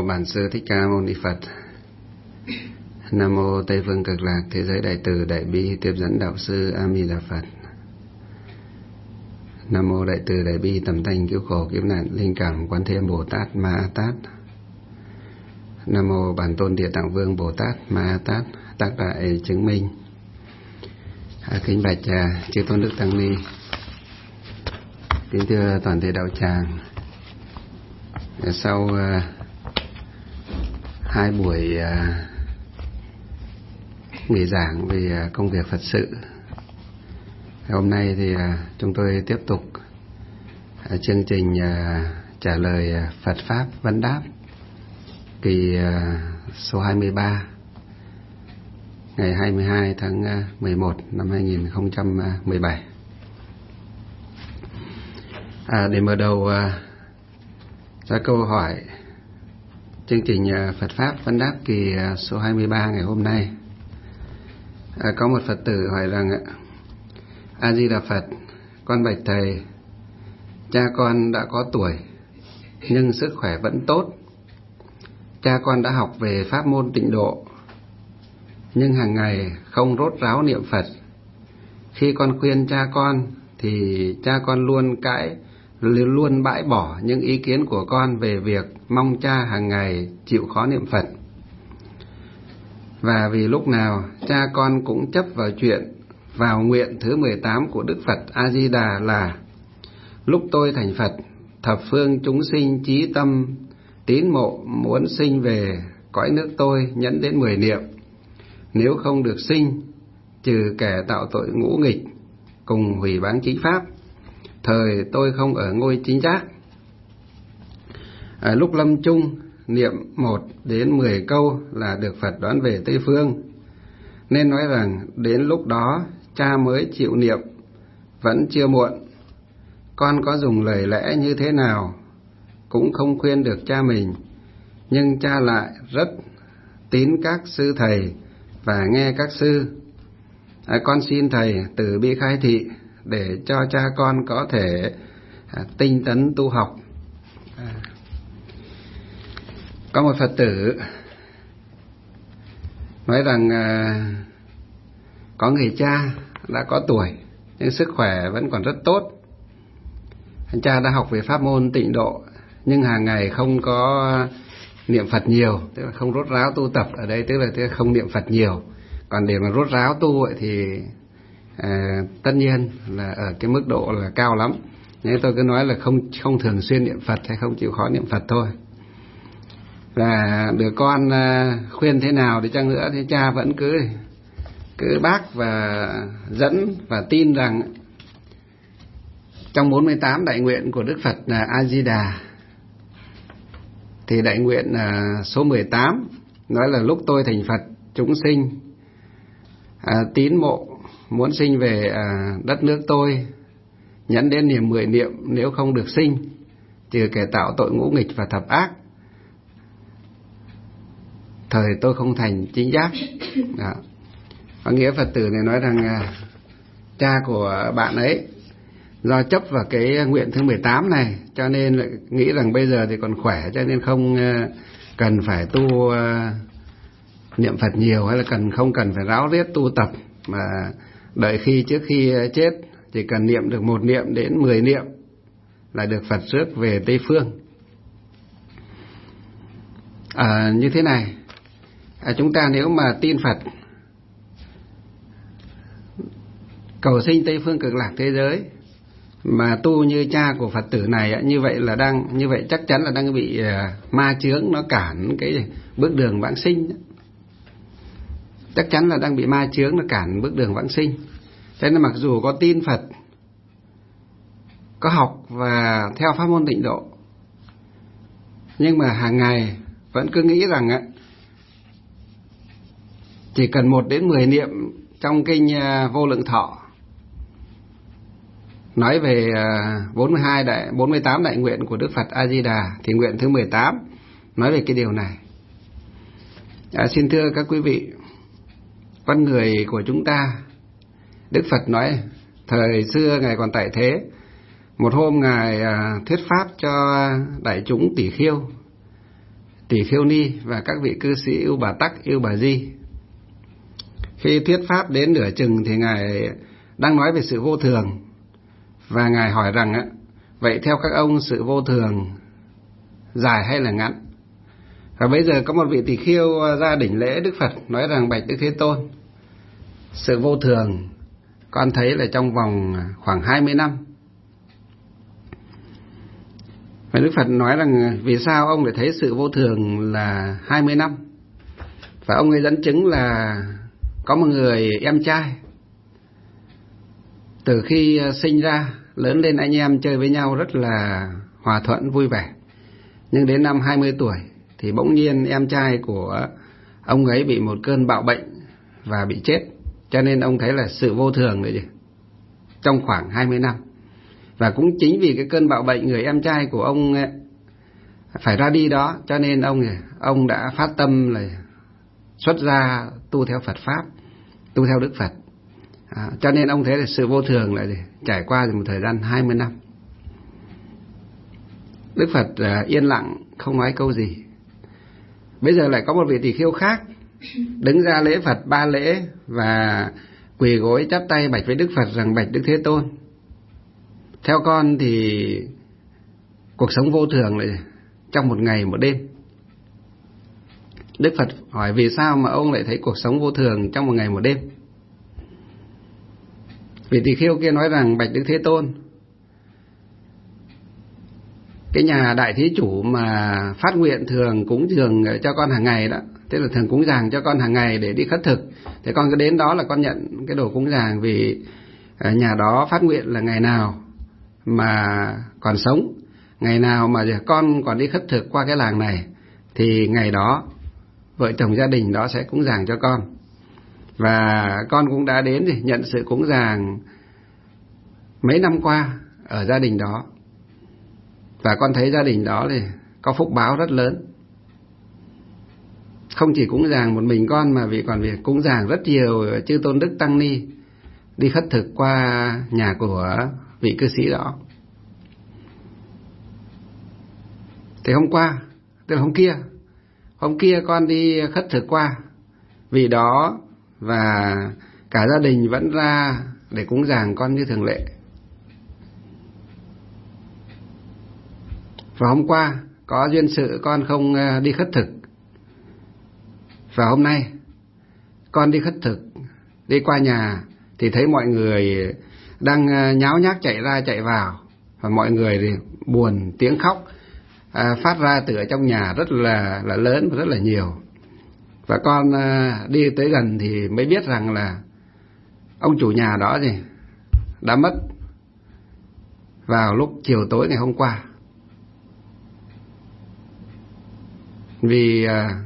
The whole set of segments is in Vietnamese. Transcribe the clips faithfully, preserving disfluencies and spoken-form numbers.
mô Bản Sư Thích Ca Mâu Ni Phật. Nam mô Tây Phương Cực Lạc Thế Giới Đại Từ Đại Bi Tiếp Dẫn Đạo Sư A Di Đà Phật. Nam mô Đại Từ Đại Bi Tầm Thanh Cứu Khổ Cứu Nạn Linh Cảm Quán Thế Bồ Tát Ma A Tát. Nam mô Bản Tôn Địa Tạng Vương Bồ Tát Ma A Tát Tác Đại Chứng Minh. À, kính bạch à, chư Tôn Đức Tăng Ni, kính thưa toàn thể đạo tràng. Sau uh, hai buổi uh, nghỉ giảng về uh, công việc Phật sự, hôm nay thì uh, chúng tôi tiếp tục uh, chương trình uh, trả lời uh, Phật Pháp Vấn Đáp kỳ uh, số hai mươi ba, ngày hai mươi hai tháng mười một năm hai nghìn không trăm mười bảy. À, để mở đầu uh, ra câu hỏi chương trình Phật Pháp Vấn Đáp kỳ số hai mươi ba ngày hôm nay, à, có một Phật tử hỏi rằng: A Di Đà Phật, con bạch thầy, cha con đã có tuổi nhưng sức khỏe vẫn tốt. Cha con đã học về pháp môn tịnh độ nhưng hàng ngày không rốt ráo niệm Phật. Khi con khuyên cha con thì cha con luôn cãi luôn bãi bỏ những ý kiến của con về việc mong cha hàng ngày chịu khó niệm Phật. Và vì lúc nào cha con cũng chấp vào chuyện vào nguyện thứ mười tám của Đức Phật A Di Đà là: lúc tôi thành Phật, thập phương chúng sinh chí tâm tín mộ muốn sinh về cõi nước tôi nhẫn đến mười niệm. Nếu không được sinh, trừ kẻ tạo tội ngũ nghịch cùng hủy báng chính pháp, thời tôi không ở ngôi chính giác. À, lúc lâm chung niệm một đến mười câu là được Phật đón về Tây Phương. Nên nói rằng đến lúc đó cha mới chịu niệm vẫn chưa muộn. Con có dùng lời lẽ như thế nào cũng không khuyên được cha mình, nhưng cha lại rất tín các sư thầy và nghe các sư. À, con xin thầy từ bi khai thị để cho cha con có thể à, tinh tấn tu học. À, có một Phật tử nói rằng à, có người cha đã có tuổi nhưng sức khỏe vẫn còn rất tốt. Cha đã học về pháp môn tịnh độ nhưng hàng ngày không có niệm Phật nhiều, tức là không rốt ráo tu tập. Ở đây tức là, tức là không niệm Phật nhiều. Còn để mà rốt ráo tu thì à, tất nhiên là ở cái mức độ là cao lắm. Nhưng tôi cứ nói là không không thường xuyên niệm Phật hay không chịu khó niệm Phật thôi. Và đứa con à, khuyên thế nào đi chăng nữa thì cha vẫn cứ cứ bác và dẫn và tin rằng trong bốn mươi tám đại nguyện của Đức Phật là A Di Đà thì đại nguyện à, số mười tám nói là lúc tôi thành Phật, chúng sinh à, tín mộ muốn sinh về à, đất nước tôi nhẫn đến niềm mười niệm. Nếu không được sinh, trừ kẻ tạo tội ngũ nghịch và thập ác, thời tôi không thành chính giác. Đó. Có nghĩa Phật tử này nói rằng à, cha của bạn ấy do chấp vào cái nguyện thứ mười tám này cho nên lại nghĩ rằng bây giờ thì còn khỏe, cho nên không uh, cần phải tu uh, niệm Phật nhiều, hay là cần không cần phải ráo riết tu tập, mà đợi khi trước khi chết chỉ cần niệm được một niệm đến mười niệm là được Phật rước về Tây Phương. À, như thế này, à, chúng ta nếu mà tin Phật, cầu sinh Tây Phương Cực Lạc thế giới, mà tu như cha của Phật tử này, như vậy là đang như vậy chắc chắn là đang bị uh, ma chướng nó cản cái bước đường vãng sinh. Chắc chắn là đang bị ma chướng nó cản bước đường vãng sinh. Thế nên mặc dù có tin Phật, có học và theo pháp môn tịnh độ, nhưng mà hàng ngày vẫn cứ nghĩ rằng á, chỉ cần một đến mười niệm trong kinh uh, Vô Lượng Thọ nói về bốn mươi hai đại, bốn mươi tám đại nguyện của Đức Phật A Di Đà, thì nguyện thứ mười tám nói về cái điều này. À, xin thưa các quý vị, con người của chúng ta, Đức Phật nói thời xưa Ngài còn tại thế, một hôm Ngài thuyết pháp cho đại chúng tỷ khiêu, Tỷ Khưu Ni và các vị cư sĩ Ưu Bà Tắc, Ưu Bà Di. Khi thuyết pháp đến nửa chừng thì Ngài đang nói về sự vô thường, và Ngài hỏi rằng á, vậy theo các ông sự vô thường dài hay là ngắn? Và bây giờ có một vị tỳ khưu ra đỉnh lễ Đức Phật nói rằng: bạch Đức Thế Tôn, sự vô thường con thấy là trong vòng khoảng hai mươi năm. Và Đức Phật nói rằng vì sao ông lại thấy sự vô thường là hai mươi năm? Và ông ấy dẫn chứng là có một người em trai, từ khi sinh ra lớn lên anh em chơi với nhau rất là hòa thuận vui vẻ. Nhưng đến năm hai mươi tuổi thì bỗng nhiên em trai của ông ấy bị một cơn bạo bệnh và bị chết. Cho nên ông thấy là sự vô thường đấy gì trong khoảng hai mươi năm. Và cũng chính vì cái cơn bạo bệnh người em trai của ông ấy phải ra đi đó, cho nên ông ông đã phát tâm là xuất gia tu theo Phật Pháp, tu theo Đức Phật. À, cho nên ông thấy là sự vô thường là gì? Trải qua một thời gian hai mươi năm. Đức Phật uh, yên lặng không nói câu gì. Bây giờ lại có một vị tỳ khưu khác đứng ra lễ Phật ba lễ và quỳ gối chắp tay bạch với Đức Phật rằng: bạch Đức Thế Tôn, theo con thì cuộc sống vô thường lại trong một ngày một đêm. Đức Phật hỏi vì sao mà ông lại thấy cuộc sống vô thường trong một ngày một đêm? Vị tỳ khưu kia nói rằng: bạch Đức Thế Tôn, cái nhà đại thí chủ mà phát nguyện thường cúng dường cho con hàng ngày đó, tức là thường cúng dường cho con hàng ngày để đi khất thực, thì con cứ đến đó là con nhận cái đồ cúng dường, vì nhà đó phát nguyện là ngày nào mà còn sống, ngày nào mà con còn đi khất thực qua cái làng này, thì ngày đó vợ chồng gia đình đó sẽ cúng dường cho con. Và con cũng đã đến thì nhận sự cúng dường mấy năm qua ở gia đình đó, và con thấy gia đình đó thì có phúc báo rất lớn. Không chỉ cúng dường một mình con mà vì còn việc cúng dường rất nhiều chư tôn đức tăng ni đi khất thực qua nhà của vị cư sĩ đó. Thì hôm qua, tức là hôm kia, hôm kia con đi khất thực qua vị đó, và cả gia đình vẫn ra để cúng dường con như thường lệ. Và hôm qua có duyên sự con không đi khất thực, và hôm nay con đi khất thực, đi qua nhà thì thấy mọi người đang nháo nhác chạy ra chạy vào, và mọi người thì buồn, tiếng khóc à, phát ra từ ở trong nhà rất là là lớn và rất là nhiều. Và con à, đi tới gần thì mới biết rằng là ông chủ nhà đó thì đã mất vào lúc chiều tối ngày hôm qua. Vì à,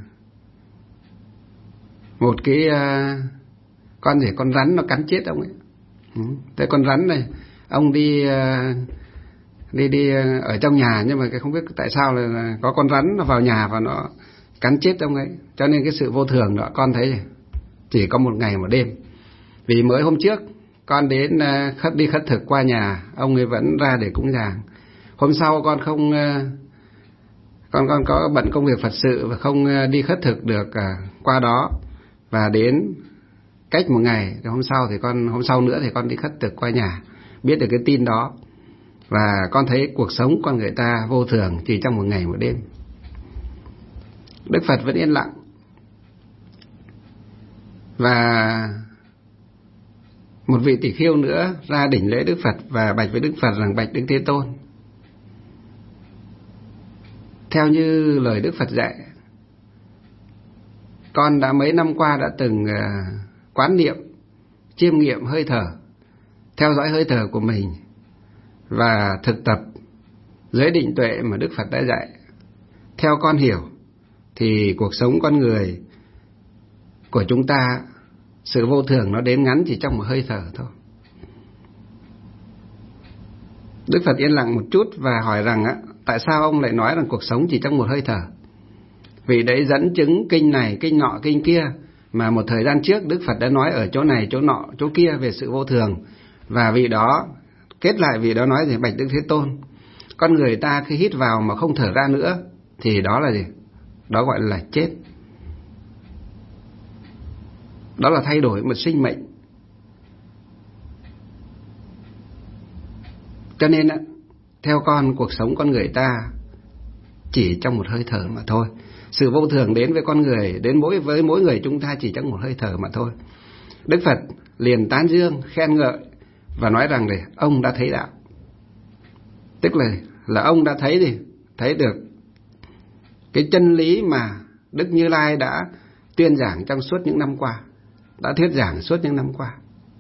một cái à, con gì con rắn nó cắn chết ông ấy. Ừ. Thế con rắn này ông đi à, đi đi ở trong nhà, nhưng mà không biết tại sao là có con rắn nó vào nhà và nó cắn chết ông ấy. Cho nên cái sự vô thường đó con thấy chỉ có một ngày một đêm. Vì mới hôm trước con đến khất đi khất thực qua nhà, ông ấy vẫn ra để cúng dường. Hôm sau con không con con có bận công việc Phật sự và không đi khất thực được qua đó, và đến cách một ngày, hôm sau thì con hôm sau nữa thì con đi khất thực qua nhà, biết được cái tin đó. Và con thấy cuộc sống con người ta vô thường chỉ trong một ngày một đêm. Đức Phật vẫn yên lặng. Và một vị tỷ khưu nữa ra đỉnh lễ Đức Phật và bạch với Đức Phật rằng: bạch Đức Thế Tôn, theo như lời Đức Phật dạy, con đã mấy năm qua đã từng quán niệm, chiêm nghiệm hơi thở, theo dõi hơi thở của mình và thực tập giới định tuệ mà Đức Phật đã dạy. Theo con hiểu thì cuộc sống con người của chúng ta, sự vô thường nó đến ngắn chỉ trong một hơi thở thôi. Đức Phật yên lặng một chút và hỏi rằng á, tại sao ông lại nói rằng cuộc sống chỉ trong một hơi thở? Vì đấy dẫn chứng kinh này, kinh nọ, kinh kia mà một thời gian trước Đức Phật đã nói ở chỗ này, chỗ nọ, chỗ kia về sự vô thường. Và vị đó kết lại, vị đó nói gì? Bạch Đức Thế Tôn, con người ta khi hít vào mà không thở ra nữa thì đó là gì? đó gọi là chết. Đó là thay đổi một sinh mệnh. Cho nên theo con, cuộc sống con người ta chỉ trong một hơi thở mà thôi. Sự vô thường đến với con người, đến mỗi với mỗi người chúng ta chỉ trong một hơi thở mà thôi. Đức Phật liền tán dương, khen ngợi và nói rằng này, ông đã thấy đạo. Tức là là ông đã thấy gì? Thấy được cái chân lý mà Đức Như Lai đã tuyên giảng trong suốt những năm qua, đã thuyết giảng suốt những năm qua.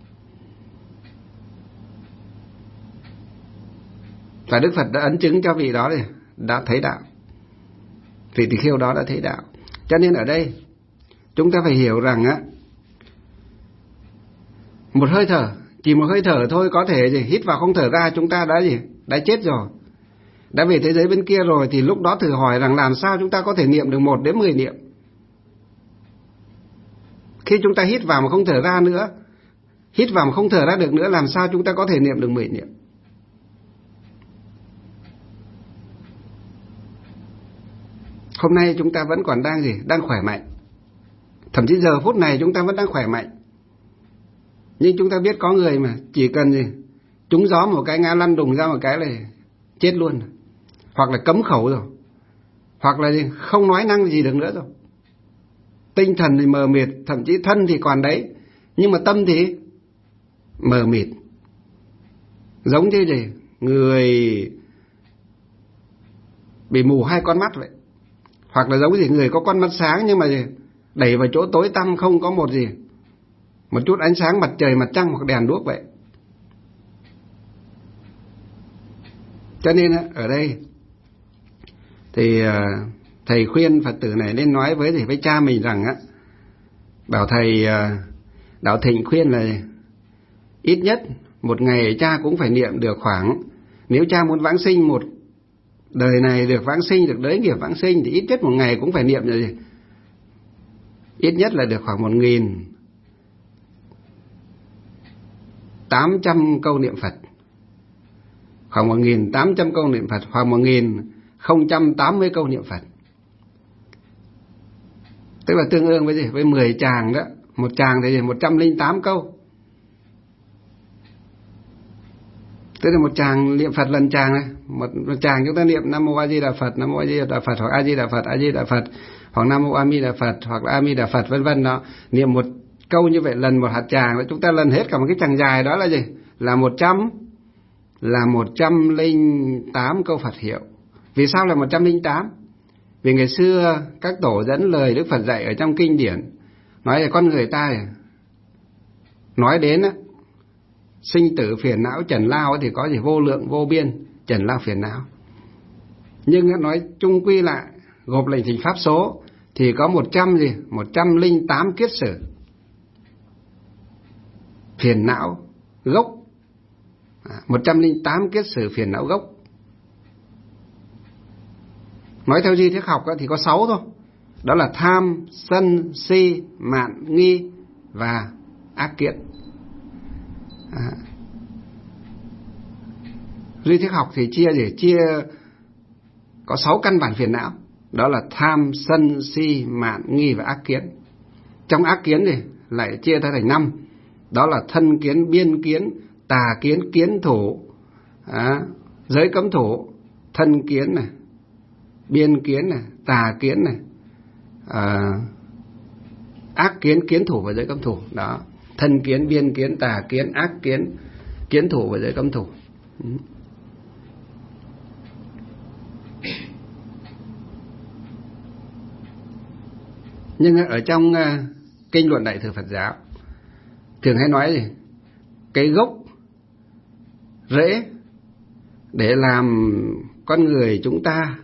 Và Đức Phật đã ấn chứng cho vị đó này, đã thấy đạo. Vị tỳ kheo đó đã thấy đạo. Cho nên ở đây chúng ta phải hiểu rằng á, một hơi thở, chỉ một hơi thở thôi có thể gì hít vào không thở ra, chúng ta đã gì đã chết rồi, đã về thế giới bên kia rồi. Thì lúc đó thử hỏi rằng làm sao chúng ta có thể niệm được một đến mười niệm khi chúng ta hít vào mà không thở ra nữa, hít vào mà không thở ra được nữa, làm sao chúng ta có thể niệm được mười niệm? Hôm nay chúng ta vẫn còn đang gì đang khỏe mạnh, thậm chí giờ phút này chúng ta vẫn đang khỏe mạnh. Nhưng chúng ta biết có người mà chỉ cần gì trúng gió một cái, ngã lăn đùng ra một cái là chết luôn, hoặc là cấm khẩu rồi, hoặc là gì không nói năng gì được nữa rồi. Tinh thần thì mờ mịt, thậm chí thân thì còn đấy, nhưng mà tâm thì mờ mịt. Giống như gì người bị mù hai con mắt vậy, hoặc là giống gì người có con mắt sáng nhưng mà gì đẩy vào chỗ tối tăm, không có một gì một chút ánh sáng mặt trời, mặt trăng hoặc đèn đuốc vậy. Cho nên ở đây thì thầy khuyên Phật tử này nên nói với gì với cha mình rằng á, bảo thầy Đạo Thịnh khuyên là ít nhất một ngày cha cũng phải niệm được khoảng, nếu cha muốn vãng sinh một đời này được vãng sinh, được đới nghiệp vãng sinh, thì ít nhất một ngày cũng phải niệm là gì ít nhất là được khoảng một nghìn tám trăm câu niệm Phật, khoảng một nghìn tám trăm câu niệm Phật, hoặc một nghìn không trăm tám mươi câu niệm Phật. Tức là tương đương với gì? Với mười tràng đó. Một tràng thì một trăm linh tám câu. Tức là một tràng niệm Phật lần tràng này. Một, một tràng chúng ta niệm Nam Mô A Di Đà Phật, Nam Mô A Di Đà Phật, hoặc A Di Đà Phật, A Di Đà Phật, hoặc Nam Mô A Mi Đà Phật, hoặc là A Mi Đà Phật, vân vân đó. Niệm một câu như vậy lần một hạt tràng, chúng ta lần hết cả một cái tràng dài đó là gì? Là một trăm là một trăm linh tám câu Phật hiệu. Vì sao là một trăm linh tám? Vì ngày xưa các tổ dẫn lời Đức Phật dạy ở trong kinh điển, nói là con người ta nói đến á, sinh tử phiền não trần lao thì có gì vô lượng vô biên trần lao phiền não. Nhưng nói chung quy lại, gộp lệnh thành pháp số thì có một trăm gì? một trăm linh tám kiết sử phiền não gốc. một trăm linh tám kiết sử phiền não gốc. Nói theo di thuyết học thì có sáu thôi. Đó là tham, sân, si, mạn, nghi và ác kiến. À. Di thuyết học thì chia gì? Chia có sáu căn bản phiền não. Đó là tham, sân, si, mạn, nghi và ác kiến. Trong ác kiến thì lại chia ra thành năm. Đó là thân kiến, biên kiến, tà kiến, kiến thủ, à, giới cấm thủ, thân kiến này, biên kiến này, tà kiến này, à, ác kiến, kiến thủ và giới cấm thủ. Đó, thân kiến, biên kiến, tà kiến, ác kiến, kiến thủ và giới cấm thủ. Ừ. Nhưng ở trong uh, kinh luận Đại thừa Phật giáo thường hay nói gì? Cái gốc rễ để làm con người chúng ta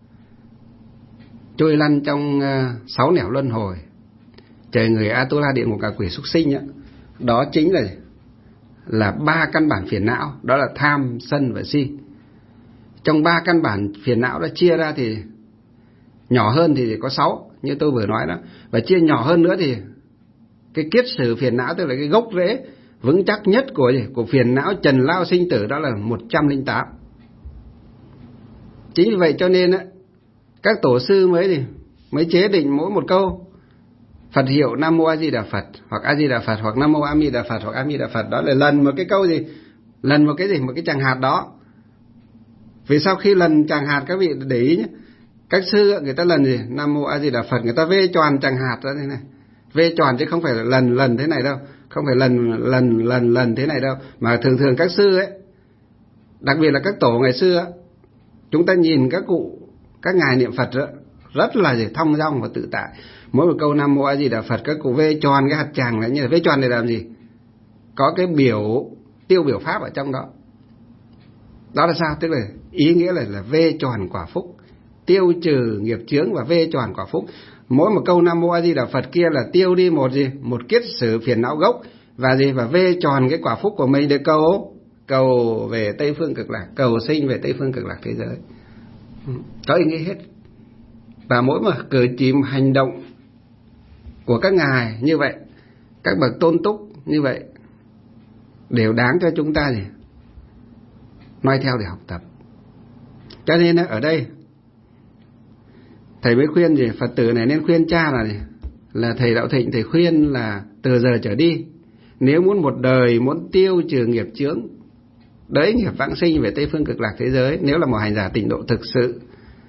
trôi lăn trong uh, sáu nẻo luân hồi, trời người, Atula, địa ngục, ngạ quỷ, súc sinh á, đó chính là là ba căn bản phiền não, đó là tham, sân và si. Trong ba căn bản phiền não đó chia ra thì nhỏ hơn thì có sáu, như tôi vừa nói đó, và chia nhỏ hơn nữa thì cái kiết sử phiền não, tức là cái gốc rễ vững chắc nhất của gì? Của phiền não trần lao sinh tử, đó là một trăm linh tám. Chính vì vậy cho nên á, các tổ sư mới gì mới chế định mỗi một câu Phật hiệu Nam Mô A Di Đà Phật, hoặc A Di Đà Phật, hoặc Nam Mô A Di Đà Phật, hoặc A Di Đà Phật. Đó là lần một cái câu gì? Lần một cái gì? Một cái tràng hạt đó. Vì sau khi lần tràng hạt, các vị để ý nhé, các sư người ta lần gì? Nam Mô A Di Đà Phật, người ta vê tròn tràng hạt ra thế này, vê tròn chứ không phải là lần lần thế này đâu, không phải lần lần lần lần thế này đâu, mà thường thường các sư ấy, đặc biệt là các tổ ngày xưa, chúng ta nhìn các cụ, các ngài niệm Phật đó, rất là gì? Thong dong và tự tại. Mỗi một câu Nam Mô A Di Đà Phật, các cụ vê tròn cái hạt tràng này, như là vê tròn để làm gì? Có cái biểu tiêu biểu pháp ở trong đó. Đó là sao? Tức là ý nghĩa là là vê tròn quả phúc, tiêu trừ nghiệp chướng và vê tròn quả phúc. Mỗi một câu Nam Mô A Di Đà Phật kia là tiêu đi một gì? Một kiết sử phiền não gốc, và gì? Và vê tròn cái quả phúc của mình để cầu cầu về Tây Phương Cực Lạc, cầu sinh về Tây Phương Cực Lạc thế giới. Có ý nghĩa hết. Và mỗi một cử chỉ hành động của các ngài như vậy, các bậc tôn túc như vậy, đều đáng cho chúng ta gì? Noi theo để học tập. Cho nên ở đây thầy mới khuyên gì? Phật tử này nên khuyên cha là gì? Là thầy Đạo Thịnh, thầy khuyên là từ giờ trở đi, nếu muốn một đời muốn tiêu trừ nghiệp chướng, đấy nghiệp vãng sinh về Tây Phương Cực Lạc thế giới, nếu là một hành giả tịnh độ thực sự,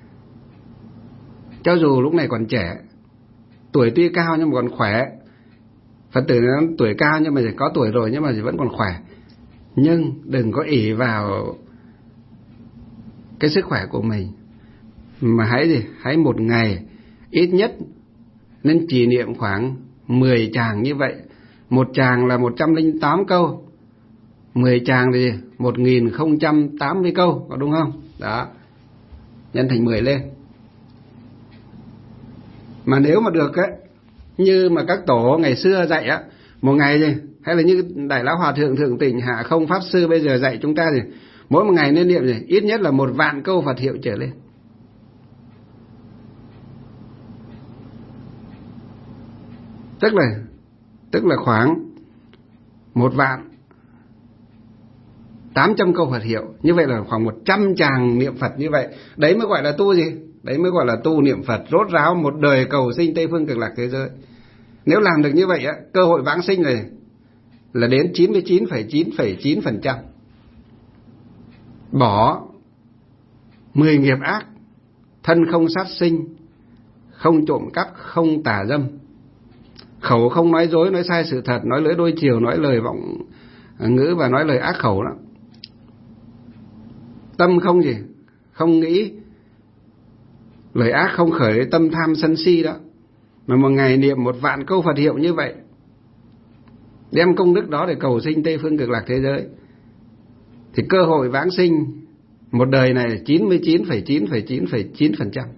cho dù lúc này còn trẻ, tuổi tuy cao nhưng mà còn khỏe, Phật tử nó tuổi cao nhưng mà có tuổi rồi nhưng mà vẫn còn khỏe, nhưng đừng có ỷ vào cái sức khỏe của mình, mà hãy gì? Hãy một ngày ít nhất nên trì niệm khoảng mười tràng như vậy. Một tràng là một trăm lẻ tám câu, mười tràng thì một nghìn không trăm tám mươi câu, có đúng không? Đó, nhân thành mười lên. Mà nếu mà được ấy, như mà các tổ ngày xưa dạy á, một ngày gì, hay là như Đại Lão Hòa Thượng Thượng Tịnh Hạ Không Pháp Sư bây giờ dạy chúng ta gì, mỗi một ngày nên niệm gì? Ít nhất là một vạn câu Phật hiệu trở lên. Tức là tức là khoảng một vạn tám trăm câu Phật hiệu. Như vậy là khoảng một trăm tràng niệm Phật như vậy. Đấy mới gọi là tu gì? Đấy mới gọi là tu niệm Phật rốt ráo một đời cầu sinh Tây Phương Cực Lạc thế giới. Nếu làm được như vậy á, cơ hội vãng sinh này là đến chín mươi chín phẩy chín phẩy chín phần trăm. Bỏ mười nghiệp ác: thân không sát sinh, không trộm cắp, không tà dâm, khẩu không nói dối, nói sai sự thật, nói lưỡi đôi chiều, nói lời vọng ngữ và nói lời ác khẩu đó. Tâm không gì? Không nghĩ lời ác, không khởi tâm tham sân si đó. Mà một ngày niệm một vạn câu Phật hiệu như vậy, đem công đức đó để cầu sinh Tây Phương Cực Lạc thế giới, thì cơ hội vãng sinh một đời này là chín mươi chín phẩy chín phẩy chín phẩy chín phần trăm.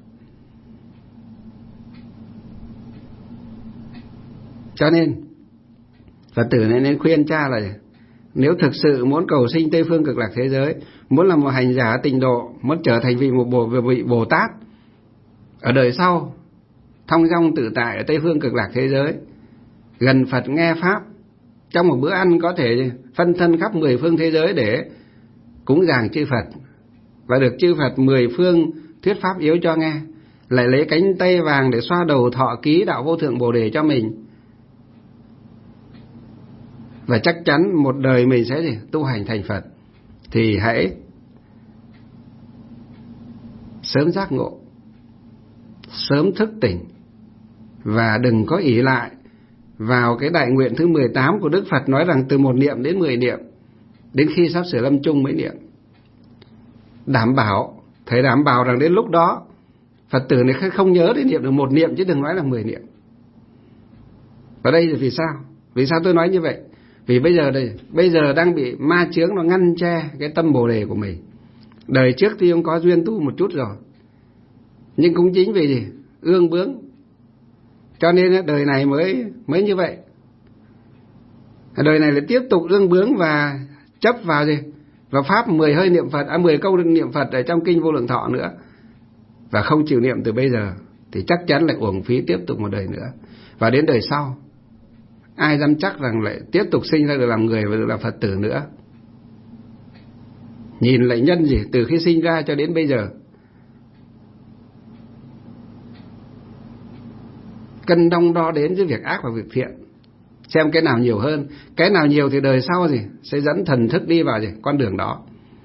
Cho nên Phật tử này nên khuyên cha là nếu thực sự muốn cầu sinh Tây Phương Cực Lạc thế giới, muốn là một hành giả tịnh độ, muốn trở thành vị một bộ vị Bồ Tát ở đời sau, thong dong tự tại ở Tây Phương Cực Lạc thế giới, gần Phật nghe Pháp, trong một bữa ăn có thể phân thân khắp mười phương thế giới để cúng dường chư Phật, và được chư Phật mười phương thuyết Pháp yếu cho nghe, lại lấy cánh tay vàng để xoa đầu thọ ký đạo vô thượng Bồ Đề cho mình. Và chắc chắn một đời mình sẽ gì? Tu hành thành Phật. Thì hãy sớm giác ngộ, sớm thức tỉnh, và đừng có ỷ lại vào cái đại nguyện thứ mười tám của Đức Phật nói rằng từ một niệm đến mười niệm, đến khi sắp sửa lâm chung mới niệm. Đảm bảo, thầy đảm bảo rằng đến lúc đó Phật tử này không nhớ đến niệm được một niệm, chứ đừng nói là mười niệm. Ở đây là vì sao? Vì sao tôi nói như vậy? Vì bây giờ đây, bây giờ đang bị ma chướng nó ngăn che cái tâm Bồ Đề của mình. Đời trước thì ông có duyên tu một chút rồi, nhưng cũng chính vì gì? Ương bướng, cho nên đời này mới mới như vậy. Đời này lại tiếp tục ương bướng và chấp vào gì? Vào pháp mười hơi niệm Phật, à mười câu niệm Phật ở trong kinh Vô Lượng Thọ nữa, và không chịu niệm từ bây giờ, thì chắc chắn lại uổng phí tiếp tục một đời nữa. Và đến đời sau, ai dám chắc rằng lại tiếp tục sinh ra được làm người và được làm Phật tử nữa? Nhìn lại nhân gì từ khi sinh ra cho đến bây giờ. cân đong đo đến giữa việc ác và việc thiện, xem cái nào nhiều hơn. Cái nào nhiều thì đời sau gì sẽ dẫn thần thức đi vào gì con đường đó.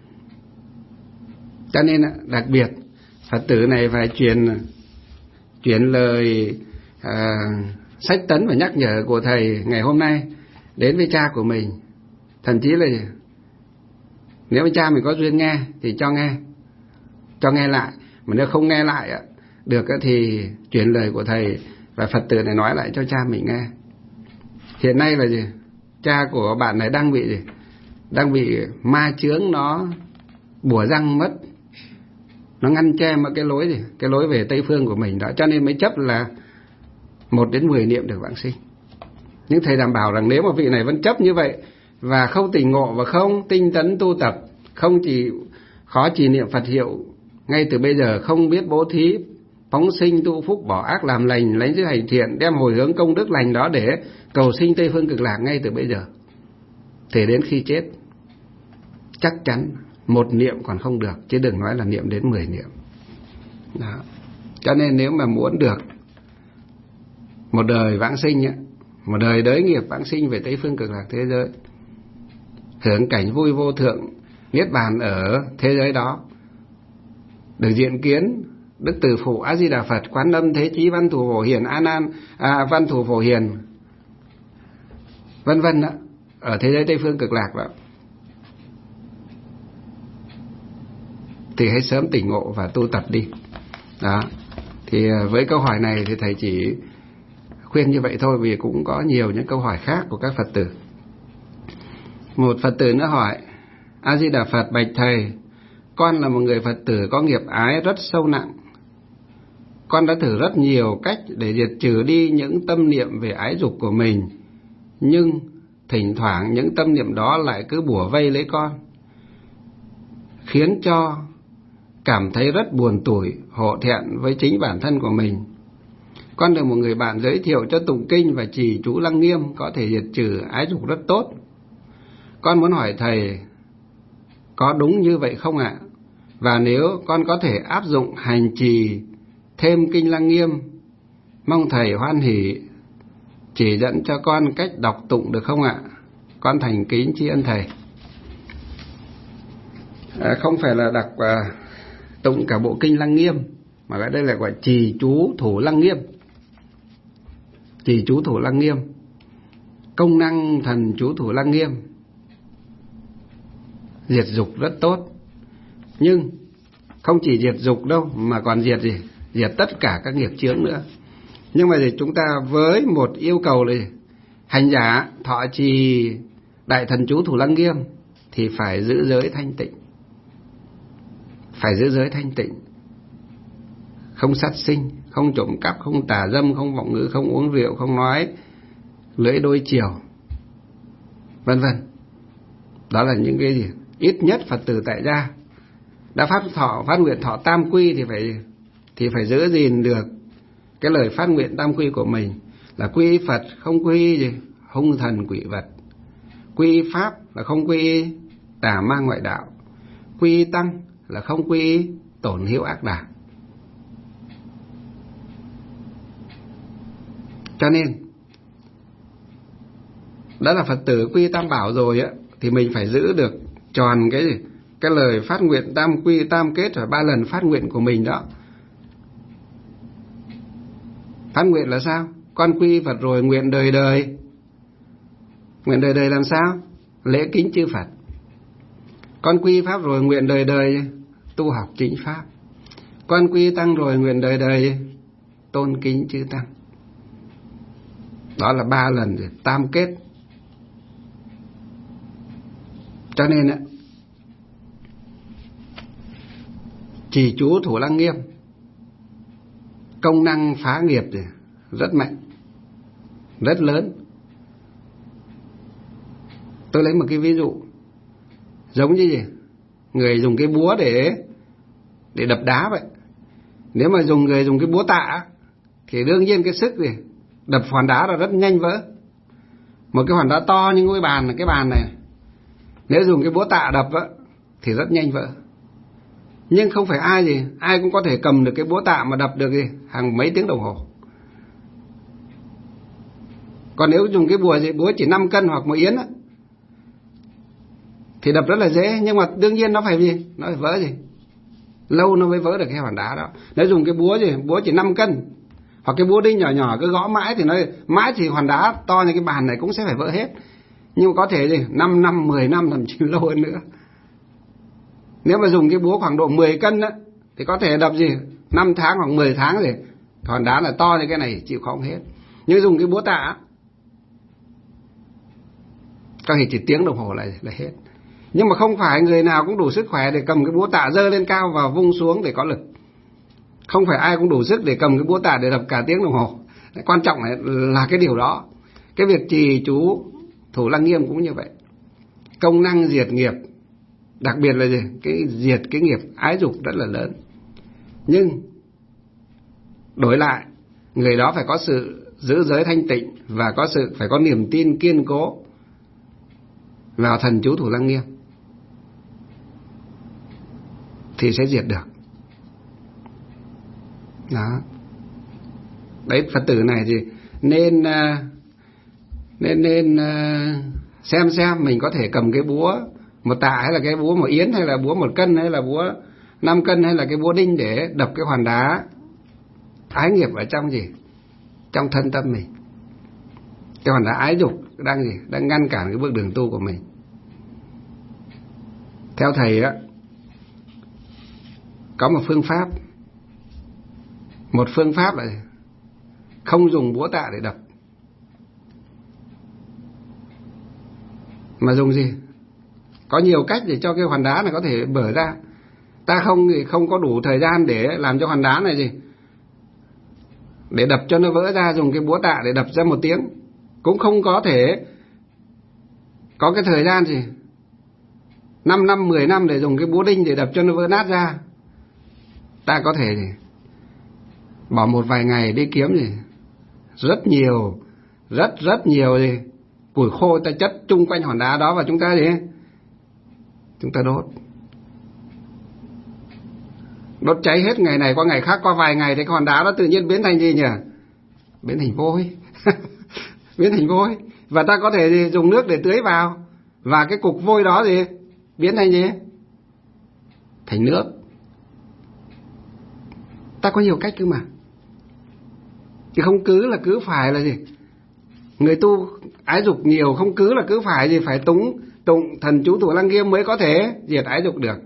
Cho nên đặc biệt Phật tử này phải truyền truyền lời à, sách tấn và nhắc nhở của thầy ngày hôm nay đến với cha của mình. Thậm chí là gì? Nếu mà cha mình có duyên nghe thì cho nghe, cho nghe lại. Mà nếu không nghe lại được thì truyền lời của thầy và Phật tử này nói lại cho cha mình nghe. Hiện nay là gì? Cha của bạn này đang bị gì? Đang bị ma chướng nó bủa răng mất, nó ngăn che mà cái lối gì? Cái lối về Tây Phương của mình đó. Cho nên mới chấp là một đến mười niệm được vãng sinh. Nhưng thầy đảm bảo rằng nếu mà vị này vẫn chấp như vậy và không tỉnh ngộ và không tinh tấn tu tập, không chỉ khó trì niệm Phật hiệu ngay từ bây giờ, không biết bố thí, phóng sinh tu phúc, bỏ ác làm lành, lánh giữ hành thiện, đem hồi hướng công đức lành đó để cầu sinh Tây Phương Cực Lạc ngay từ bây giờ, thì đến khi chết chắc chắn một niệm còn không được, chứ đừng nói là niệm đến mười niệm đó. Cho nên nếu mà muốn được một đời vãng sinh ấy, một đời đới nghiệp vãng sinh về Tây Phương Cực Lạc thế giới, hưởng cảnh vui vô thượng niết bàn ở thế giới đó, được diện kiến Đức Từ Phụ A Di Đà Phật, Quán Âm Thế Chí, Văn Thù Phổ Hiền, A Nan à, Văn Thù Phổ Hiền, vân vân đó, ở thế giới Tây Phương Cực Lạc đó, thì hãy sớm tỉnh ngộ và tu tập đi đó. Thì với câu hỏi này thì thầy chỉ khuyên như vậy thôi, vì cũng có nhiều những câu hỏi khác của các Phật tử. Một Phật tử nữa hỏi: A Di Đà Phật, bạch thầy, con là một người Phật tử có nghiệp ái rất sâu nặng. Con đã thử rất nhiều cách để diệt trừ đi những tâm niệm về ái dục của mình, nhưng thỉnh thoảng những tâm niệm đó lại cứ bủa vây lấy con, khiến cho cảm thấy rất buồn tủi, hổ thẹn với chính bản thân của mình. Con được một người bạn giới thiệu cho tụng kinh và trì chú Lăng Nghiêm có thể diệt trừ ái dục rất tốt. Con muốn hỏi thầy có đúng như vậy không ạ? Và nếu con có thể áp dụng hành trì thêm kinh Lăng Nghiêm, mong thầy hoan hỷ chỉ dẫn cho con cách đọc tụng được không ạ? Con thành kính tri ân thầy. À, không phải là đọc à, tụng cả bộ kinh Lăng Nghiêm, mà ở đây là gọi trì chú thủ Lăng Nghiêm. Trì chú thủ Lăng Nghiêm, công năng thần chú thủ Lăng Nghiêm, diệt dục rất tốt. Nhưng không chỉ diệt dục đâu, mà còn diệt gì? Diệt tất cả các nghiệp chướng nữa. Nhưng mà thì chúng ta với một yêu cầu là hành giả thọ trì đại thần chú thủ Lăng Nghiêm thì phải giữ giới thanh tịnh. Phải giữ giới thanh tịnh, không sát sinh, không trộm cắp, không tà dâm, không vọng ngữ, không uống rượu, không nói lưỡi đôi chiều, vân vân. Đó là những cái gì ít nhất Phật tử tại gia đã phát thọ phát nguyện thọ tam quy thì phải thì phải giữ gìn được cái lời phát nguyện tam quy của mình, là quy Phật không quy gì hung thần quỷ vật, quy pháp là không quy tà ma ngoại đạo, quy tăng là không quy tổn hữu ác đảng. Cho nên đã là Phật tử quy tam bảo rồi á, thì mình phải giữ được tròn cái gì? Cái lời phát nguyện tam quy tam kết và ba lần phát nguyện của mình đó. Phát nguyện là sao? Con quy Phật rồi nguyện đời đời. Nguyện đời đời làm sao? Lễ kính chư Phật. Con quy pháp rồi nguyện đời đời tu học chính pháp. Con quy tăng rồi nguyện đời đời tôn kính chư tăng. Đó là ba lần rồi, tam kết. Cho nên á, trì chú thủ Lăng Nghiêm công năng phá nghiệp thì rất mạnh, rất lớn. Tôi lấy một cái ví dụ giống như gì? Người dùng cái búa để để đập đá vậy. Nếu mà dùng người dùng cái búa tạ thì đương nhiên cái sức gì đập hòn đá là rất nhanh vỡ. Một cái hòn đá to như ngôi bàn, cái bàn này, nếu dùng cái búa tạ đập á, thì rất nhanh vỡ. Nhưng không phải ai gì ai cũng có thể cầm được cái búa tạ mà đập được gì hàng mấy tiếng đồng hồ. Còn nếu dùng cái búa gì, búa chỉ năm cân hoặc một yến á, thì đập rất là dễ, nhưng mà đương nhiên nó phải gì, nó phải vỡ gì, lâu nó mới vỡ được cái hòn đá đó. Nếu dùng cái búa gì, búa chỉ năm cân hoặc cái búa đinh nhỏ nhỏ cứ gõ mãi thì nó mãi thì hòn đá to như cái bàn này cũng sẽ phải vỡ hết. Nhưng mà có thể gì năm năm, mười năm, thậm chí lâu hơn nữa. Nếu mà dùng cái búa khoảng độ mười cân á, thì có thể đập gì năm tháng hoặc mười tháng gì hòn đá là to như cái này chịu không hết. Nhưng dùng cái búa tạ có thể chỉ tiếng đồng hồ là, là hết. Nhưng mà không phải người nào cũng đủ sức khỏe để cầm cái búa tạ dơ lên cao và vung xuống để có lực. Không phải ai cũng đủ sức để cầm cái búa tạ để đập cả tiếng đồng hồ. Quan trọng là, là cái điều đó. Cái việc trì chú Thủ Lăng Nghiêm cũng như vậy. Công năng diệt nghiệp, đặc biệt là gì? Cái diệt cái nghiệp ái dục rất là lớn. Nhưng đổi lại, người đó phải có sự giữ giới thanh tịnh và có sự phải có niềm tin kiên cố vào thần chú Thủ Lăng Nghiêm thì sẽ diệt được. Đó. Đấy, Phật tử này thì nên nên nên xem xem mình có thể cầm cái búa một tạ hay là cái búa một yến hay là búa một cân hay là búa năm cân hay là cái búa đinh để đập cái hòn đá ái nghiệp ở trong gì, trong thân tâm mình. Cái hòn đá ái dục đang gì, đang ngăn cản cái bước đường tu của mình. Theo thầy á, có một phương pháp, một phương pháp là không dùng búa tạ để đập, mà dùng gì? Có nhiều cách để cho cái hòn đá này có thể bở ra. Ta không thì không có đủ thời gian để làm cho hòn đá này gì, để đập cho nó vỡ ra, dùng cái búa tạ để đập ra một tiếng. Cũng không có thể có cái thời gian gì năm năm, mười năm để dùng cái búa đinh để đập cho nó vỡ nát ra. Ta có thể gì, bỏ một vài ngày đi kiếm gì rất nhiều, rất rất nhiều gì củi khô, ta chất chung quanh hòn đá đó và chúng ta gì, chúng ta đốt. Đốt cháy hết ngày này qua ngày khác, qua vài ngày thì cái hòn đá đó tự nhiên biến thành gì nhỉ? Biến thành vôi. Biến thành vôi. Và ta có thể gì, dùng nước để tưới vào, và cái cục vôi đó gì biến thành gì? Thành nước. Ta có nhiều cách cơ mà. Thì không cứ là cứ phải là gì, người tu ái dục nhiều không cứ là cứ phải gì phải túng tụng thần chú Thủ Lăng Nghiêm mới có thể diệt ái dục được.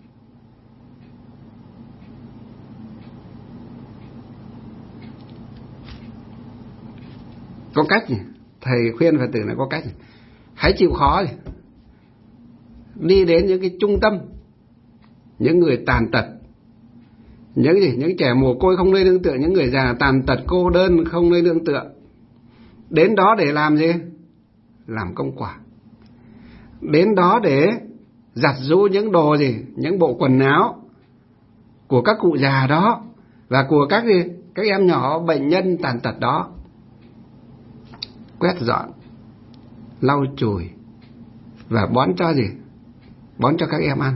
Có cách nhỉ? Thầy khuyên Phật tử này có cách nhỉ? Hãy chịu khó nhỉ? Đi đến những cái trung tâm, những người tàn tật, những gì, những trẻ mồ côi không nơi nương tựa, những người già tàn tật cô đơn không nơi nương tựa. Đến đó để làm gì? Làm công quả. Đến đó để giặt giũ những đồ gì, những bộ quần áo của các cụ già đó và của các gì, các em nhỏ bệnh nhân tàn tật đó. Quét dọn, lau chùi và bón cho gì? Bón cho các em ăn.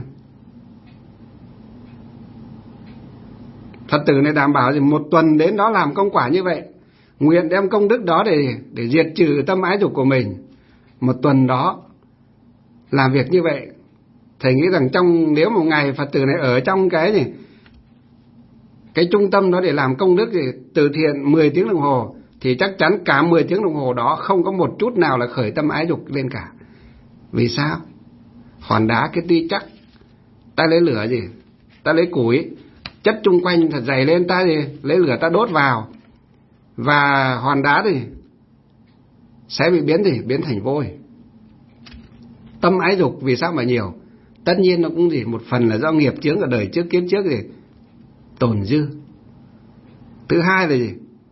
Phật tử này đảm bảo gì một tuần đến đó làm công quả như vậy, nguyện đem công đức đó để để diệt trừ tâm ái dục của mình. Một tuần đó làm việc như vậy, thầy nghĩ rằng trong nếu một ngày Phật tử này ở trong cái gì, cái trung tâm đó để làm công đức gì, từ thiện mười tiếng đồng hồ, thì chắc chắn cả mười tiếng đồng hồ đó không có một chút nào là khởi tâm ái dục lên cả. Vì sao? Hòn đá cái tuy chắc, ta lấy lửa gì, ta lấy củi chất chung quanh thật dày lên, ta gì lấy lửa ta đốt vào, và hòn đá thì sẽ bị biến gì, biến thành vôi. Tâm ái dục vì sao mà nhiều? Tất nhiên nó cũng gì, một phần là do nghiệp chướng ở đời trước, kiếp trước gì tồn dư. Thứ hai là gì,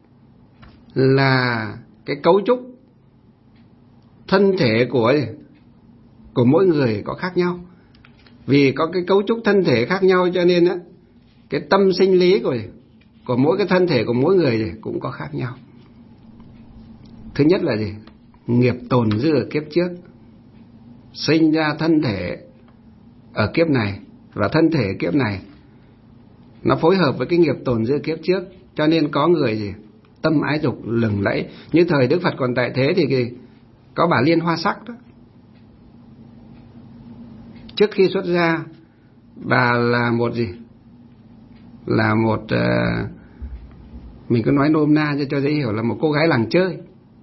là cái cấu trúc thân thể của của mỗi người có khác nhau. Vì có cái cấu trúc thân thể khác nhau cho nên á, cái tâm sinh lý của của mỗi cái thân thể của mỗi người cũng có khác nhau. Thứ nhất là gì? Nghiệp tồn dư ở kiếp trước, sinh ra thân thể ở kiếp này, và thân thể kiếp này nó phối hợp với cái nghiệp tồn dư kiếp trước, cho nên có người gì tâm ái dục lừng lẫy. Như thời Đức Phật còn tại thế thì có bà Liên Hoa Sắc đó. Trước khi xuất gia, bà là một gì? Là một uh, mình cứ nói nôm na cho cho dễ hiểu, là một cô gái làng chơi,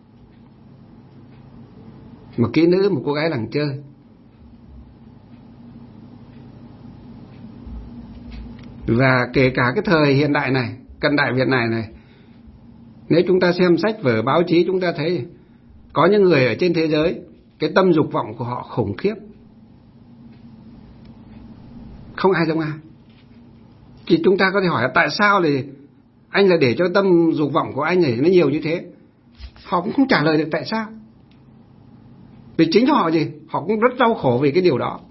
một kỹ nữ, một cô gái làng chơi. Và kể cả cái thời hiện đại này, cận đại Việt này này, nếu chúng ta xem sách vở báo chí, chúng ta thấy có những người ở trên thế giới cái tâm dục vọng của họ khủng khiếp, không ai giống ai. Thì chúng ta có thể hỏi là tại sao thì anh lại để cho tâm dục vọng của anh này nó nhiều như thế? Họ cũng không trả lời được tại sao. Vì chính họ gì, họ cũng rất đau khổ vì cái điều đó,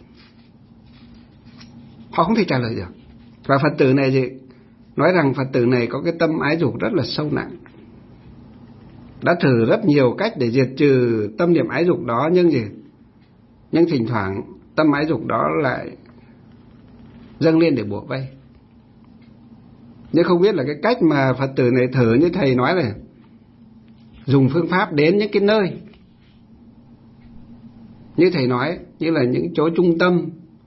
họ không thể trả lời được. Và Phật tử này gì nói rằng Phật tử này có cái tâm ái dục rất là sâu nặng, đã thử rất nhiều cách để diệt trừ tâm niệm ái dục đó, nhưng gì nhưng thỉnh thoảng tâm ái dục đó lại dâng lên để bủa vây. Nhưng không biết là cái cách mà Phật tử này thử, như thầy nói là dùng phương pháp đến những cái nơi như thầy nói, như là những chỗ trung tâm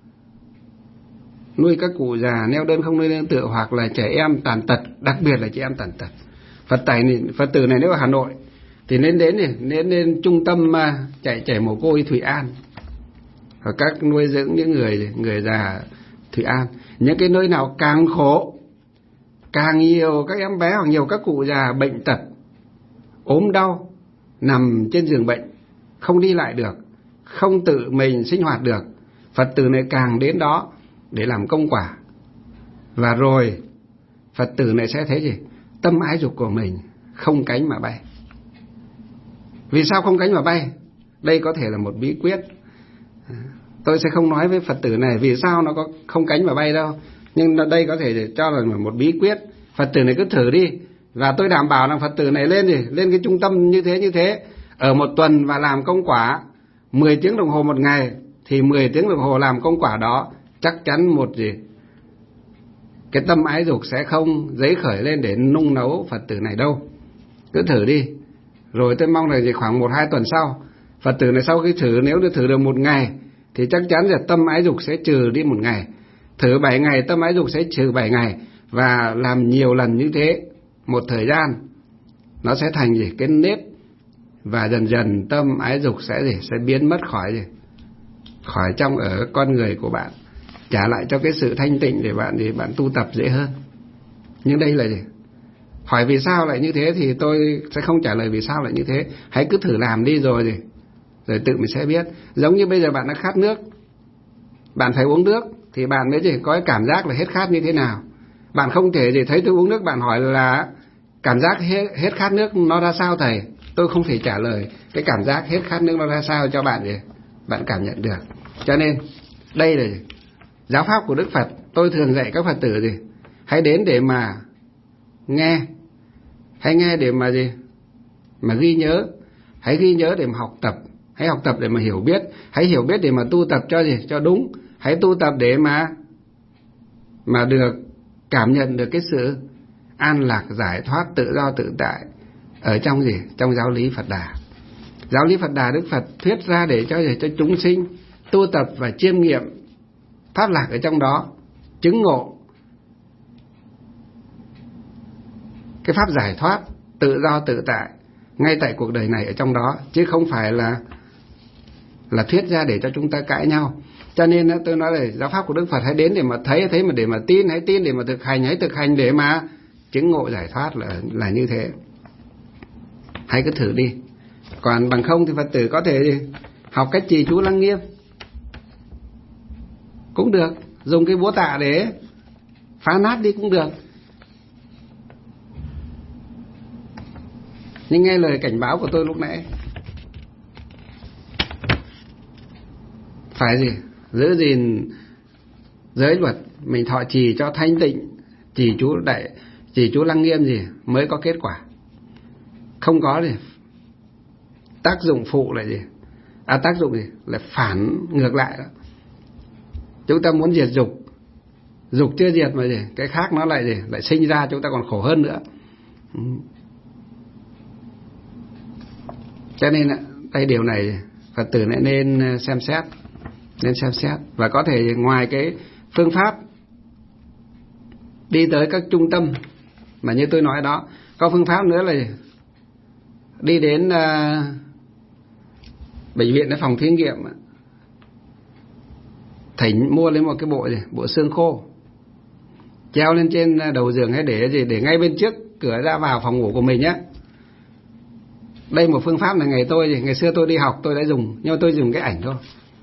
nuôi các cụ già neo đơn không nơi nương tựa, hoặc là trẻ em tàn tật, đặc biệt là trẻ em tàn tật. Phật tử này, Phật tử này nếu ở Hà Nội thì nên đến này, nên đến trung tâm chạy trẻ mồ côi Thủy An, hoặc các nuôi dưỡng những người người già Thủy An. Những cái nơi nào càng khổ, càng nhiều các em bé hoặc nhiều các cụ già bệnh tật, ốm đau, nằm trên giường bệnh, không đi lại được, không tự mình sinh hoạt được, Phật tử này càng đến đó để làm công quả. Và rồi Phật tử này sẽ thấy gì? Tâm ái dục của mình không cánh mà bay. Vì sao không cánh mà bay? Đây có thể là một bí quyết. Tôi sẽ không nói với Phật tử này vì sao nó có không cánh mà bay đâu, nhưng đây có thể cho là một bí quyết. Phật tử này cứ thử đi, và tôi đảm bảo rằng Phật tử này lên gì lên cái trung tâm như thế như thế ở một tuần và làm công quả mười tiếng đồng hồ một ngày, thì mười tiếng đồng hồ làm công quả đó chắc chắn một gì cái tâm ái dục sẽ không dấy khởi lên để nung nấu Phật tử này đâu. Cứ thử đi, rồi tôi mong là gì khoảng một hai tuần sau, Phật tử này sau khi thử, nếu được thử được một ngày thì chắc chắn là tâm ái dục sẽ trừ đi một ngày. Thử bảy ngày, tâm ái dục sẽ trừ bảy ngày, và làm nhiều lần như thế một thời gian, nó sẽ thành gì cái nếp, và dần dần tâm ái dục sẽ gì sẽ biến mất khỏi gì khỏi trong ở con người của bạn, trả lại cho cái sự thanh tịnh để bạn thì bạn tu tập dễ hơn. Nhưng đây là gì? Hỏi vì sao lại như thế thì tôi sẽ không trả lời vì sao lại như thế. Hãy cứ thử làm đi rồi gì rồi tự mình sẽ biết. Giống như bây giờ bạn đã khát nước, bạn phải uống nước thì bạn mới chỉ có cái cảm giác là hết khát như thế nào. Bạn không thể gì thấy tôi uống nước bạn hỏi là cảm giác hết, hết khát nước nó ra sao thầy. Tôi không thể trả lời cái cảm giác hết khát nước nó ra sao cho bạn để bạn cảm nhận được. Cho nên đây là giáo pháp của Đức Phật. Tôi thường dạy các Phật tử gì hãy đến để mà nghe, hãy nghe để mà gì mà ghi nhớ, hãy ghi nhớ để mà học tập, hãy học tập để mà hiểu biết, hãy hiểu biết để mà tu tập cho gì cho đúng, hãy tu tập để mà mà được cảm nhận được cái sự an lạc, giải thoát, tự do tự tại ở trong gì trong giáo lý Phật Đà. Giáo lý Phật Đà Đức Phật thuyết ra để cho cho chúng sinh tu tập và chiêm nghiệm pháp lạc ở trong đó, chứng ngộ cái pháp giải thoát tự do tự tại ngay tại cuộc đời này ở trong đó, chứ không phải là là thuyết ra để cho chúng ta cãi nhau. Cho nên tôi nói là giáo pháp của Đức Phật hãy đến để mà thấy, thấy mà để mà tin, hãy tin để mà thực hành, hãy thực hành để mà chứng ngộ giải thoát, là là như thế. Hãy cứ thử đi. Còn bằng không thì Phật tử có thể học cách trì chú Lăng Nghiêm cũng được, dùng cái búa tạ để phá nát đi cũng được. Nhưng nghe lời cảnh báo của tôi lúc nãy, phải gì giữ gìn giới luật, mình thọ trì cho thanh tịnh, trì chú đại, trì chú Lăng Nghiêm gì mới có kết quả. Không có gì tác dụng phụ là gì à tác dụng gì là phản ngược lại đó. Chúng ta muốn diệt dục, dục chưa diệt mà gì cái khác nó lại gì lại sinh ra, chúng ta còn khổ hơn nữa. Cho nên đây điều này Phật tử lại nên xem xét, nên xem xét. Và có thể ngoài cái phương pháp đi tới các trung tâm mà như tôi nói đó, có phương pháp nữa là đi đến uh, bệnh viện, đến phòng thí nghiệm, thỉnh mua lấy một cái bộ gì, bộ xương khô, treo lên trên đầu giường hay để gì, để ngay bên trước cửa ra vào phòng ngủ của mình nhé. Đây một phương pháp là ngày tôi ngày xưa tôi đi học tôi đã dùng, nhưng mà tôi dùng cái ảnh thôi.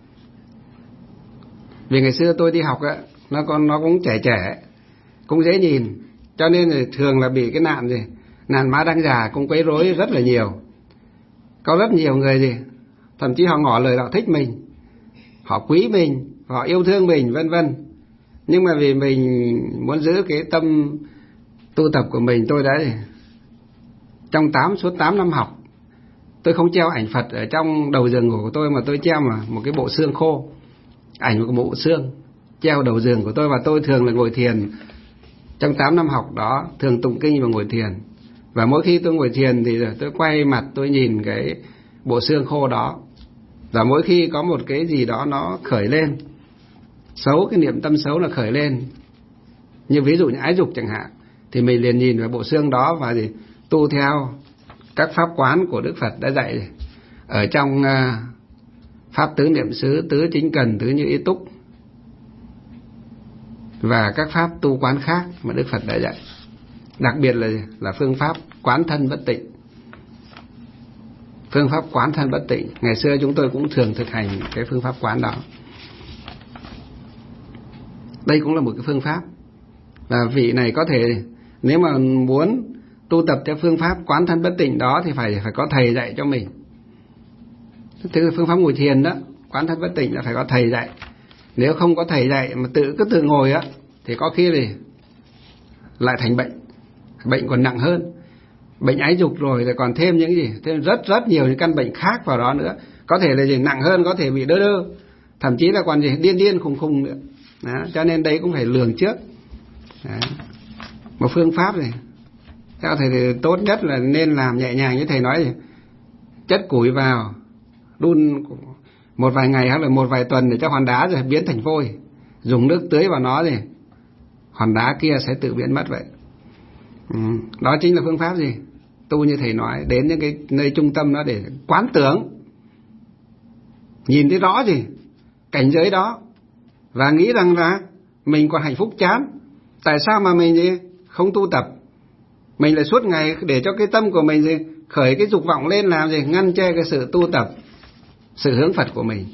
Vì ngày xưa tôi đi học á, nó còn nó cũng trẻ trẻ, cũng dễ nhìn, cho nên là thường là bị cái nạn gì, nạn má đang già cũng quấy rối rất là nhiều. Có rất nhiều người gì, thậm chí họ ngỏ lời họ thích mình, họ quý mình, họ yêu thương mình, vân vân. Nhưng mà vì mình muốn giữ cái tâm tu tập của mình, tôi đã trong tám suốt tám năm học, tôi không treo ảnh Phật ở trong đầu giường ngủ của tôi, mà tôi treo mà một cái bộ xương khô, ảnh một bộ xương treo đầu giường của tôi. Và tôi thường là ngồi thiền trong tám năm học đó, thường tụng kinh và ngồi thiền. Và mỗi khi tôi ngồi thiền thì tôi quay mặt tôi nhìn cái bộ xương khô đó. Và mỗi khi có một cái gì đó nó khởi lên xấu, cái niệm tâm xấu là khởi lên, như ví dụ như ái dục chẳng hạn, thì mình liền nhìn vào bộ xương đó và gì tu theo các pháp quán của Đức Phật đã dạy ở trong uh, pháp tứ niệm xứ, tứ chính cần, tứ như ý túc và các pháp tu quán khác mà Đức Phật đã dạy. Đặc biệt là là phương pháp quán thân bất tịnh. Phương pháp quán thân bất tịnh, ngày xưa chúng tôi cũng thường thực hành cái phương pháp quán đó. Đây cũng là một cái phương pháp. Và vị này có thể, nếu mà muốn tu tập theo phương pháp quán thân bất tịnh đó thì phải phải có thầy dạy cho mình. Thứ phương pháp ngồi thiền đó, quán thân bất tịnh là phải có thầy dạy. Nếu không có thầy dạy mà tự cứ tự ngồi á, thì có khi thì lại thành bệnh, bệnh còn nặng hơn. Bệnh ái dục rồi lại còn thêm những gì, thêm rất rất nhiều những căn bệnh khác vào đó nữa. Có thể là gì nặng hơn, có thể bị đơ đơ, thậm chí là còn gì điên điên khùng khùng nữa. Đó, cho nên đấy cũng phải lường trước. Đó. Một phương pháp này theo thầy thì tốt nhất là nên làm nhẹ nhàng như thầy nói gì, chất củi vào đun một vài ngày hay là một vài tuần để cho hòn đá rồi biến thành vôi, dùng nước tưới vào nó thì hòn đá kia sẽ tự biến mất vậy. Ừ, đó chính là phương pháp gì tu như thầy nói, đến những cái nơi trung tâm đó để quán tưởng, nhìn thấy rõ gì cảnh giới đó và nghĩ rằng là mình còn hạnh phúc chán. Tại sao mà mình gì không tu tập, mình lại suốt ngày để cho cái tâm của mình gì khởi cái dục vọng lên làm gì, ngăn che cái sự tu tập, sự hướng Phật của mình.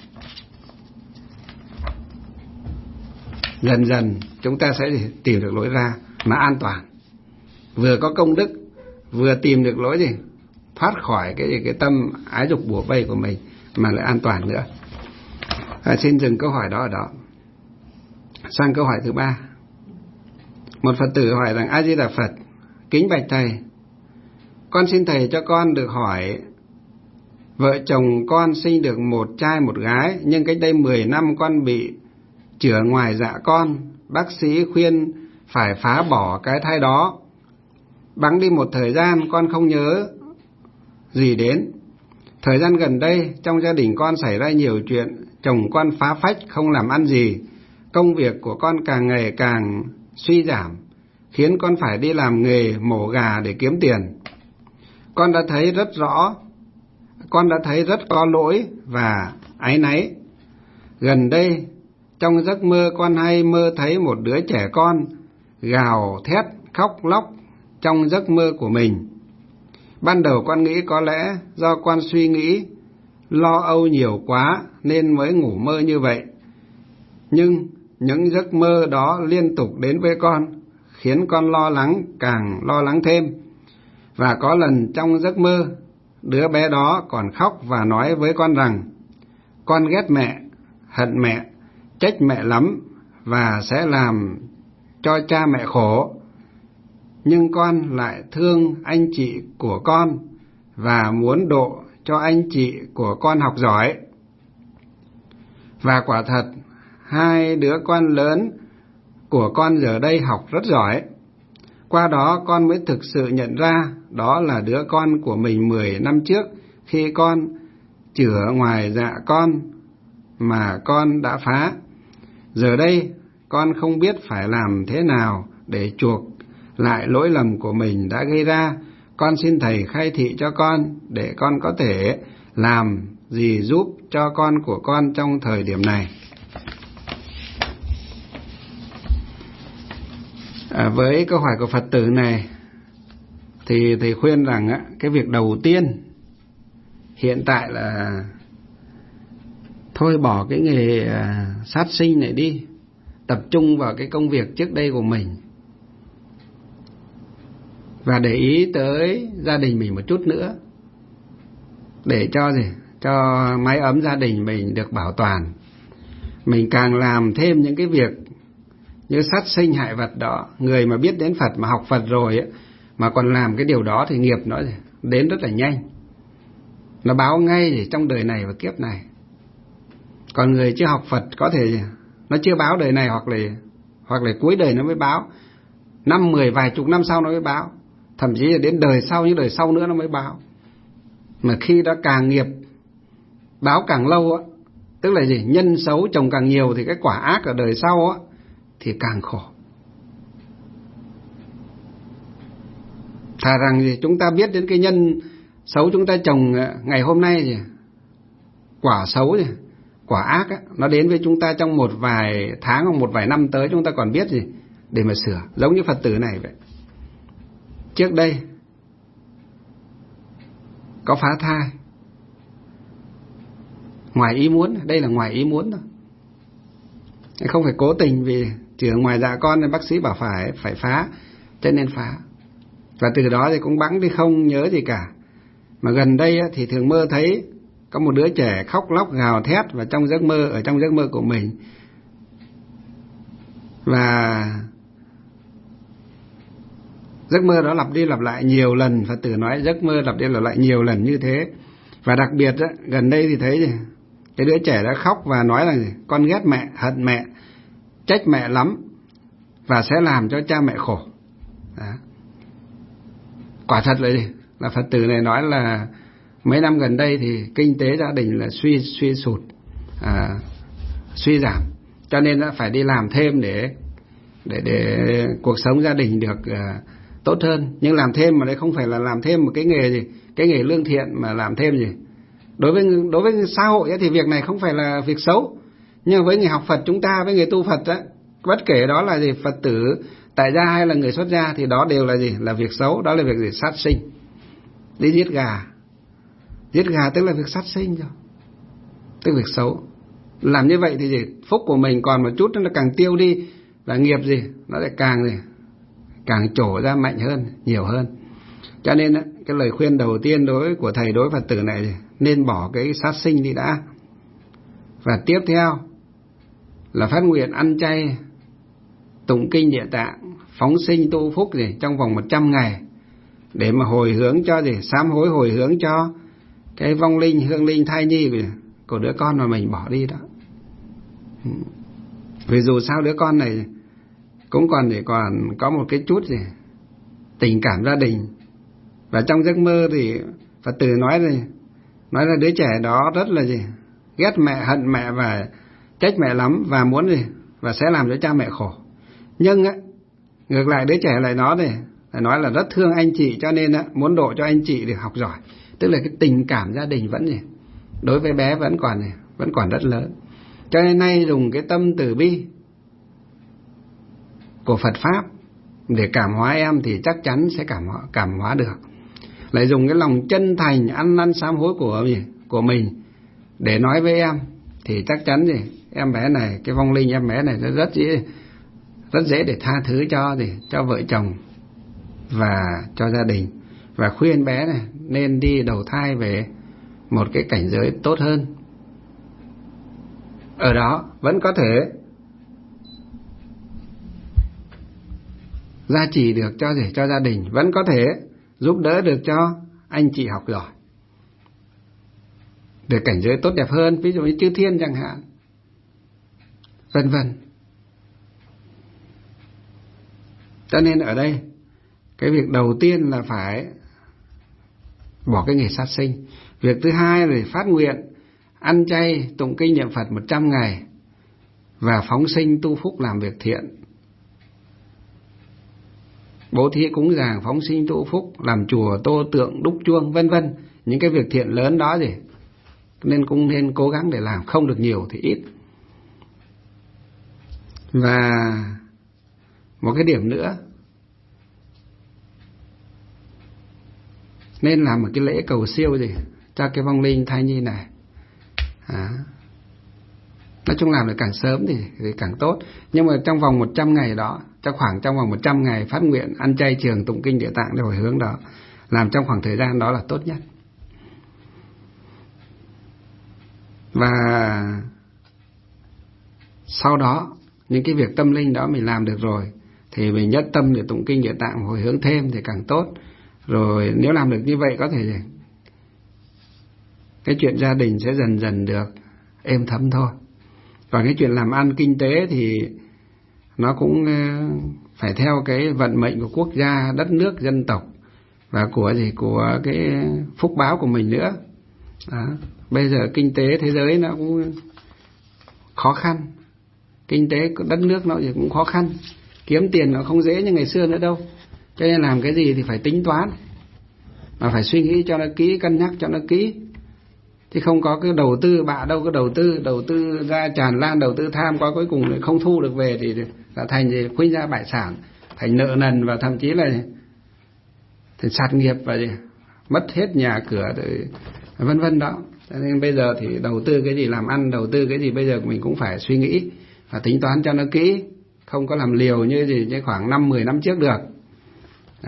Dần dần chúng ta sẽ tìm được lối ra mà an toàn, vừa có công đức, vừa tìm được lối gì thoát khỏi cái cái tâm ái dục bủa vây của mình mà lại an toàn nữa. À, xin dừng câu hỏi đó ở đó. Sang câu hỏi thứ ba. Một Phật tử hỏi rằng: A Di Đà Phật, kính bạch thầy, con xin thầy cho con được hỏi, vợ chồng con sinh được một trai một gái, nhưng cách đây mười năm con bị chữa ngoài dạ con, bác sĩ khuyên phải phá bỏ cái thai đó. Bẵng đi một thời gian con không nhớ gì đến. Thời gian gần đây trong gia đình con xảy ra nhiều chuyện, chồng con phá phách không làm ăn gì, công việc của con càng ngày càng suy giảm, khiến con phải đi làm nghề mổ gà để kiếm tiền. Con đã thấy rất rõ, con đã thấy rất có lỗi và áy náy. Gần đây trong giấc mơ con hay mơ thấy một đứa trẻ con gào thét khóc lóc trong giấc mơ của mình. Ban đầu con nghĩ có lẽ do con suy nghĩ lo âu nhiều quá nên mới ngủ mơ như vậy. Nhưng những giấc mơ đó liên tục đến với con, khiến con lo lắng càng lo lắng thêm. Và có lần trong giấc mơ, đứa bé đó còn khóc và nói với con rằng con ghét mẹ, hận mẹ, trách mẹ lắm và sẽ làm cho cha mẹ khổ. Nhưng con lại thương anh chị của con và muốn độ cho anh chị của con học giỏi. Và quả thật, hai đứa con lớn của con giờ đây học rất giỏi. Qua đó con mới thực sự nhận ra đó là đứa con của mình mười năm trước khi con chửa ngoài dạ con mà con đã phá. Giờ đây con không biết phải làm thế nào để chuộc lại lỗi lầm của mình đã gây ra. Con xin Thầy khai thị cho con để con có thể làm gì giúp cho con của con trong thời điểm này. À, với câu hỏi của Phật tử này thì thầy khuyên rằng á, cái việc đầu tiên hiện tại là thôi bỏ cái nghề à, sát sinh này đi, tập trung vào cái công việc trước đây của mình và để ý tới gia đình mình một chút nữa, để cho gì cho mái ấm gia đình mình được bảo toàn. Mình càng làm thêm những cái việc như sát sinh hại vật đó, người mà biết đến Phật mà học Phật rồi ấy, mà còn làm cái điều đó thì nghiệp nó đến rất là nhanh, nó báo ngay gì trong đời này và kiếp này. Còn người chưa học Phật có thể nó chưa báo đời này, hoặc là hoặc là cuối đời nó mới báo, năm mười vài chục năm sau nó mới báo, thậm chí là đến đời sau, những đời sau nữa nó mới báo. Mà khi đã càng nghiệp báo càng lâu á, tức là gì, nhân xấu chồng càng nhiều thì cái quả ác ở đời sau á thì càng khổ. Thà rằng gì chúng ta biết đến cái nhân xấu chúng ta trồng ngày hôm nay gì, quả xấu gì, quả ác á, nó đến với chúng ta trong một vài tháng hoặc một vài năm tới, chúng ta còn biết gì để mà sửa. Giống như Phật tử này vậy, trước đây có phá thai ngoài ý muốn, đây là ngoài ý muốn thôi, không phải cố tình, vì chỉ ở ngoài dạ con nên bác sĩ bảo phải phải phá, cho nên phá. Và từ đó thì cũng bẵng đi, không nhớ gì cả. Mà gần đây thì thường mơ thấy có một đứa trẻ khóc lóc gào thét và trong giấc mơ, ở trong giấc mơ của mình. Và giấc mơ đó lặp đi lặp lại nhiều lần. Phật tử nói giấc mơ lặp đi lặp lại nhiều lần như thế. Và đặc biệt đó, gần đây thì thấy gì, cái đứa trẻ đã khóc và nói là gì, con ghét mẹ, hận mẹ, trách mẹ lắm và sẽ làm cho cha mẹ khổ. Đó. Quả thật là gì, là Phật tử này nói là mấy năm gần đây thì kinh tế gia đình là suy suy sụt, à, suy giảm, cho nên đã phải đi làm thêm để để để cuộc sống gia đình được uh, tốt hơn. Nhưng làm thêm mà đây không phải là làm thêm một cái nghề gì, cái nghề lương thiện, mà làm thêm gì đối với đối với xã hội ấy, thì việc này không phải là việc xấu. Nhưng với người học Phật chúng ta, với người tu Phật ấy, bất kể đó là gì, Phật tử tại gia hay là người xuất gia, thì đó đều là gì, là việc xấu. Đó là việc gì, sát sinh, đi giết gà. Giết gà tức là việc sát sinh rồi, tức là việc xấu. Làm như vậy thì gì, phúc của mình còn một chút nó càng tiêu đi, và nghiệp gì nó lại càng gì càng trổ ra mạnh hơn, nhiều hơn. Cho nên cái lời khuyên đầu tiên đối của thầy đối Phật tử này, nên bỏ cái sát sinh đi đã. Và tiếp theo là phát nguyện ăn chay, tụng kinh Địa Tạng, phóng sinh tu phúc gì trong vòng một trăm ngày, để mà hồi hướng cho gì, sám hối hồi hướng cho cái vong linh, hương linh, thai nhi của đứa con mà mình bỏ đi đó. Vì dù sao đứa con này cũng còn để còn có một cái chút gì tình cảm gia đình. Và trong giấc mơ thì Phật tử nói gì, nói là đứa trẻ đó rất là gì, ghét mẹ, hận mẹ và trách mẹ lắm, và muốn gì, và sẽ làm cho cha mẹ khổ. Nhưng á, ngược lại đứa trẻ lại nói này, lại nói là rất thương anh chị, cho nên á, muốn độ cho anh chị để học giỏi. Tức là cái tình cảm gia đình vẫn gì, đối với bé vẫn còn gì, vẫn còn rất lớn. Cho nên nay dùng cái tâm từ bi của Phật Pháp để cảm hóa em thì chắc chắn sẽ cảm hóa, cảm hóa được. Lại dùng cái lòng chân thành ăn năn sám hối của mình, của mình để nói với em thì chắc chắn gì, em bé này, cái vong linh em bé này nó rất dễ, rất dễ để tha thứ cho gì, cho vợ chồng và cho gia đình. Và khuyên bé này nên đi đầu thai về một cái cảnh giới tốt hơn. Ở đó vẫn có thể gia trì được cho gì, cho gia đình, vẫn có thể giúp đỡ được cho anh chị học giỏi, được cảnh giới tốt đẹp hơn, ví dụ như chư thiên chẳng hạn, vân vân. Cho nên ở đây cái việc đầu tiên là phải bỏ cái nghề sát sinh. Việc thứ hai là phát nguyện ăn chay, tụng kinh niệm Phật một trăm ngày và phóng sinh tu phúc làm việc thiện. Bố thí cúng dường, phóng sinh tu phúc, làm chùa, tô tượng, đúc chuông, vân vân. Những cái việc thiện lớn đó gì nên cũng nên cố gắng để làm, không được nhiều thì ít. Và một cái điểm nữa, nên làm một cái lễ cầu siêu gì cho cái vong linh thai nhi này. À, nói chung làm được càng sớm thì, thì càng tốt. Nhưng mà trong vòng một trăm ngày đó, trong khoảng trong vòng một trăm ngày phát nguyện ăn chay trường tụng kinh Địa Tạng để hồi hướng đó, làm trong khoảng thời gian đó là tốt nhất. Và sau đó những cái việc tâm linh đó mình làm được rồi thì mình nhất tâm để tụng kinh Địa Tạng hồi hướng thêm thì càng tốt. Rồi nếu làm được như vậy có thể cái chuyện gia đình sẽ dần dần được êm thấm thôi. Còn cái chuyện làm ăn kinh tế thì nó cũng phải theo cái vận mệnh của quốc gia, đất nước, dân tộc và của gì của cái phúc báo của mình nữa. Đó. Bây giờ kinh tế thế giới nó cũng khó khăn, kinh tế của đất nước nó cũng khó khăn, kiếm tiền nó không dễ như ngày xưa nữa đâu. Cho nên làm cái gì thì phải tính toán, mà phải suy nghĩ cho nó kỹ, cân nhắc cho nó kỹ. Chứ không có cái đầu tư bạ đâu, cái đầu tư đầu tư ra tràn lan, đầu tư tham quá, cuối cùng lại không thu được về thì là thành gì khuynh ra bại sản, thành nợ nần và thậm chí là thành sạt nghiệp và gì mất hết nhà cửa rồi, vân vân đó. Cho nên bây giờ thì đầu tư cái gì, làm ăn đầu tư cái gì bây giờ mình cũng phải suy nghĩ và tính toán cho nó kỹ, không có làm liều như gì như khoảng năm mười năm trước được. Đó.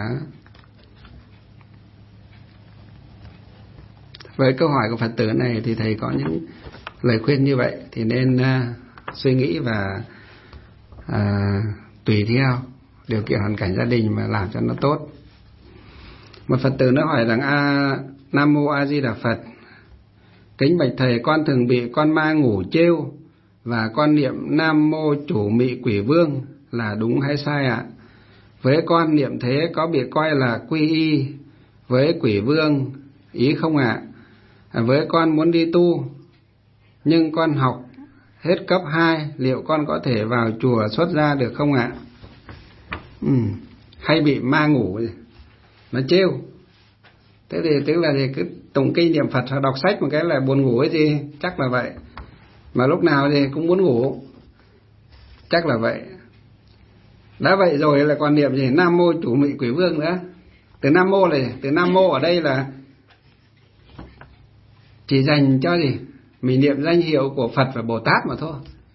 Với câu hỏi của Phật tử này thì thầy có những lời khuyên như vậy thì nên uh, suy nghĩ và uh, tùy theo điều kiện hoàn cảnh gia đình mà làm cho nó tốt. Một Phật tử nó hỏi rằng a Nam Mô A Di Đà Phật, kính bạch thầy, con thường bị con ma ngủ trêu và con niệm Nam Mô Chủ Mị Quỷ Vương là đúng hay sai ạ? Với con niệm thế có bị coi là quy y với quỷ vương ý không ạ? À, với con muốn đi tu nhưng con học hết cấp hai, liệu con có thể vào chùa xuất gia được không ạ? Ừ, hay bị ma ngủ nó trêu. Thế thì tức là thì cứ tụng kinh niệm Phật hoặc đọc sách một cái là buồn ngủ ấy gì, chắc là vậy. Mà lúc nào thì cũng muốn ngủ, chắc là vậy. Đã vậy rồi là còn niệm gì Nam Mô Chủ Mị Quỷ Vương nữa. Từ Nam Mô này, từ Nam Mô ở đây là chỉ dành cho gì mình niệm danh hiệu của Phật và Bồ Tát mà thôi.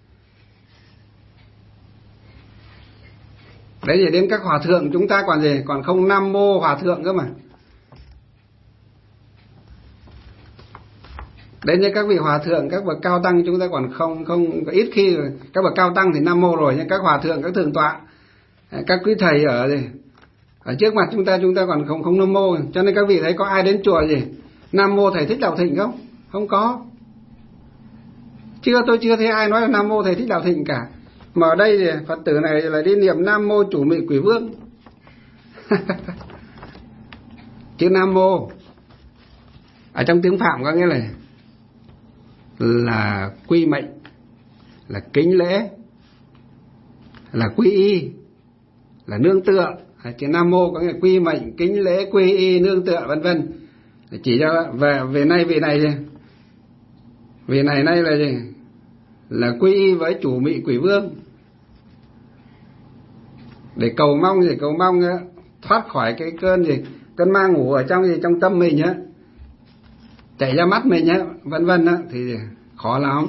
Đấy thì đến các hòa thượng chúng ta còn gì, còn không Nam Mô hòa thượng cơ mà. Đấy như các vị hòa thượng, các bậc cao tăng chúng ta còn không không ít khi. Các bậc cao tăng thì Nam Mô rồi, nhưng các hòa thượng, các thượng tọa, các quý thầy ở gì ở trước mặt chúng ta chúng ta còn không không Nam Mô. Cho nên các vị thấy có ai đến chùa gì Nam Mô Thầy Thích Đạo Thịnh không? Không có. Chưa, tôi chưa thấy ai nói là Nam Mô Thầy Thích Đạo Thịnh cả. Mà ở đây thì Phật tử này là đi niệm Nam Mô Chủ Mị Quỷ Vương. Chữ Nam Mô ở trong tiếng Phạm có nghĩa là là quy mệnh, là kính lễ, là quy y, là nương tựa. Chữ Nam Mô có nghĩa là quy mệnh, kính lễ, quy y, nương tựa vân vân. Chỉ cho về về nay vị này gì? Vị này nay là gì? Là quy y với Chủ Mị Quỷ Vương. Để cầu mong gì? Cầu mong thoát khỏi cái cơn gì? Cơn ma ngủ ở trong gì? Trong tâm mình á, chạy ra mắt mình á, vân vân á, thì khó lắm.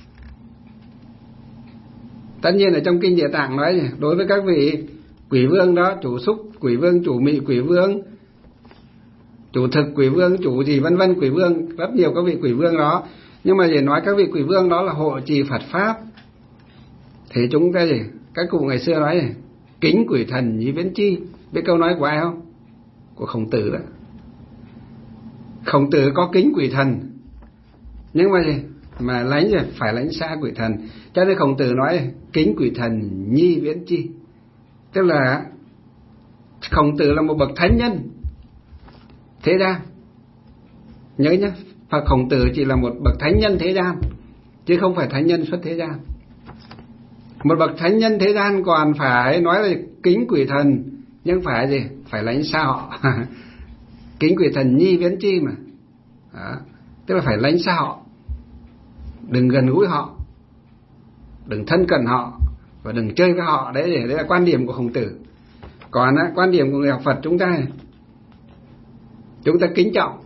Tất nhiên ở trong kinh Địa Tạng nói gì? Đối với các vị quỷ vương đó, chủ xúc quỷ vương, chủ mị quỷ vương, chủ thực quỷ vương, chủ gì vân vân quỷ vương, rất nhiều các vị quỷ vương đó. Nhưng mà để nói các vị quỷ vương đó là hộ trì Phật pháp thì chúng ta gì? Các cụ ngày xưa nói gì? Kính quỷ thần như viễn chi. Biết câu nói của ai không? Của Khổng Tử đó. Khổng Tử có kính quỷ thần, nhưng mà gì? Mà lánh gì? Phải lánh xa quỷ thần. Cho nên Khổng Tử nói kính quỷ thần nhi viễn chi. Tức là Khổng Tử là một bậc thánh nhân thế ra, Nhớ nhé, Phật Khổng Tử chỉ là một bậc thánh nhân thế gian, chứ không phải thánh nhân xuất thế gian. Một bậc thánh nhân thế gian còn phải nói là kính quỷ thần, nhưng phải gì? Phải lánh xa họ. Kính quỷ thần nhi viễn chi mà. Đó. Tức là phải lánh xa họ, đừng gần gũi họ, đừng thân cận họ, và đừng chơi với họ. Đấy, đấy là quan điểm của Khổng Tử. Còn á, quan điểm của người học Phật chúng ta, chúng ta kính trọng,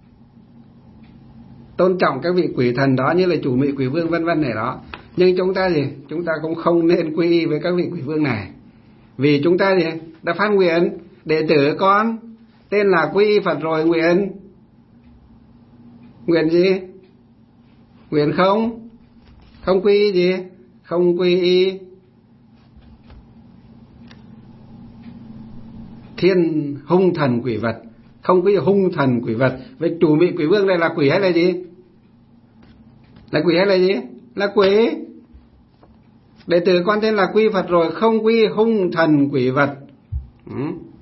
tôn trọng các vị quỷ thần đó, như là chủ mị quỷ vương vân vân này đó. Nhưng chúng ta gì? Chúng ta cũng không nên quy y với các vị quỷ vương này. Vì chúng ta gì? Đã phát nguyện, đệ tử con tên là quy y Phật rồi, nguyện nguyện gì? Nguyện không không quy y gì? Không quy y thiên hung thần quỷ vật. Không quy y hung thần quỷ vật. Vậy chủ mị quỷ vương đây là quỷ hay là gì? Là quỷ hay là gì? Là quỷ. Đệ tử con tên là quy Phật rồi, không quy hung thần quỷ vật. Ừ.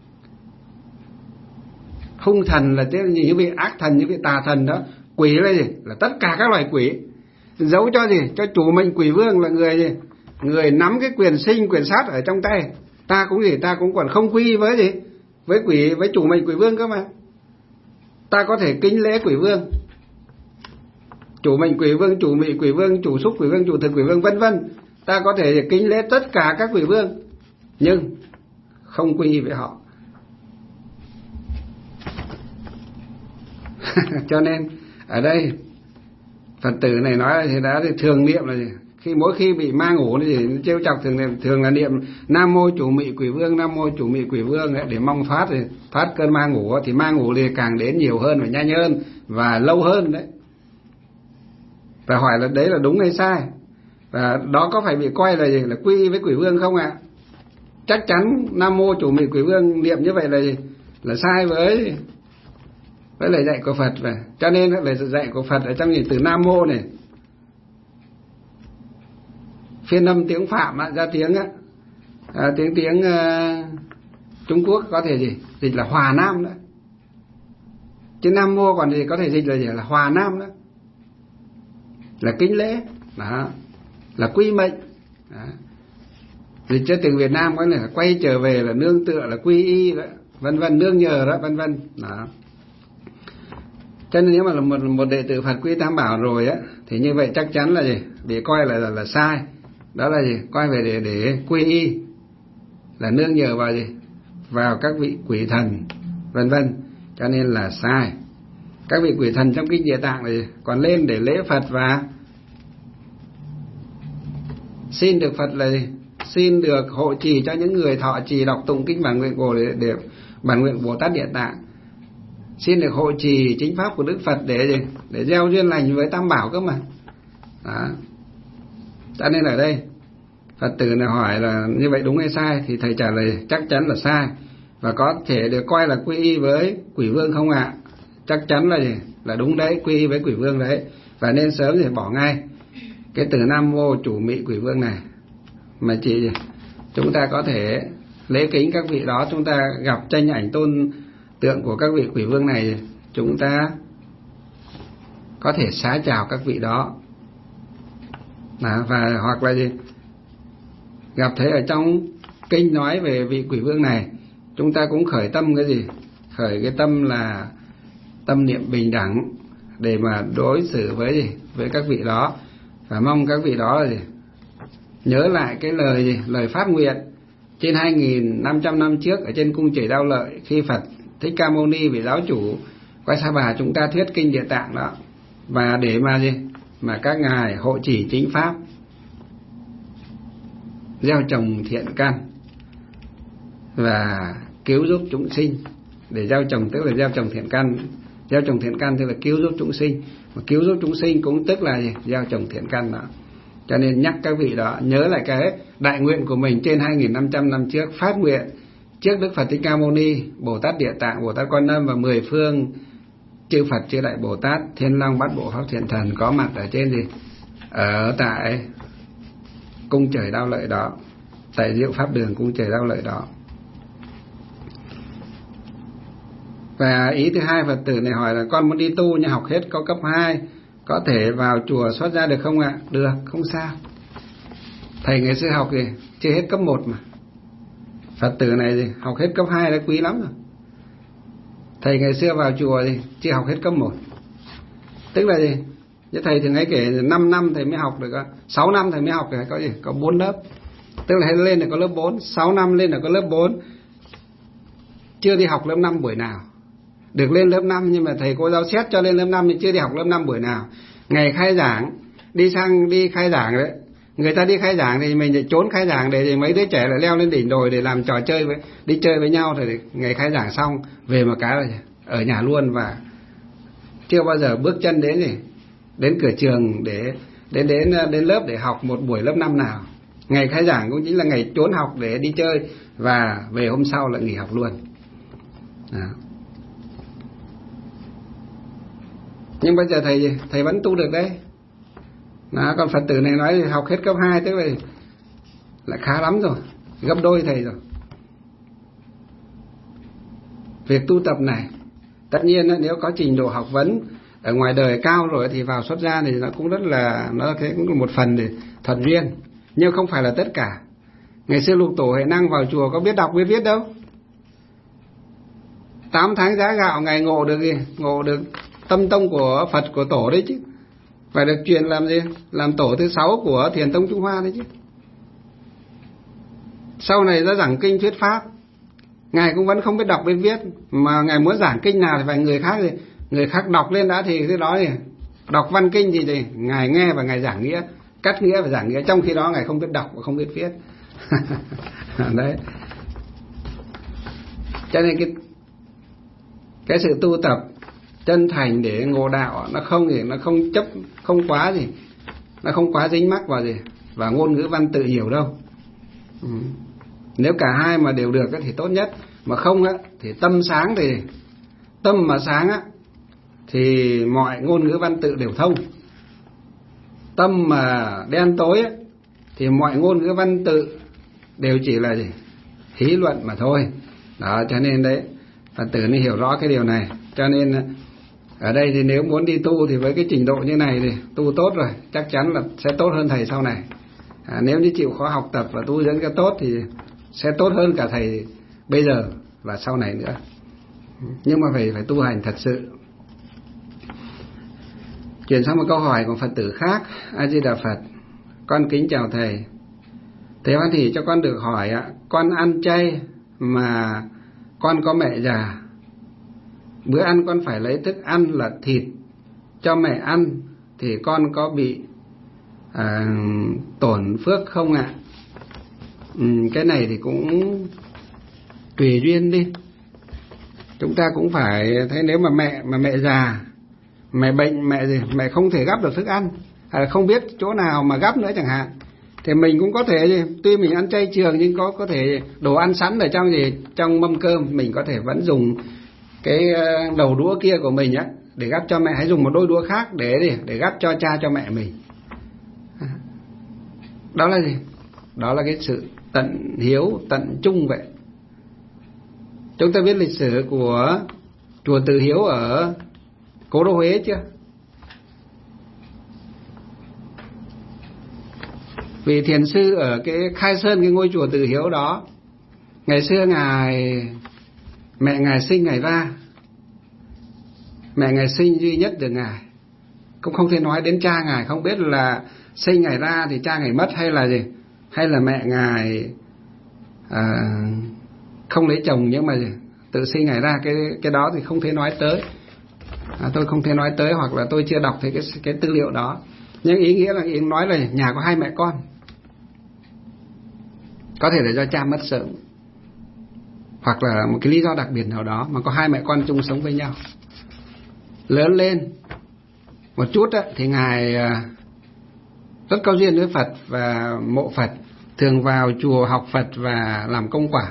Hung thần là những vị ác thần, những vị tà thần đó. Quỷ là gì? Là tất cả các loài quỷ. Giấu cho gì? Cho chủ mệnh quỷ vương là người gì? Người nắm cái quyền sinh quyền sát ở trong tay. Ta cũng gì? Ta cũng còn không quy với gì? Với quỷ, với chủ mệnh quỷ vương cơ mà. Ta có thể kính lễ quỷ vương, chủ mệnh quỷ vương, chủ mị quỷ vương, chủ xúc quỷ vương, chủ thực quỷ vương vân vân. Ta có thể kính lễ tất cả các quỷ vương, nhưng không quy y với họ. Cho nên ở đây Phật tử này nói thì đã thường niệm là gì? Khi mỗi khi bị ma ngủ thì trêu chọc thường niệm, thường là niệm Nam mô chủ mị quỷ vương, Nam mô chủ mị quỷ vương ấy, để mong thoát thì thoát cơn ma ngủ. Thì ma ngủ thì càng đến nhiều hơn và nhanh hơn và lâu hơn đấy. Và hỏi là đấy là đúng hay sai, và đó có phải bị coi là gì? Là quy y với quỷ vương không ạ? À? Chắc chắn Nam mô chủ mị quỷ vương niệm như vậy là gì? Là sai với với lời dạy của Phật. Và cho nên lời dạy của Phật ở trong những từ Nam mô này, phiên âm tiếng Phạm á, ra tiếng á, à, tiếng tiếng uh, Trung Quốc có thể gì dịch là Hòa Nam đó, chứ Nam mô còn gì có thể dịch là gì? Là Hòa Nam đó, là kính lễ đó, là quy mệnh đó. Dịch cho từ Việt Nam có là quay trở về, là nương tựa, là quy y đó, vân vân, nương nhờ đó, vân vân đó. Cho nên nếu mà là một, một đệ tử Phật quy Tam Bảo rồi á, thì như vậy chắc chắn là gì? Bị coi là, là là sai. Đó là gì? Coi về để để quy y, là nương nhờ vào gì? Vào các vị quỷ thần vân vân. Cho nên là sai. Các vị quỷ thần trong kinh Địa Tạng này còn lên để lễ Phật và xin được Phật là gì? Xin được hộ trì cho những người thọ trì đọc tụng kinh bản nguyện của để, để bản nguyện Bồ Tát Địa Tạng. Xin được hộ trì chính pháp của Đức Phật để gì? Để gieo duyên lành với Tam Bảo cơ mà. Đó. Cho nên ở đây Phật tử này hỏi là như vậy đúng hay sai, thì thầy trả lời chắc chắn là sai. Và có thể được coi là quy y với quỷ vương không ạ? À? Chắc chắn là gì? Là đúng đấy, quy y với quỷ vương đấy. Và nên sớm thì bỏ ngay cái từ Nam mô chủ mị quỷ vương này, mà chỉ chúng ta có thể lễ kính các vị đó. Chúng ta gặp tranh ảnh tôn tượng của các vị quỷ vương này, chúng ta có thể xá chào các vị đó. Đó, và hoặc là gì? Gặp thấy ở trong kinh nói về vị quỷ vương này, chúng ta cũng khởi tâm cái gì? Khởi cái tâm là tâm niệm bình đẳng để mà đối xử với gì? Với các vị đó. Và mong các vị đó là gì? Nhớ lại cái lời gì? Lời phát nguyện trên hai nghìn năm trăm năm trước ở trên cung Trời Đao Lợi, khi Phật Thích Ca Mâu Ni vị giáo chủ Quay Sa Bà chúng ta thuyết kinh Địa Tạng đó, và để mà gì? Mà các ngài hộ trì chính pháp, gieo trồng thiện căn và cứu giúp chúng sinh. Để gieo trồng tức là gieo trồng thiện căn, gieo trồng thiện căn tức là cứu giúp chúng sinh, mà cứu giúp chúng sinh cũng tức là gì? Gieo trồng thiện căn đó. Cho nên nhắc các vị đó nhớ lại cái đại nguyện của mình trên hai nghìn năm trăm năm trước, phát nguyện trước Đức Phật Thích Ca Mâu Ni, Bồ Tát Địa Tạng, Bồ Tát Quan Âm và mười phương chư Phật chư Đại Bồ Tát, Thiên Long Bát Bộ Pháp Thiện Thần có mặt ở trên gì? Ở tại cung Trời Đao Lợi đó, tại Diệu Pháp Đường cung Trời Đao Lợi đó. Và ý thứ hai Phật tử này hỏi là con muốn đi tu nhưng học hết có cấp hai, có thể vào chùa xuất gia được không ạ? Được, không sao. Thầy ngày xưa học thì chưa hết cấp một mà. Phật tử này thì học hết cấp hai đã quý lắm rồi. Thầy ngày xưa vào chùa thì chưa học hết cấp một. Tức là gì? Chứ thầy thường ấy kể năm năm thầy mới học được, sáu năm thầy mới học được có gì? Có bốn lớp. Tức là lên là có lớp bốn, sáu năm lên là có lớp bốn. Chưa đi học lớp năm buổi nào. Được lên lớp năm nhưng mà thầy cô giáo xét cho lên lớp năm nhưng chưa đi học lớp năm buổi nào. Ngày khai giảng, đi sang đi khai giảng đấy. Người ta đi khai giảng thì mình lại trốn khai giảng để thì mấy đứa trẻ lại leo lên đỉnh đồi để làm trò chơi với, đi chơi với nhau. Thì ngày khai giảng xong về một cái là ở nhà luôn, và chưa bao giờ bước chân đến gì đến cửa trường để đến đến đến lớp để học một buổi lớp năm nào. Ngày khai giảng cũng chính là ngày trốn học để đi chơi, và về hôm sau lại nghỉ học luôn. Đó. Nhưng bây giờ thầy thầy vẫn tu được đấy. Đó, còn Phật tử này nói thì học hết cấp hai, tức là là khá lắm rồi, gấp đôi thầy rồi. Việc tu tập này, tất nhiên nếu có trình độ học vấn ở ngoài đời cao rồi thì vào xuất gia thì nó cũng rất là, nó cũng là một phần để thuận duyên, nhưng không phải là tất cả. Ngày xưa Lục Tổ Huệ Năng vào chùa có biết đọc biết viết đâu. Tám tháng giá gạo ngày ngộ được gì? Ngộ được tâm tông của Phật, của Tổ đấy chứ. Phải được truyền làm gì? Làm tổ thứ sáu của Thiền Tông Trung Hoa đấy chứ. Sau này ra giảng kinh thuyết pháp, Ngài cũng vẫn không biết đọc biết viết, mà Ngài muốn giảng kinh nào thì phải người khác thì người khác đọc lên đã, thì cái đó thì đọc văn kinh gì thì Ngài nghe và Ngài giảng nghĩa, cắt nghĩa và giảng nghĩa, trong khi đó Ngài không biết đọc và không biết viết. Đấy. Cho nên cái cái sự tu tập chân thành để ngộ đạo nó không thì nó không chấp, không quá gì, nó không quá dính mắc vào gì và ngôn ngữ văn tự hiểu đâu. Ừ. Nếu cả hai mà đều được thì tốt nhất, mà không á thì tâm sáng, thì tâm mà sáng á thì mọi ngôn ngữ văn tự đều thông. Tâm mà đen tối á thì mọi ngôn ngữ văn tự đều chỉ là gì? Hí luận mà thôi. Đó, cho nên đấy Phật tử nên hiểu rõ cái điều này. Cho nên ở đây thì nếu muốn đi tu thì với cái trình độ như này thì tu tốt rồi, chắc chắn là sẽ tốt hơn thầy sau này. À, nếu như chịu khó học tập và tu dưỡng cho tốt thì sẽ tốt hơn cả thầy bây giờ và sau này nữa. Nhưng mà phải phải tu hành thật sự. Chuyển sang một câu hỏi của Phật tử khác. A Di Đà Phật. Con kính chào thầy. Thầy hoan hỉ cho con được hỏi ạ, con ăn chay mà con có mẹ già. Bữa ăn con phải lấy thức ăn là thịt cho mẹ ăn thì con có bị à, tổn phước không ạ? Ừ, cái này thì cũng tùy duyên đi. Chúng ta cũng phải thấy, nếu mà mẹ mà mẹ già, mẹ bệnh, mẹ gì, mẹ không thể gắp được thức ăn, hay không biết chỗ nào mà gắp nữa chẳng hạn, thì mình cũng có thể gì, tuy mình ăn chay trường nhưng có có thể đồ ăn sẵn ở trong gì, trong mâm cơm, mình có thể vẫn dùng cái đầu đũa kia của mình á để gắp cho mẹ, hãy dùng một đôi đũa khác để để, để gắp cho cha cho mẹ mình. Đó là gì? Đó là cái sự tận hiếu, tận trung vậy. Chúng ta biết lịch sử của chùa Từ Hiếu ở Cố Đô Huế chưa? Vị thiền sư ở cái khai sơn cái ngôi chùa Từ Hiếu đó, ngày xưa ngài mẹ ngài sinh ngài ra, mẹ ngài sinh duy nhất được ngài, cũng không thể nói đến cha ngài, không biết là sinh ngài ra thì cha ngài mất hay là gì, hay là mẹ ngài à, không lấy chồng nhưng mà gì, tự sinh ngài ra, cái cái đó thì không thể nói tới. À, tôi không thể nói tới, hoặc là tôi chưa đọc thấy cái cái tư liệu đó. Nhưng ý nghĩa là ý nói là nhà có hai mẹ con, có thể là do cha mất sớm, hoặc là một cái lý do đặc biệt nào đó mà có hai mẹ con chung sống với nhau. Lớn lên một chút á, thì ngài rất có duyên với Phật và mộ Phật, thường vào chùa học Phật và làm công quả.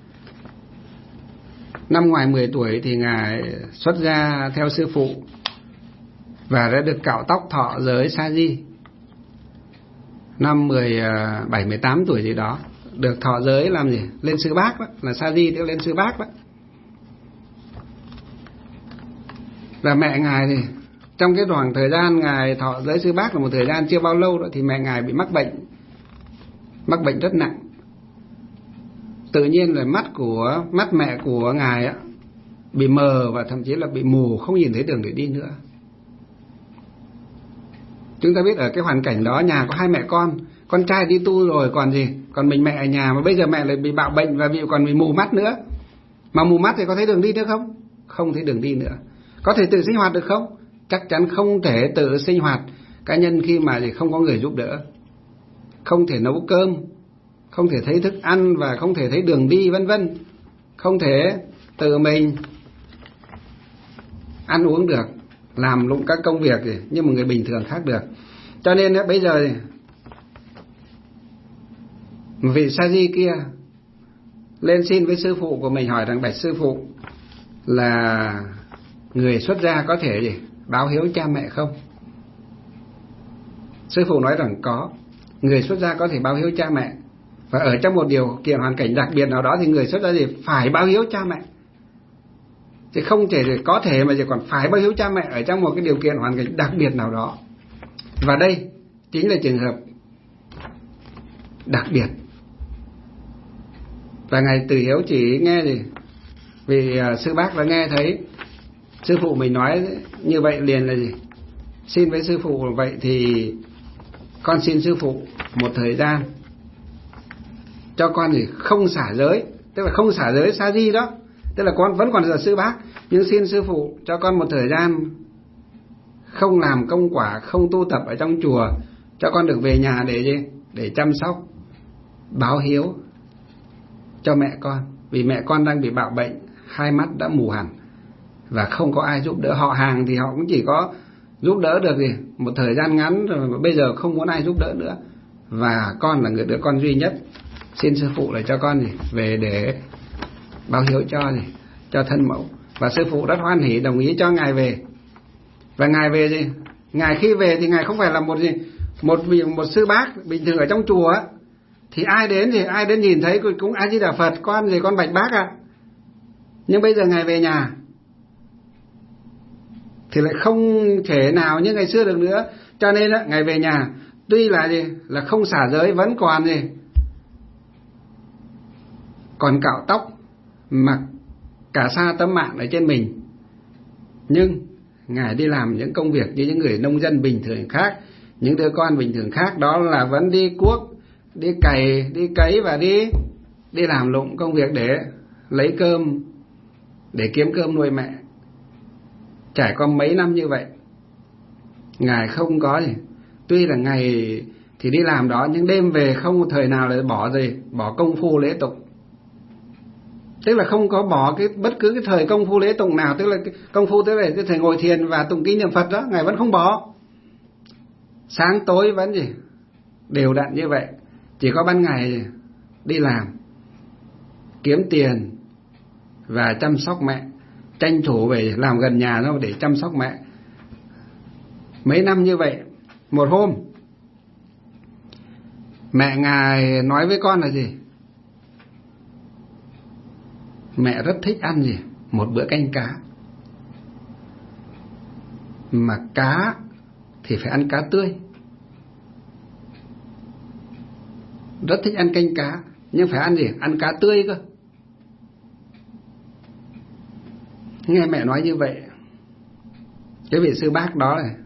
Năm ngoài mười tuổi thì ngài xuất gia theo sư phụ và đã được cạo tóc thọ giới sa di. Năm mười bảy mười tám tuổi gì đó được thọ giới làm gì, lên sư bác đó, là sa di tức lên sư bác đó. Và mẹ ngài thì trong cái khoảng thời gian ngài thọ giới sư bác là một thời gian chưa bao lâu đó, thì mẹ ngài bị mắc bệnh, mắc bệnh rất nặng. Tự nhiên là mắt của mắt mẹ của ngài á bị mờ và thậm chí là bị mù, không nhìn thấy đường để đi nữa. Chúng ta biết ở cái hoàn cảnh đó, nhà có hai mẹ con, con trai đi tu rồi còn gì, còn mình mẹ ở nhà, mà bây giờ mẹ lại bị bạo bệnh và bị còn bị mù mắt nữa. Mà mù mắt thì có thấy đường đi nữa không? Không thấy đường đi nữa. Có thể tự sinh hoạt được không? Chắc chắn không thể tự sinh hoạt cá nhân khi mà thì không có người giúp đỡ. Không thể nấu cơm, không thể thấy thức ăn và không thể thấy đường đi vân vân. Không thể tự mình ăn uống được, làm lụng các công việc gì như một người bình thường khác được. Cho nên bây giờ vị sa di kia lên xin với sư phụ của mình, hỏi rằng bạch sư phụ, là người xuất gia có thể gì báo hiếu cha mẹ không? Sư phụ nói rằng có, người xuất gia có thể báo hiếu cha mẹ, và ở trong một điều kiện hoàn cảnh đặc biệt nào đó thì người xuất gia gì phải báo hiếu cha mẹ, chứ không thể có thể mà chỉ còn phải báo hiếu cha mẹ ở trong một cái điều kiện hoàn cảnh đặc biệt nào đó. Và đây chính là trường hợp đặc biệt. Và ngài Từ Hiếu chỉ nghe gì vì uh, sư bác đã nghe thấy sư phụ mình nói như vậy, liền là gì xin với sư phụ, vậy thì con xin sư phụ một thời gian cho con gì không xả giới, tức là không xả giới sa di đó, tức là con vẫn còn là sư bác, nhưng xin sư phụ cho con một thời gian không làm công quả, không tu tập ở trong chùa, cho con được về nhà để gì để chăm sóc báo hiếu cho mẹ con. Vì mẹ con đang bị bạo bệnh, hai mắt đã mù hẳn và không có ai giúp đỡ. Họ hàng thì họ cũng chỉ có giúp đỡ được gì một thời gian ngắn rồi, mà bây giờ không muốn ai giúp đỡ nữa. Và con là người đứa con duy nhất, xin sư phụ lại cho con gì về để báo hiếu cho gì cho thân mẫu. Và sư phụ rất hoan hỉ đồng ý cho ngài về. Và ngài về gì ngài khi về thì ngài không phải là một gì một một sư bác bình thường ở trong chùa á, thì ai đến thì ai đến nhìn thấy cũng A Di Đà Phật, con gì con bạch bác ạ. À. Nhưng bây giờ ngài về nhà thì lại không thể nào như ngày xưa được nữa. Cho nên á, ngài về nhà tuy là gì là không xả giới, vẫn còn gì còn cạo tóc, mặc cả sa tấm mạn ở trên mình, nhưng ngài đi làm những công việc như những người nông dân bình thường khác, những đứa con bình thường khác, đó là vẫn đi cuốc, đi cày, đi cấy và đi đi làm lụng công việc để lấy cơm, để kiếm cơm nuôi mẹ. Trải qua mấy năm như vậy, ngài không có gì, tuy là ngày thì đi làm đó, nhưng đêm về không một thời nào để bỏ gì bỏ công phu lễ tục. Tức là không có bỏ cái bất cứ cái thời công phu lễ tụng nào, tức là cái công phu tức là cái thời ngồi thiền và tụng kinh niệm Phật đó, ngài vẫn không bỏ. Sáng tối vẫn gì đều đặn như vậy. Chỉ có ban ngày đi làm, kiếm tiền và chăm sóc mẹ, tranh thủ về làm gần nhà nó để chăm sóc mẹ. Mấy năm như vậy, một hôm mẹ ngài nói với con là gì? Mẹ rất thích ăn gì? Một bữa canh cá. Mà cá thì phải ăn cá tươi. Rất thích ăn canh cá, nhưng phải ăn gì? Ăn cá tươi cơ. Nghe mẹ nói như vậy, cái vị sư bác đó này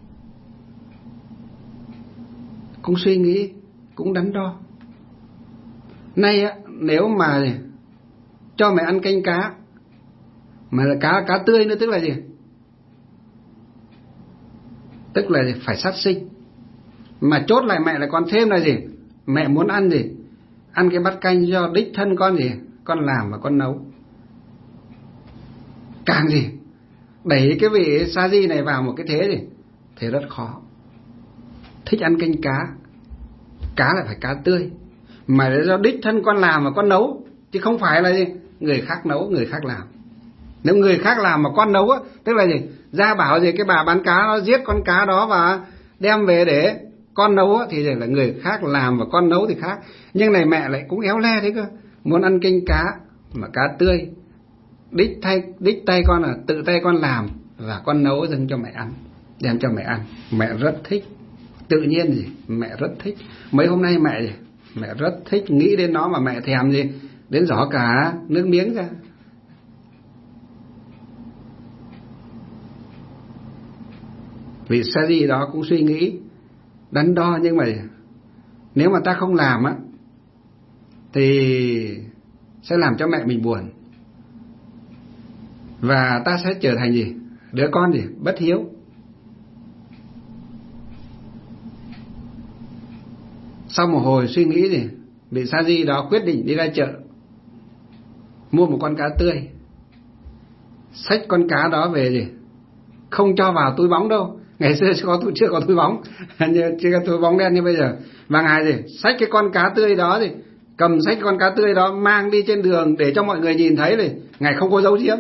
cũng suy nghĩ, cũng đắn đo. Nay á, nếu mà cho mẹ ăn canh cá, mà là cá cá tươi nữa, tức là gì? Tức là gì? Phải sát sinh. Mà chốt lại mẹ lại còn thêm là gì? Mẹ muốn ăn gì? Ăn cái bát canh do đích thân con gì? Con làm và con nấu. Càng gì? Đẩy cái vị sa di này vào một cái thế gì? Thế rất khó. Thích ăn canh cá, cá lại phải cá tươi, mà để do đích thân con làm và con nấu, chứ không phải là gì người khác nấu, người khác làm. Nếu người khác làm mà con nấu á, tức là gì? Gia bảo gì cái bà bán cá nó giết con cá đó và đem về để con nấu á, thì là người khác làm và con nấu thì khác. Nhưng này mẹ lại cũng éo le thế cơ, muốn ăn canh cá mà cá tươi, đích tay đích tay con là tự tay con làm và con nấu dâng cho mẹ ăn, đem cho mẹ ăn. Mẹ rất thích, tự nhiên gì, mẹ rất thích. Mấy hôm nay mẹ gì, mẹ rất thích, nghĩ đến nó mà mẹ thèm gì, đến giỏ cả nước miếng ra. Vị sa di đó cũng suy nghĩ đắn đo, nhưng mà nếu mà ta không làm á thì sẽ làm cho mẹ mình buồn, và ta sẽ trở thành gì, đứa con gì, bất hiếu. Sau một hồi suy nghĩ gì, vị sa di đó quyết định đi ra chợ mua một con cá tươi, xách con cá đó về gì, không cho vào túi bóng đâu. Ngày xưa chưa có, chưa có túi bóng, chưa có túi bóng đen như bây giờ. Và ngài gì, xách cái con cá tươi đó thì cầm xách con cá tươi đó mang đi trên đường để cho mọi người nhìn thấy thì ngài không có giấu giếm.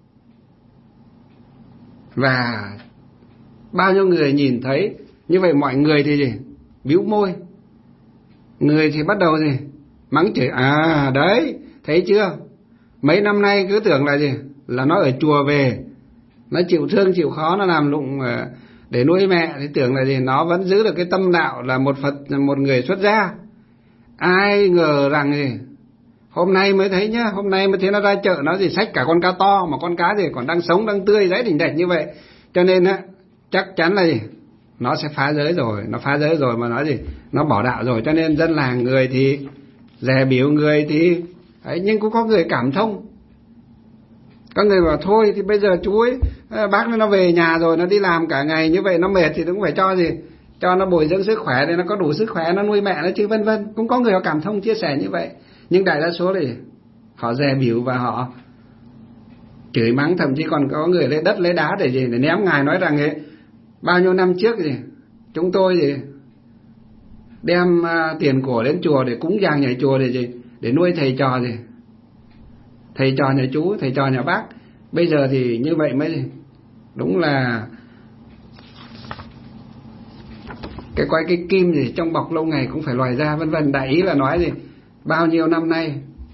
Và bao nhiêu người nhìn thấy như vậy, mọi người thì gì, bĩu môi, người thì bắt đầu gì, mắng chửi. À đấy, thấy chưa, mấy năm nay cứ tưởng là gì, là nó ở chùa về, nó chịu thương chịu khó, nó làm lụng để nuôi mẹ, thì tưởng là gì, nó vẫn giữ được cái tâm đạo là một Phật, một người xuất gia. Ai ngờ rằng gì, hôm nay mới thấy nhá, hôm nay mới thấy nó ra chợ, nó gì xách cả con cá to, mà con cá gì còn đang sống, đang tươi, đấy đỉnh đạch như vậy. Cho nên á, chắc chắn là gì, nó sẽ phá giới rồi, nó phá giới rồi mà nói gì, nó bỏ đạo rồi. Cho nên dân làng người thì dè bỉu, người thì ấy, nhưng cũng có người cảm thông. Có người bảo thôi thì bây giờ chú ấy, bác nó về nhà rồi, nó đi làm cả ngày như vậy nó mệt thì cũng phải cho gì, cho nó bồi dưỡng sức khỏe để nó có đủ sức khỏe nó nuôi mẹ nó chứ, vân vân. Cũng có người họ cảm thông chia sẻ như vậy, nhưng đại đa số thì họ dè bỉu và họ chửi mắng, thậm chí còn có người lấy đất lấy đá để gì, để ném ngài, nói rằng ấy, bao nhiêu năm trước gì chúng tôi gì đem uh, tiền của đến chùa để cúng dường nhà chùa để gì, để nuôi thầy trò gì, thầy trò nhà chú, thầy trò nhà bác. Bây giờ thì như vậy mới đúng là cái quái cái kim gì trong bọc lâu ngày cũng phải loài ra, vân vân. Đại ý là nói gì, bao nhiêu năm nay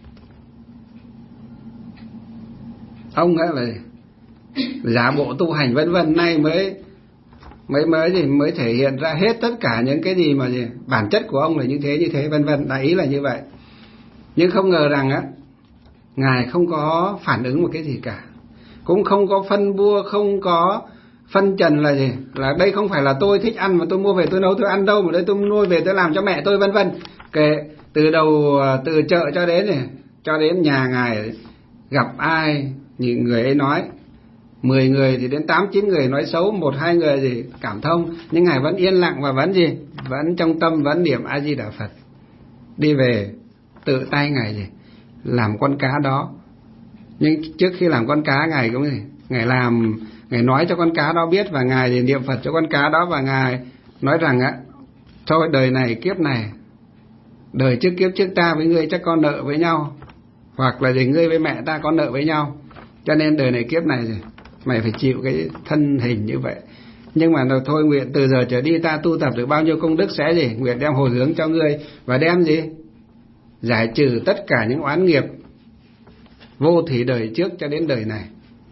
ông ấy là giả bộ tu hành vân vân, nay mới mới mới gì mới thể hiện ra hết tất cả những cái gì mà gì bản chất của ông là như thế như thế vân vân. Đại ý là như vậy. Nhưng không ngờ rằng á, ngài không có phản ứng một cái gì cả, cũng không có phân bua, không có phân trần là gì, là đây không phải là tôi thích ăn mà tôi mua về tôi nấu tôi ăn đâu, mà đây tôi nuôi về tôi làm cho mẹ tôi vân vân. Kể từ đầu, từ chợ cho đến này, cho đến nhà ngài gặp ai những người ấy nói, mười người thì đến tám chín người nói xấu, một hai người gì cảm thông, nhưng ngài vẫn yên lặng và vẫn gì, vẫn trong tâm vẫn niệm A Di Đà Phật. Đi về tự tay ngài gì làm con cá đó. Nhưng trước khi làm con cá, ngài cũng gì, ngài làm, ngài nói cho con cá đó biết, và ngài thì niệm Phật cho con cá đó, và ngài nói rằng á, thôi đời này kiếp này, đời trước kiếp trước ta với ngươi chắc có nợ với nhau, hoặc là gì ngươi với mẹ ta có nợ với nhau, cho nên đời này kiếp này gì mày phải chịu cái thân hình như vậy. Nhưng mà thôi, nguyện từ giờ trở đi ta tu tập được bao nhiêu công đức sẽ gì, nguyện đem hồi hướng cho ngươi, và đem gì giải trừ tất cả những oán nghiệp vô thỉ đời trước cho đến đời này,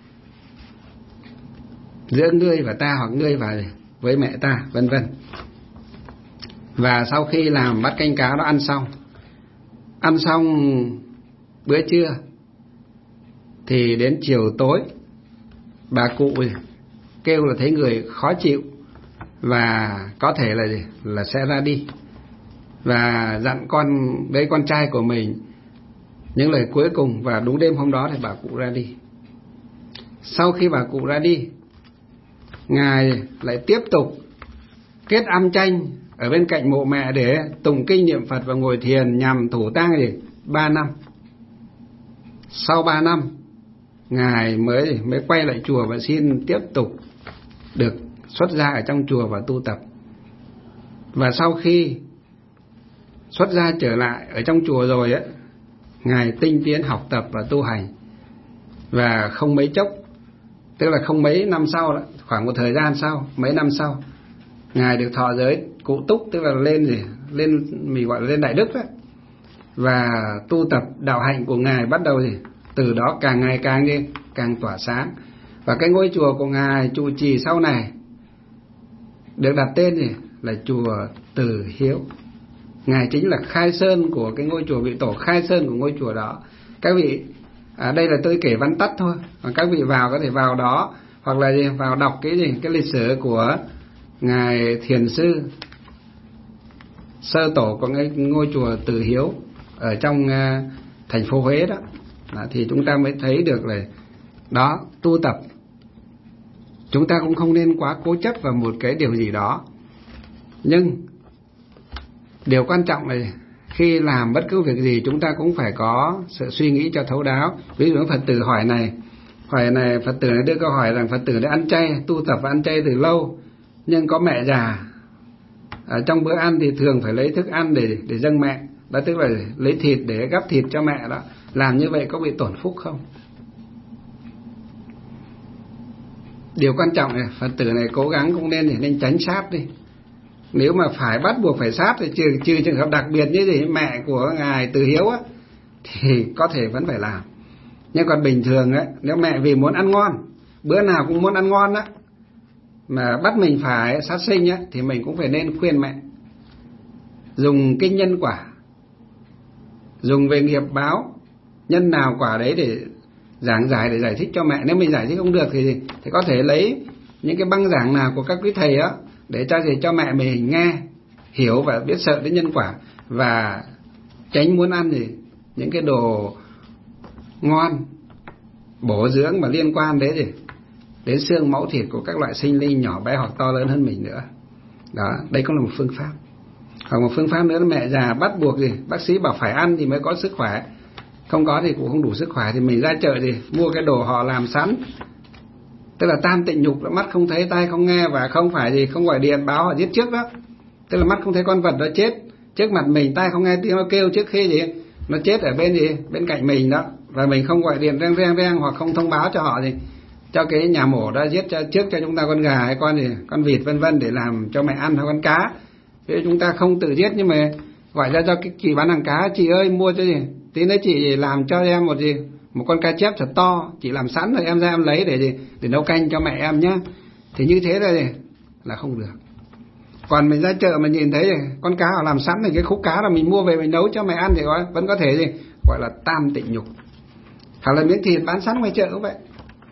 giữa ngươi và ta, hoặc ngươi và với mẹ ta, vân vân. Và sau khi làm bát canh cá đó ăn xong, ăn xong bữa trưa thì đến chiều tối, bà cụ kêu là thấy người khó chịu và có thể là gì, là sẽ ra đi, và dặn con với con trai của mình những lời cuối cùng. Và đúng đêm hôm đó thì bà cụ ra đi. Sau khi bà cụ ra đi, ngài lại tiếp tục kết âm chanh ở bên cạnh mộ mẹ để tụng kinh niệm Phật và ngồi thiền nhằm thủ tang gì ba năm. Sau ba năm, ngài mới mới quay lại chùa và xin tiếp tục được xuất gia ở trong chùa và tu tập. Và sau khi xuất gia trở lại ở trong chùa rồi ấy, ngài tinh tiến học tập và tu hành. Và không mấy chốc, tức là không mấy năm sau đó, khoảng một thời gian sau, mấy năm sau, ngài được thọ giới cụ túc, tức là lên gì, lên mình gọi là lên đại đức đó. Và tu tập đạo hạnh của ngài bắt đầu gì, từ đó càng ngày càng đi càng tỏa sáng. Và cái ngôi chùa của ngài trụ trì sau này được đặt tên gì là chùa Từ Hiếu. Ngài chính là khai sơn của cái ngôi chùa, vị tổ khai sơn của ngôi chùa đó. Các vị, à, đây là tôi kể vắn tắt thôi, còn các vị vào có thể vào đó, hoặc là gì, vào đọc cái gì cái lịch sử của ngài thiền sư sơ tổ của cái ngôi chùa Từ Hiếu ở trong uh, thành phố Huế đó. đó thì chúng ta mới thấy được là đó, tu tập chúng ta cũng không nên quá cố chấp vào một cái điều gì đó, nhưng điều quan trọng là khi làm bất cứ việc gì chúng ta cũng phải có sự suy nghĩ cho thấu đáo. Ví dụ Phật tử hỏi này, hỏi này Phật tử này đưa câu hỏi rằng Phật tử đã ăn chay, tu tập và ăn chay từ lâu, nhưng có mẹ già, ở trong bữa ăn thì thường phải lấy thức ăn để để dâng mẹ, đó tức là lấy thịt để gắp thịt cho mẹ đó. Làm như vậy có bị tổn phúc không? Điều quan trọng là Phật tử này cố gắng cũng nên nên tránh sát đi. Nếu mà phải bắt buộc phải sát thì trừ, trừ trường hợp đặc biệt như gì mẹ của ngài Từ Hiếu á, thì có thể vẫn phải làm. Nhưng còn bình thường ấy, nếu mẹ vì muốn ăn ngon, bữa nào cũng muốn ăn ngon á, mà bắt mình phải sát sinh á, thì mình cũng phải nên khuyên mẹ dùng kinh nhân quả, dùng về nghiệp báo nhân nào quả đấy để giảng giải, để giải thích cho mẹ. Nếu mình giải thích không được thì thì có thể lấy những cái băng giảng nào của các quý thầy á để cho gì cho mẹ mình nghe hiểu và biết sợ đến nhân quả, và tránh muốn ăn gì những cái đồ ngon bổ dưỡng mà liên quan đến gì đến xương máu thịt của các loại sinh linh nhỏ bé hoặc to lớn hơn mình nữa. Đó, đây cũng là một phương pháp. Hoặc một phương pháp nữa là mẹ già bắt buộc gì bác sĩ bảo phải ăn thì mới có sức khỏe, không có thì cũng không đủ sức khỏe, thì mình ra chợ thì mua cái đồ họ làm sẵn, tức là tam tịnh nhục, là mắt không thấy tai không nghe, và không phải gì không gọi điện báo họ giết trước đó, tức là mắt không thấy con vật đó chết trước mặt mình, tai không nghe tiếng nó kêu trước khi gì nó chết ở bên gì bên cạnh mình đó, và mình không gọi điện reng reng reng hoặc không thông báo cho họ gì cho cái nhà mổ đó giết cho, trước cho chúng ta con gà hay con gì con vịt vân vân để làm cho mẹ ăn, hay con cá. Thế chúng ta không tự giết, nhưng mà gọi ra cho cái chị bán hàng cá, chị ơi mua cho gì tí nữa chị làm cho em một gì một con cá chép thật to, chị làm sẵn rồi em ra em lấy để gì để nấu canh cho mẹ em nhá. Thì như thế là gì là không được. Còn mình ra chợ mà nhìn thấy con cá họ làm sẵn thì cái khúc cá là mình mua về mình nấu cho mẹ ăn thì có, vẫn có thể gì gọi là tam tịnh nhục. Hoặc là miếng thịt bán sẵn ngoài chợ cũng vậy.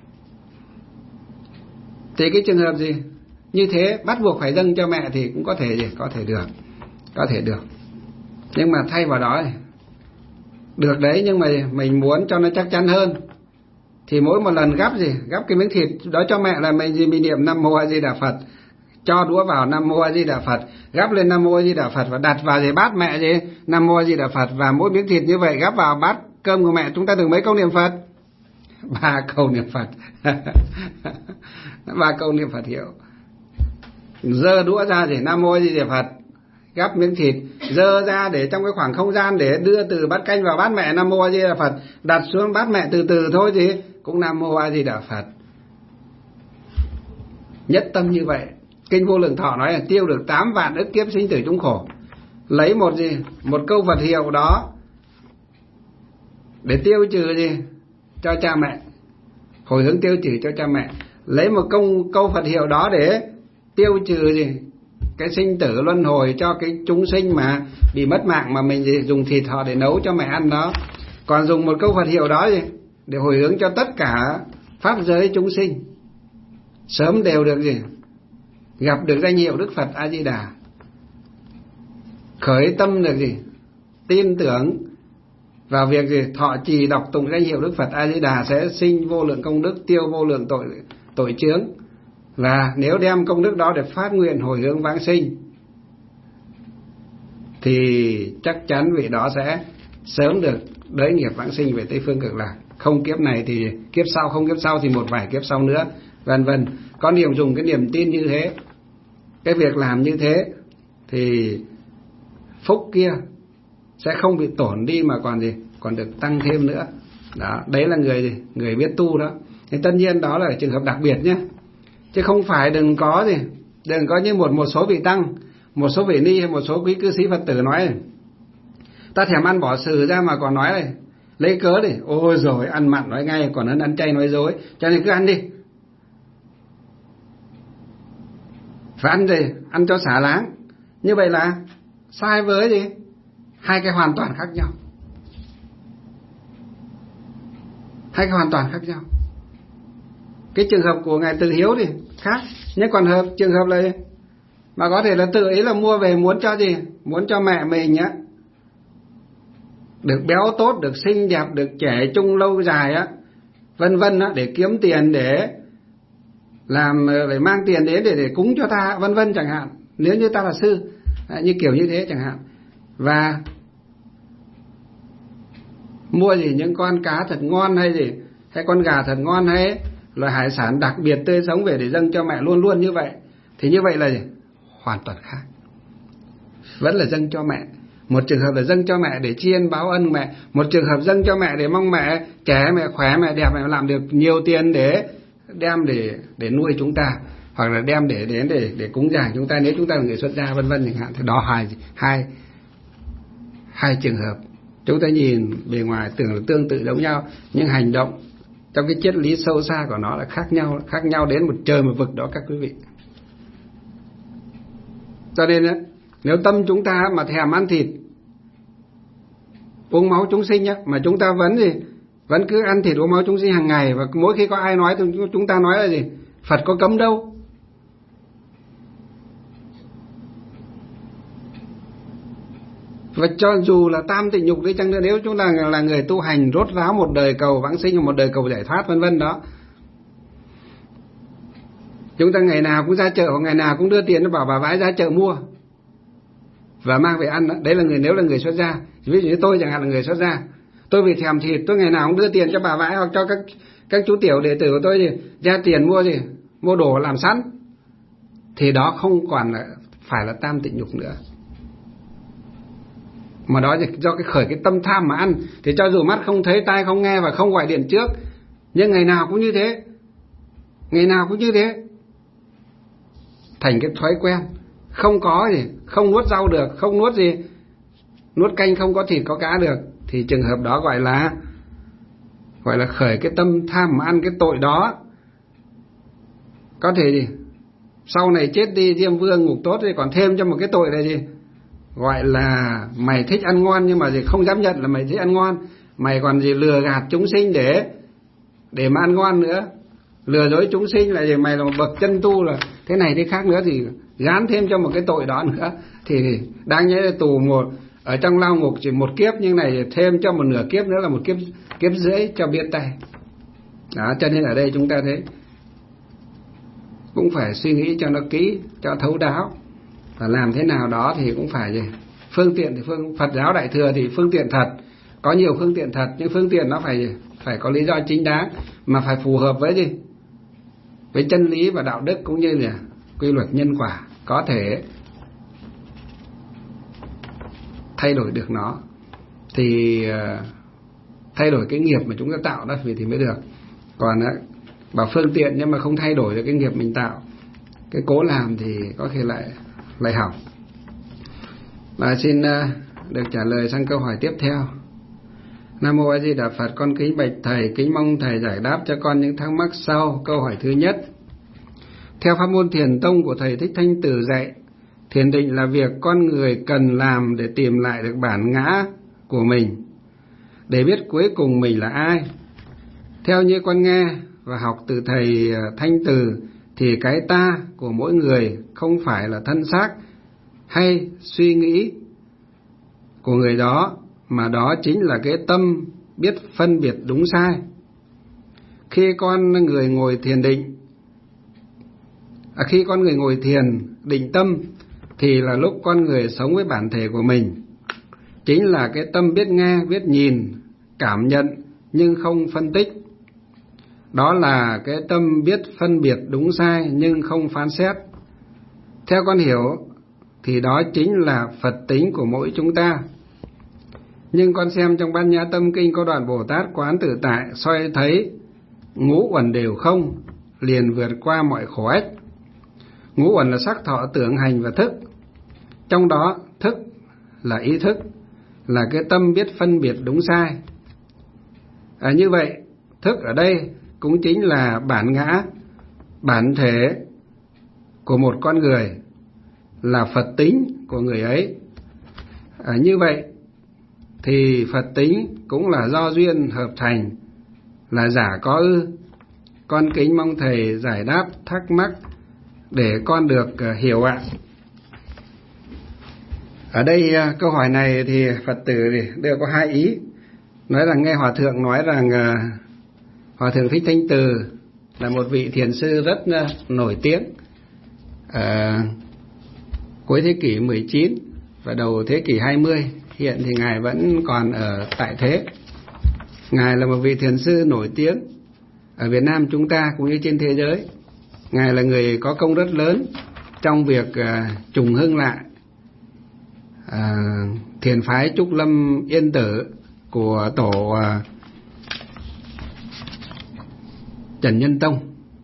Thì cái trường hợp gì như thế bắt buộc phải dâng cho mẹ thì cũng có thể gì có thể được, có thể được. Nhưng mà thay vào đó được đấy, nhưng mà mình muốn cho nó chắc chắn hơn thì mỗi một lần gắp gì gắp cái miếng thịt đó cho mẹ là mình gì mình niệm Nam Mô A Di Đà Phật, cho đũa vào Nam Mô A Di Đà Phật, gắp lên Nam Mô A Di Đà Phật và đặt vào gì bát mẹ gì Nam Mô A Di Đà Phật, và mỗi miếng thịt như vậy gắp vào bát cơm của mẹ chúng ta được mấy câu niệm Phật? Ba câu niệm Phật. Ba câu niệm Phật hiệu. Giơ đũa ra thì Nam Mô A Di Đà Phật, gắp miếng thịt dơ ra để trong cái khoảng không gian để đưa từ bát canh vào bát mẹ Nam Mô A Di Đà Phật, đặt xuống bát mẹ từ từ thôi gì cũng Nam Mô A Di Đà Phật. Nhất tâm như vậy. Kinh Vô Lượng Thọ nói là tiêu được tám vạn ức kiếp sinh tử chúng khổ. Lấy một gì một câu Phật hiệu đó để tiêu trừ gì cho cha mẹ, hồi hướng tiêu trừ cho cha mẹ. Lấy một câu câu Phật hiệu đó để tiêu trừ gì cái sinh tử luân hồi cho cái chúng sinh mà bị mất mạng, mà mình gì dùng thịt họ để nấu cho mẹ ăn đó. Còn dùng một câu Phật hiệu đó gì để hồi hướng cho tất cả pháp giới chúng sinh sớm đều được gì gặp được danh hiệu Đức Phật A Di Đà, khởi tâm được gì tin tưởng vào việc gì thọ trì đọc tụng danh hiệu Đức Phật A Di Đà sẽ sinh vô lượng công đức, tiêu vô lượng tội tội chướng. Và nếu đem công đức đó để phát nguyện hồi hướng vãng sinh thì chắc chắn vị đó sẽ sớm được đới nghiệp vãng sinh về Tây Phương Cực Lạc. Không kiếp này thì kiếp sau, không kiếp sau thì một vài kiếp sau nữa, vân vân. Có niềm dùng cái niềm tin như thế, cái việc làm như thế thì phúc kia sẽ không bị tổn đi mà còn gì còn được tăng thêm nữa. Đó, đấy là người gì người biết tu đó. Thì tất nhiên đó là trường hợp đặc biệt nhé, chứ không phải đừng có gì đừng có như một một số vị tăng, một số vị ni hay một số quý cư sĩ Phật tử nói này, ta thèm ăn bỏ sừ ra mà còn nói này lấy cớ đi ôi rồi ăn mặn nói ngay còn hơn ăn chay nói dối, cho nên cứ ăn đi. phải ăn gì? Ăn cho xả láng. Như vậy là sai với gì? Hai cái hoàn toàn khác nhau. Hai cái hoàn toàn khác nhau. Cái trường hợp của Ngài Từ Hiếu thì khác. Nhưng còn hợp trường hợp là gì? Mà có thể là tự ý là mua về muốn cho gì? Muốn cho mẹ mình á được béo tốt, được xinh đẹp, được trẻ trung lâu dài á, vân vân á, để kiếm tiền, để làm, để mang tiền đến để để cúng cho ta, vân vân chẳng hạn. Nếu như ta là sư, như kiểu như thế chẳng hạn. Và mua gì những con cá thật ngon hay gì, hay con gà thật ngon, hay loại hải sản đặc biệt tươi sống về để dâng cho mẹ luôn luôn như vậy, thì như vậy là gì? Hoàn toàn khác. Vẫn là dâng cho mẹ. Một trường hợp là dâng cho mẹ để tri ân báo ân mẹ, một trường hợp dâng cho mẹ để mong mẹ trẻ, mẹ khỏe, mẹ đẹp, mẹ làm được nhiều tiền để đem để để nuôi chúng ta, hoặc là đem để đến để, để, để cúng dường chúng ta nếu chúng ta là người xuất gia, vân vân chẳng hạn. Thì đó hai hai hai trường hợp. Chúng ta nhìn bề ngoài tưởng là tương tự giống nhau, nhưng hành động trong cái triết lý sâu xa của nó là khác nhau, khác nhau đến một trời một vực đó các quý vị. Cho nên á, nếu tâm chúng ta mà thèm ăn thịt, uống máu chúng sinh á, mà chúng ta vẫn gì, vẫn cứ ăn thịt uống máu chúng sinh hàng ngày, và mỗi khi có ai nói thì chúng ta nói là gì? Phật có cấm đâu. Và cho dù là tam tịnh nhục đi chăng nữa, nếu chúng ta là người tu hành rốt ráo một đời cầu vãng sinh, một đời cầu giải thoát, vân vân đó, chúng ta ngày nào cũng ra chợ, hoặc ngày nào cũng đưa tiền cho bảo bà vãi ra chợ mua và mang về ăn đó. Đấy là người, nếu là người xuất gia. Ví dụ như tôi chẳng hạn là người xuất gia, tôi vì thèm thịt, tôi ngày nào cũng đưa tiền cho bà vãi hoặc cho các các chú tiểu đệ tử của tôi gì ra tiền mua gì, mua đồ làm sẵn, thì đó không còn là phải là tam tịnh nhục nữa, mà đó là do cái khởi cái tâm tham mà ăn. Thì cho dù mắt không thấy, tai không nghe và không gọi điện trước, nhưng ngày nào cũng như thế, ngày nào cũng như thế, thành cái thói quen. Không có gì, không nuốt rau được, không nuốt gì, nuốt canh không có thịt có cá được, thì trường hợp đó gọi là gọi là khởi cái tâm tham mà ăn cái tội đó. Có thể gì sau này chết đi Diêm Vương ngục tốt thì còn thêm cho một cái tội là gì, gọi là mày thích ăn ngon nhưng mà gì không dám nhận là mày thích ăn ngon, mày còn gì lừa gạt chúng sinh để để mà ăn ngon nữa, lừa dối chúng sinh là gì, mày là một bậc chân tu là thế này thế khác nữa, thì gán thêm cho một cái tội đó nữa, thì đáng nhẽ là tù một ở trong lao ngục chỉ một kiếp, nhưng này thêm cho một nửa kiếp nữa là một kiếp kiếp rưỡi cho biết tay đó. Cho nên ở đây chúng ta thấy cũng phải suy nghĩ cho nó kỹ, cho thấu đáo, và làm thế nào đó thì cũng phải gì, phương tiện thì phương Phật giáo Đại Thừa thì phương tiện thật, có nhiều phương tiện thật, nhưng phương tiện nó phải phải có lý do chính đáng, mà phải phù hợp với gì, với chân lý và đạo đức, cũng như là quy luật nhân quả, có thể thay đổi được nó, thì thay đổi cái nghiệp mà chúng ta tạo đó vì thì mới được. Còn bảo phương tiện nhưng mà không thay đổi được cái nghiệp mình tạo, cái cố làm thì có khi lại lại hỏng. Và xin được trả lời sang câu hỏi tiếp theo. Nam mô A Di Đà Phật, con kính bạch thầy, kính mong thầy giải đáp cho con những thắc mắc sau. Câu hỏi thứ nhất: theo pháp môn Thiền tông của thầy Thích Thanh Tử dạy, thiền định là việc con người cần làm để tìm lại được bản ngã của mình, để biết cuối cùng mình là ai. Theo như con nghe và học từ thầy Thanh Tử thì cái ta của mỗi người không phải là thân xác hay suy nghĩ của người đó, mà đó chính là cái tâm biết phân biệt đúng sai. Khi con người ngồi thiền định, à, khi con người ngồi thiền định tâm thì là lúc con người sống với bản thể của mình, chính là cái tâm biết nghe, biết nhìn, cảm nhận nhưng không phân tích. Đó là cái tâm biết phân biệt đúng sai nhưng không phán xét. Theo con hiểu thì đó chính là Phật tính của mỗi chúng ta. Nhưng con xem trong Bát Nhã Tâm Kinh có đoạn Bồ Tát quán tự tại, soi thấy ngũ uẩn đều không, liền vượt qua mọi khổ ách. Ngũ uẩn là sắc, thọ, tưởng, hành và thức. Trong đó thức là ý thức, là cái tâm biết phân biệt đúng sai. À, như vậy thức ở đây cũng chính là bản ngã, bản thể của một con người là Phật tính của người ấy. À, như vậy thì Phật tính cũng là do duyên hợp thành, là giả có ư? Con kính mong thầy giải đáp thắc mắc để con được uh, hiểu ạ. Ở đây uh, câu hỏi này thì Phật tử thì đều có hai ý. Nói rằng nghe Hòa Thượng nói rằng uh, Hòa Thượng Thích Thanh Từ là một vị thiền sư rất uh, nổi tiếng ở uh, cuối thế kỷ mười chín và đầu thế kỷ hai mươi. Hiện thì Ngài vẫn còn ở tại thế. Ngài là một vị thiền sư nổi tiếng ở Việt Nam chúng ta cũng như trên thế giới. Ngài là người có công rất lớn trong việc uh, trùng hưng lại uh, thiền phái Trúc Lâm Yên Tử của tổ uh, Trần Nhân Tông,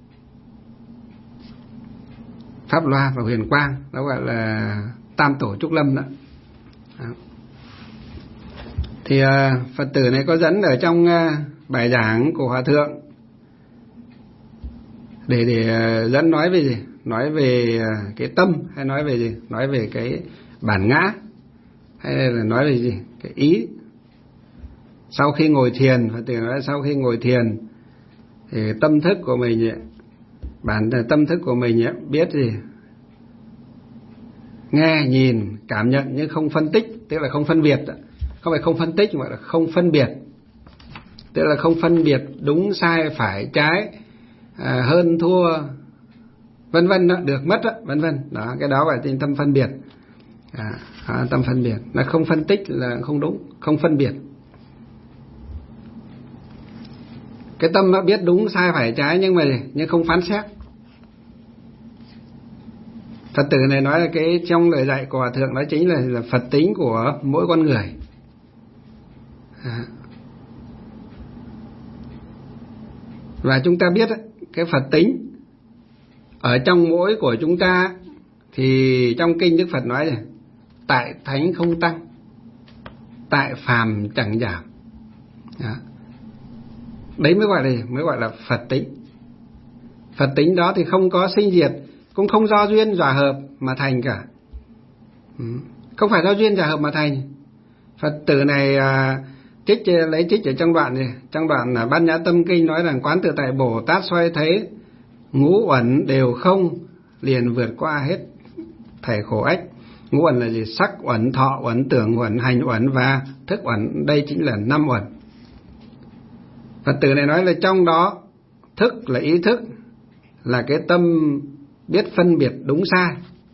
Pháp Loa và Huyền Quang, đó gọi là Tam Tổ Trúc Lâm đó. Đó. Thì uh, Phật tử này có dẫn ở trong uh, bài giảng của Hòa Thượng để để uh, dẫn nói về gì? Nói về uh, cái tâm, hay nói về gì? Nói về cái bản ngã, hay là nói về gì? Cái ý. Sau khi ngồi thiền, Phật tử nói sau khi ngồi thiền thì tâm thức của mình ấy, bản tâm thức của mình ấy, biết gì? Nghe, nhìn, cảm nhận nhưng không phân tích, tức là không phân biệt. Không phải không phân tích mà là không phân biệt, tức là không phân biệt đúng sai phải trái, à, hơn thua vân vân đó, được mất đó, vân vân đó, cái đó gọi là tâm phân biệt. À, à, tâm phân biệt là không phân tích là không đúng, không phân biệt. Cái tâm nó biết đúng sai phải trái nhưng mà nhưng không phán xét. Phật tử này nói là cái trong lời dạy của Hòa Thượng đó chính là, là Phật tính của mỗi con người. À. Và chúng ta biết cái Phật tính ở trong mỗi của chúng ta thì trong kinh Đức Phật nói này: tại thánh không tăng, tại phàm chẳng giảm. Đó. Đấy mới gọi là mới gọi là Phật tính. Phật tính đó thì không có sinh diệt, cũng không do duyên hòa hợp mà thành cả. Không phải do duyên hòa hợp mà thành. Phật tử này à, trích lấy trích ở trong đoạn này, trong đoạn là Bát Nhã Tâm Kinh nói rằng quán tự tại Bồ Tát xoay thấy ngũ uẩn đều không, liền vượt qua hết thảy khổ ách. Ngũ uẩn là gì? Sắc uẩn, thọ uẩn, tưởng uẩn, hành uẩn và thức uẩn. Đây chính là năm uẩn. Phật tử này nói là trong đó thức là ý thức, là cái tâm biết phân biệt đúng sai.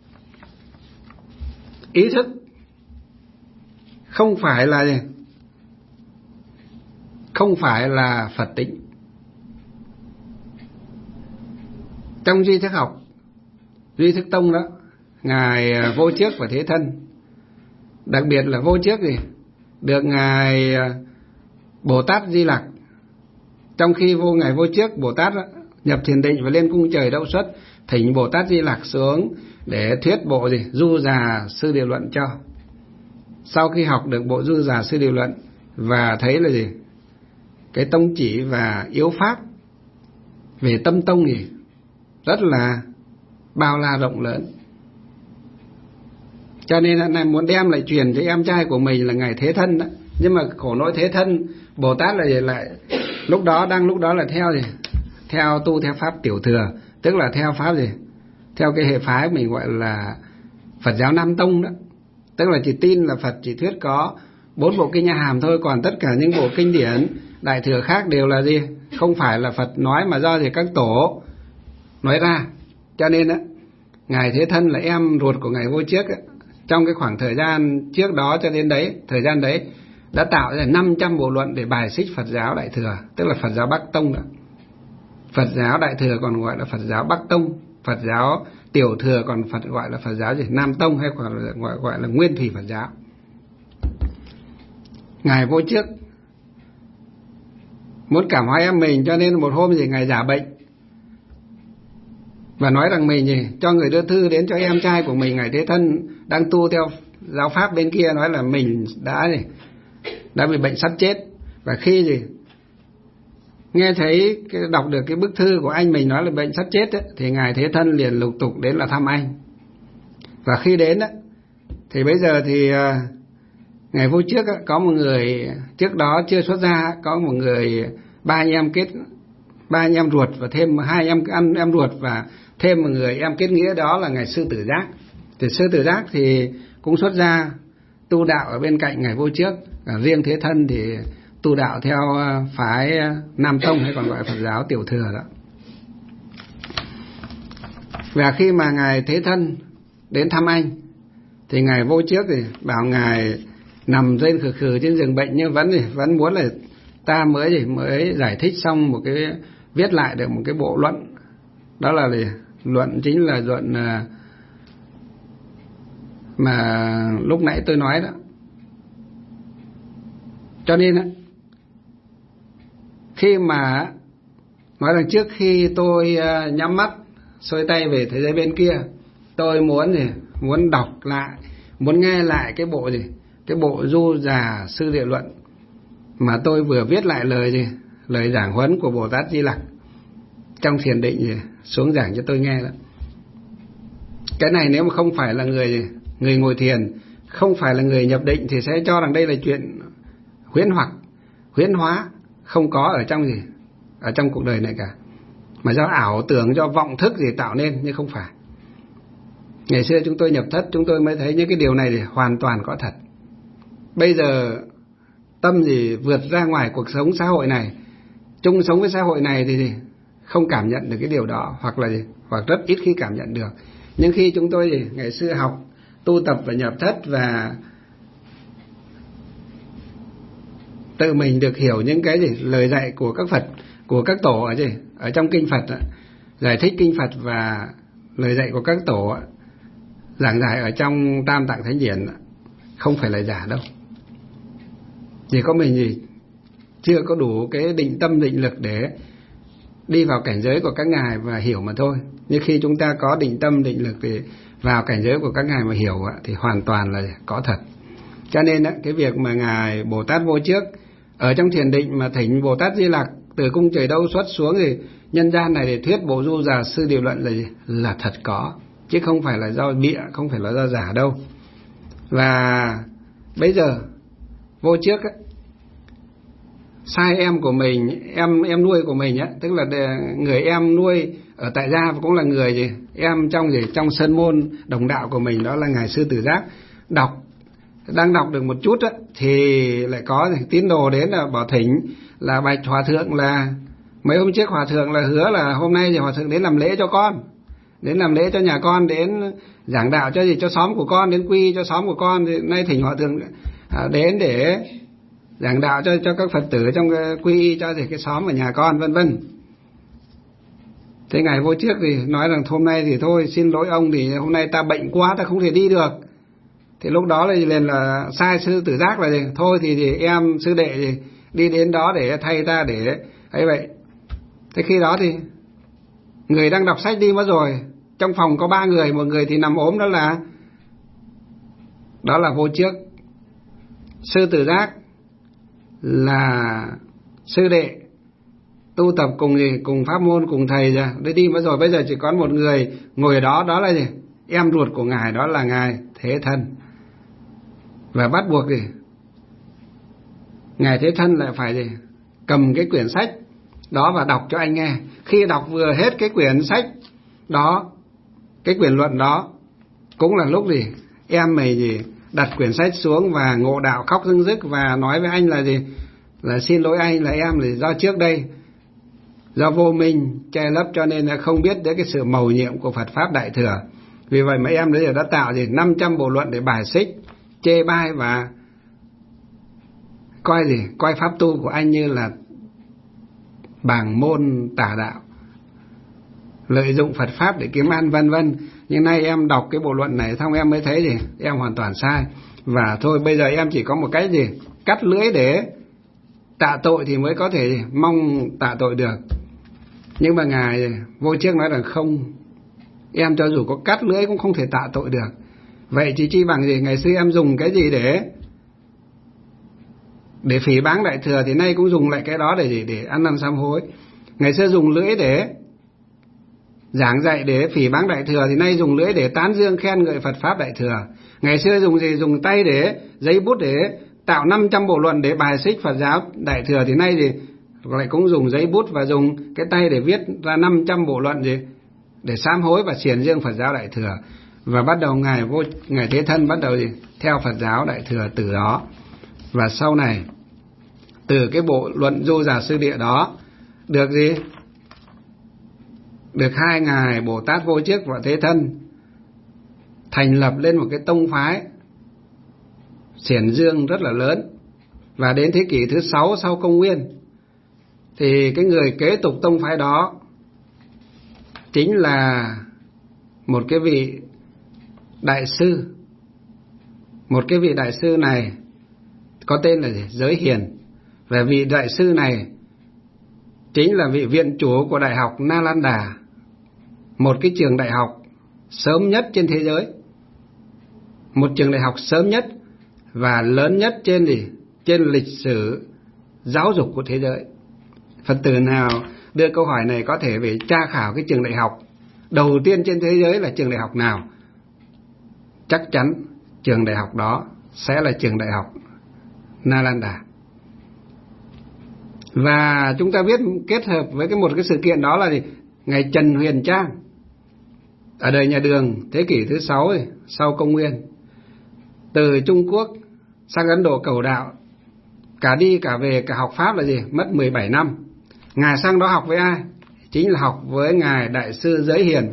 Ý thức không phải là gì? Không phải là Phật tính. Trong duy thức học, duy thức tông đó, Ngài Vô Trước và Thế Thân, đặc biệt là Vô Trước gì? Được Ngài Bồ Tát Di Lặc, trong khi vô Ngài Vô Trước Bồ Tát đó, nhập thiền định và lên cung trời đậu xuất, thỉnh Bồ Tát Di Lặc xuống để thuyết bộ gì? Du Già Sư Điều Luận cho. Sau khi học được bộ Du Già Sư Điều Luận và thấy là gì? Cái tông chỉ và yếu pháp về tâm tông gì? Rất là bao la rộng lớn. Cho nên là muốn đem lại truyền cho em trai của mình là Ngài Thế Thân đó. Nhưng mà khổ nỗi Thế Thân Bồ Tát là gì? Lại lúc đó đang lúc đó là theo gì? Theo tu theo pháp tiểu thừa, tức là theo pháp gì? Theo cái hệ phái mình gọi là Phật giáo Nam Tông đó. Tức là chỉ tin là Phật chỉ thuyết có bốn bộ kinh A Hàm thôi, còn tất cả những bộ kinh điển đại thừa khác đều là gì? Không phải là Phật nói mà do gì các tổ nói ra. Cho nên á, Ngài Thế Thân là em ruột của Ngài Vô Trước á, trong cái khoảng thời gian trước đó cho đến đấy, thời gian đấy đã tạo ra năm trăm bộ luận để bài xích Phật giáo đại thừa, tức là Phật giáo Bắc Tông đó. Phật giáo đại thừa còn gọi là Phật giáo Bắc Tông, Phật giáo tiểu thừa còn Phật gọi là Phật giáo gì? Nam Tông, hay còn gọi, gọi là Nguyên Thủy Phật giáo. Ngài Vô Trước muốn cảm hóa em mình, cho nên một hôm gì Ngài giả bệnh và nói rằng mình gì, cho người đưa thư đến cho em trai của mình, Ngài Thế Thân đang tu theo giáo pháp bên kia, nói là mình đã gì, đã bị bệnh sắp chết, và khi gì nghe thấy cái, đọc được cái bức thư của anh mình nói là bệnh sắp chết ấy, thì Ngài Thế Thân liền lục tục đến là thăm anh. Và khi đến ấy, thì bây giờ thì uh, ngày vô trước ấy, có một người trước đó chưa xuất gia, có một người ba anh em kết ba anh em ruột và thêm hai em em em ruột và thêm một người em kết nghĩa, đó là Ngài Sư Tử Giác. Thì Sư Tử Giác thì cũng xuất gia tu đạo ở bên cạnh Ngài vô trước. À, riêng Thế Thân thì tu đạo theo phái Nam Tông hay còn gọi Phật giáo Tiểu Thừa đó. Và khi mà Ngài Thế Thân đến thăm anh thì Ngài vô trước thì bảo Ngài nằm rên khừ khừ trên giường bệnh nhưng vẫn vẫn muốn là ta mới gì mới giải thích xong một cái, viết lại được một cái bộ luận, đó là gì? Luận chính là luận mà lúc nãy tôi nói đó. Cho nên á, khi mà nói rằng trước khi tôi nhắm mắt xuôi tay về thế giới bên kia, tôi muốn gì? Muốn đọc lại, muốn nghe lại cái bộ gì? Cái bộ Du Già Sư Địa Luận mà tôi vừa viết lại lời gì? Lời giảng huấn của Bồ Tát Di Lặc trong thiền định gì? Xuống giảng cho tôi nghe đó. Cái này nếu mà không phải là người gì? Người ngồi thiền, không phải là người nhập định thì sẽ cho rằng đây là chuyện huyễn hoặc, huyễn hóa, không có ở trong gì? Ở trong cuộc đời này cả. Mà do ảo tưởng, do vọng thức gì tạo nên, nhưng không phải. Ngày xưa chúng tôi nhập thất, chúng tôi mới thấy những cái điều này thì hoàn toàn có thật. Bây giờ tâm gì vượt ra ngoài cuộc sống xã hội này, chung sống với xã hội này thì gì? Không cảm nhận được cái điều đó, hoặc là gì? Hoặc rất ít khi cảm nhận được. Nhưng khi chúng tôi gì? Ngày xưa học, tu tập và nhập thất và tự mình được hiểu những cái gì? Lời dạy của các Phật, của các tổ ở gì? Ở trong kinh Phật, giải thích kinh Phật và lời dạy của các tổ giảng giải ở trong Tam Tạng Thánh Điển không phải là giả đâu. Chỉ có mình gì chưa có đủ cái định tâm định lực để đi vào cảnh giới của các ngài và hiểu mà thôi. Nhưng khi chúng ta có định tâm định lực thì vào cảnh giới của các ngài mà hiểu thì hoàn toàn là có thật. Cho nên cái việc mà ngài Bồ Tát vô trước ở trong thiền định mà thỉnh Bồ Tát Di Lặc từ cung trời đâu xuất xuống thì nhân gian này để thuyết bộ Du Già Sư Địa Luận là gì? Là thật có, chứ không phải là do bịa, không phải là do giả đâu. Và bây giờ vô trước ấy, sai em của mình, em em nuôi của mình ấy, tức là người em nuôi ở tại gia cũng là người gì? Em trong gì? Trong sơn môn đồng đạo của mình, đó là ngài Sư Tử Giác. Đọc đang đọc được một chút ấy, thì lại có tín đồ đến là bảo thỉnh là bạch hòa thượng là mấy hôm trước hòa thượng là hứa là hôm nay thì hòa thượng đến làm lễ cho con, đến làm lễ cho nhà con, đến giảng đạo cho gì cho xóm của con, đến quy cho xóm của con, thì nay thỉnh hòa thượng đến để giảng đạo cho cho các Phật tử trong quy cho thì cái xóm ở nhà con, vân vân. Thế ngày vô trước thì nói rằng hôm nay thì thôi xin lỗi ông, thì hôm nay ta bệnh quá ta không thể đi được. Thì lúc đó là liền là sai Sư Tử Giác là gì? Thôi thì, thì em sư đệ thì đi đến đó để thay ta để ấy vậy. Thế khi đó thì người đang đọc sách đi mất rồi, trong phòng có ba người, một người thì nằm ốm, đó là đó là vô trước. Sư Tử Giác là sư đệ tu tập cùng gì, cùng pháp môn, cùng thầy rồi, đi đi mất rồi. Bây giờ chỉ có một người ngồi ở đó, đó là gì? Em ruột của ngài, đó là ngài Thế Thân. Và bắt buộc gì? Ngài Thế Thân lại phải gì? Cầm cái quyển sách đó và đọc cho anh nghe. Khi đọc vừa hết cái quyển sách đó, cái quyển luận đó, cũng là lúc gì? Em mày gì? Đặt quyển sách xuống và ngộ đạo khóc rưng rức và nói với anh là gì? Là xin lỗi anh, là em là do trước đây do vô minh che lấp cho nên là không biết đến cái sự mầu nhiệm của Phật Pháp Đại Thừa. Vì vậy mà em đấy đã tạo gì năm trăm bộ luận để bài xích, chê bai và coi gì? Coi pháp tu của anh như là bảng môn tà đạo, lợi dụng Phật Pháp để kiếm ăn, vân vân. Nhưng nay em đọc cái bộ luận này xong em mới thấy gì? Em hoàn toàn sai. Và thôi bây giờ em chỉ có một cách gì? Cắt lưỡi để tạ tội thì mới có thể mong tạ tội được. Nhưng mà ngài vô trước nói rằng không, em cho dù có cắt lưỡi cũng không thể tạ tội được. Vậy chỉ chi bằng gì? Ngày xưa em dùng cái gì để Để phỉ báng Đại Thừa thì nay cũng dùng lại cái đó để để ăn năn sám hối. Ngày xưa dùng lưỡi để giảng dạy để phỉ báng Đại Thừa thì nay dùng lưỡi để tán dương khen ngợi Phật pháp Đại Thừa. Ngày xưa dùng gì? Dùng tay để giấy bút để tạo năm trăm bộ luận để bài xích Phật giáo Đại Thừa thì nay thì lại cũng dùng giấy bút và dùng cái tay để viết ra năm trăm bộ luận gì để sám hối và xiển dương Phật giáo Đại Thừa. Và bắt đầu ngài vô ngài Thế Thân bắt đầu gì theo Phật giáo Đại Thừa từ đó. Và sau này từ cái bộ luận Du Già Sư Địa đó được gì được hai ngài Bồ Tát Vô Trước và Thế Thân thành lập lên một cái tông phái xiển dương rất là lớn. Và đến thế kỷ thứ sáu sau công nguyên thì cái người kế tục tông phái đó chính là một cái vị đại sư. Một cái vị đại sư này có tên là gì? Giới Hiền. Và vị đại sư này chính là vị viện chủ của Đại học Nalanda, một cái trường đại học sớm nhất trên thế giới, một trường đại học sớm nhất và lớn nhất trên gì? Trên lịch sử giáo dục của thế giới. Phật tử nào đưa câu hỏi này có thể về tra khảo cái trường đại học đầu tiên trên thế giới là trường đại học nào. Chắc chắn trường đại học đó sẽ là trường đại học Nalanda. Và chúng ta biết kết hợp với cái một cái sự kiện đó là gì? Ngày Trần Huyền Trang ở đời nhà Đường thế kỷ thứ sáu ấy, sau công nguyên, từ Trung Quốc sang Ấn Độ cầu đạo, cả đi cả về cả học pháp là gì? Mất mười bảy năm. Ngài sang đó học với ai? Chính là học với ngài Đại sư Giới Hiền.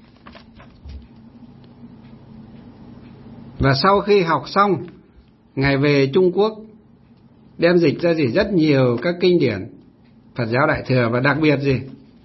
Và sau khi học xong, ngài về Trung Quốc đem dịch ra gì rất nhiều các kinh điển Phật giáo Đại Thừa. Và đặc biệt gì?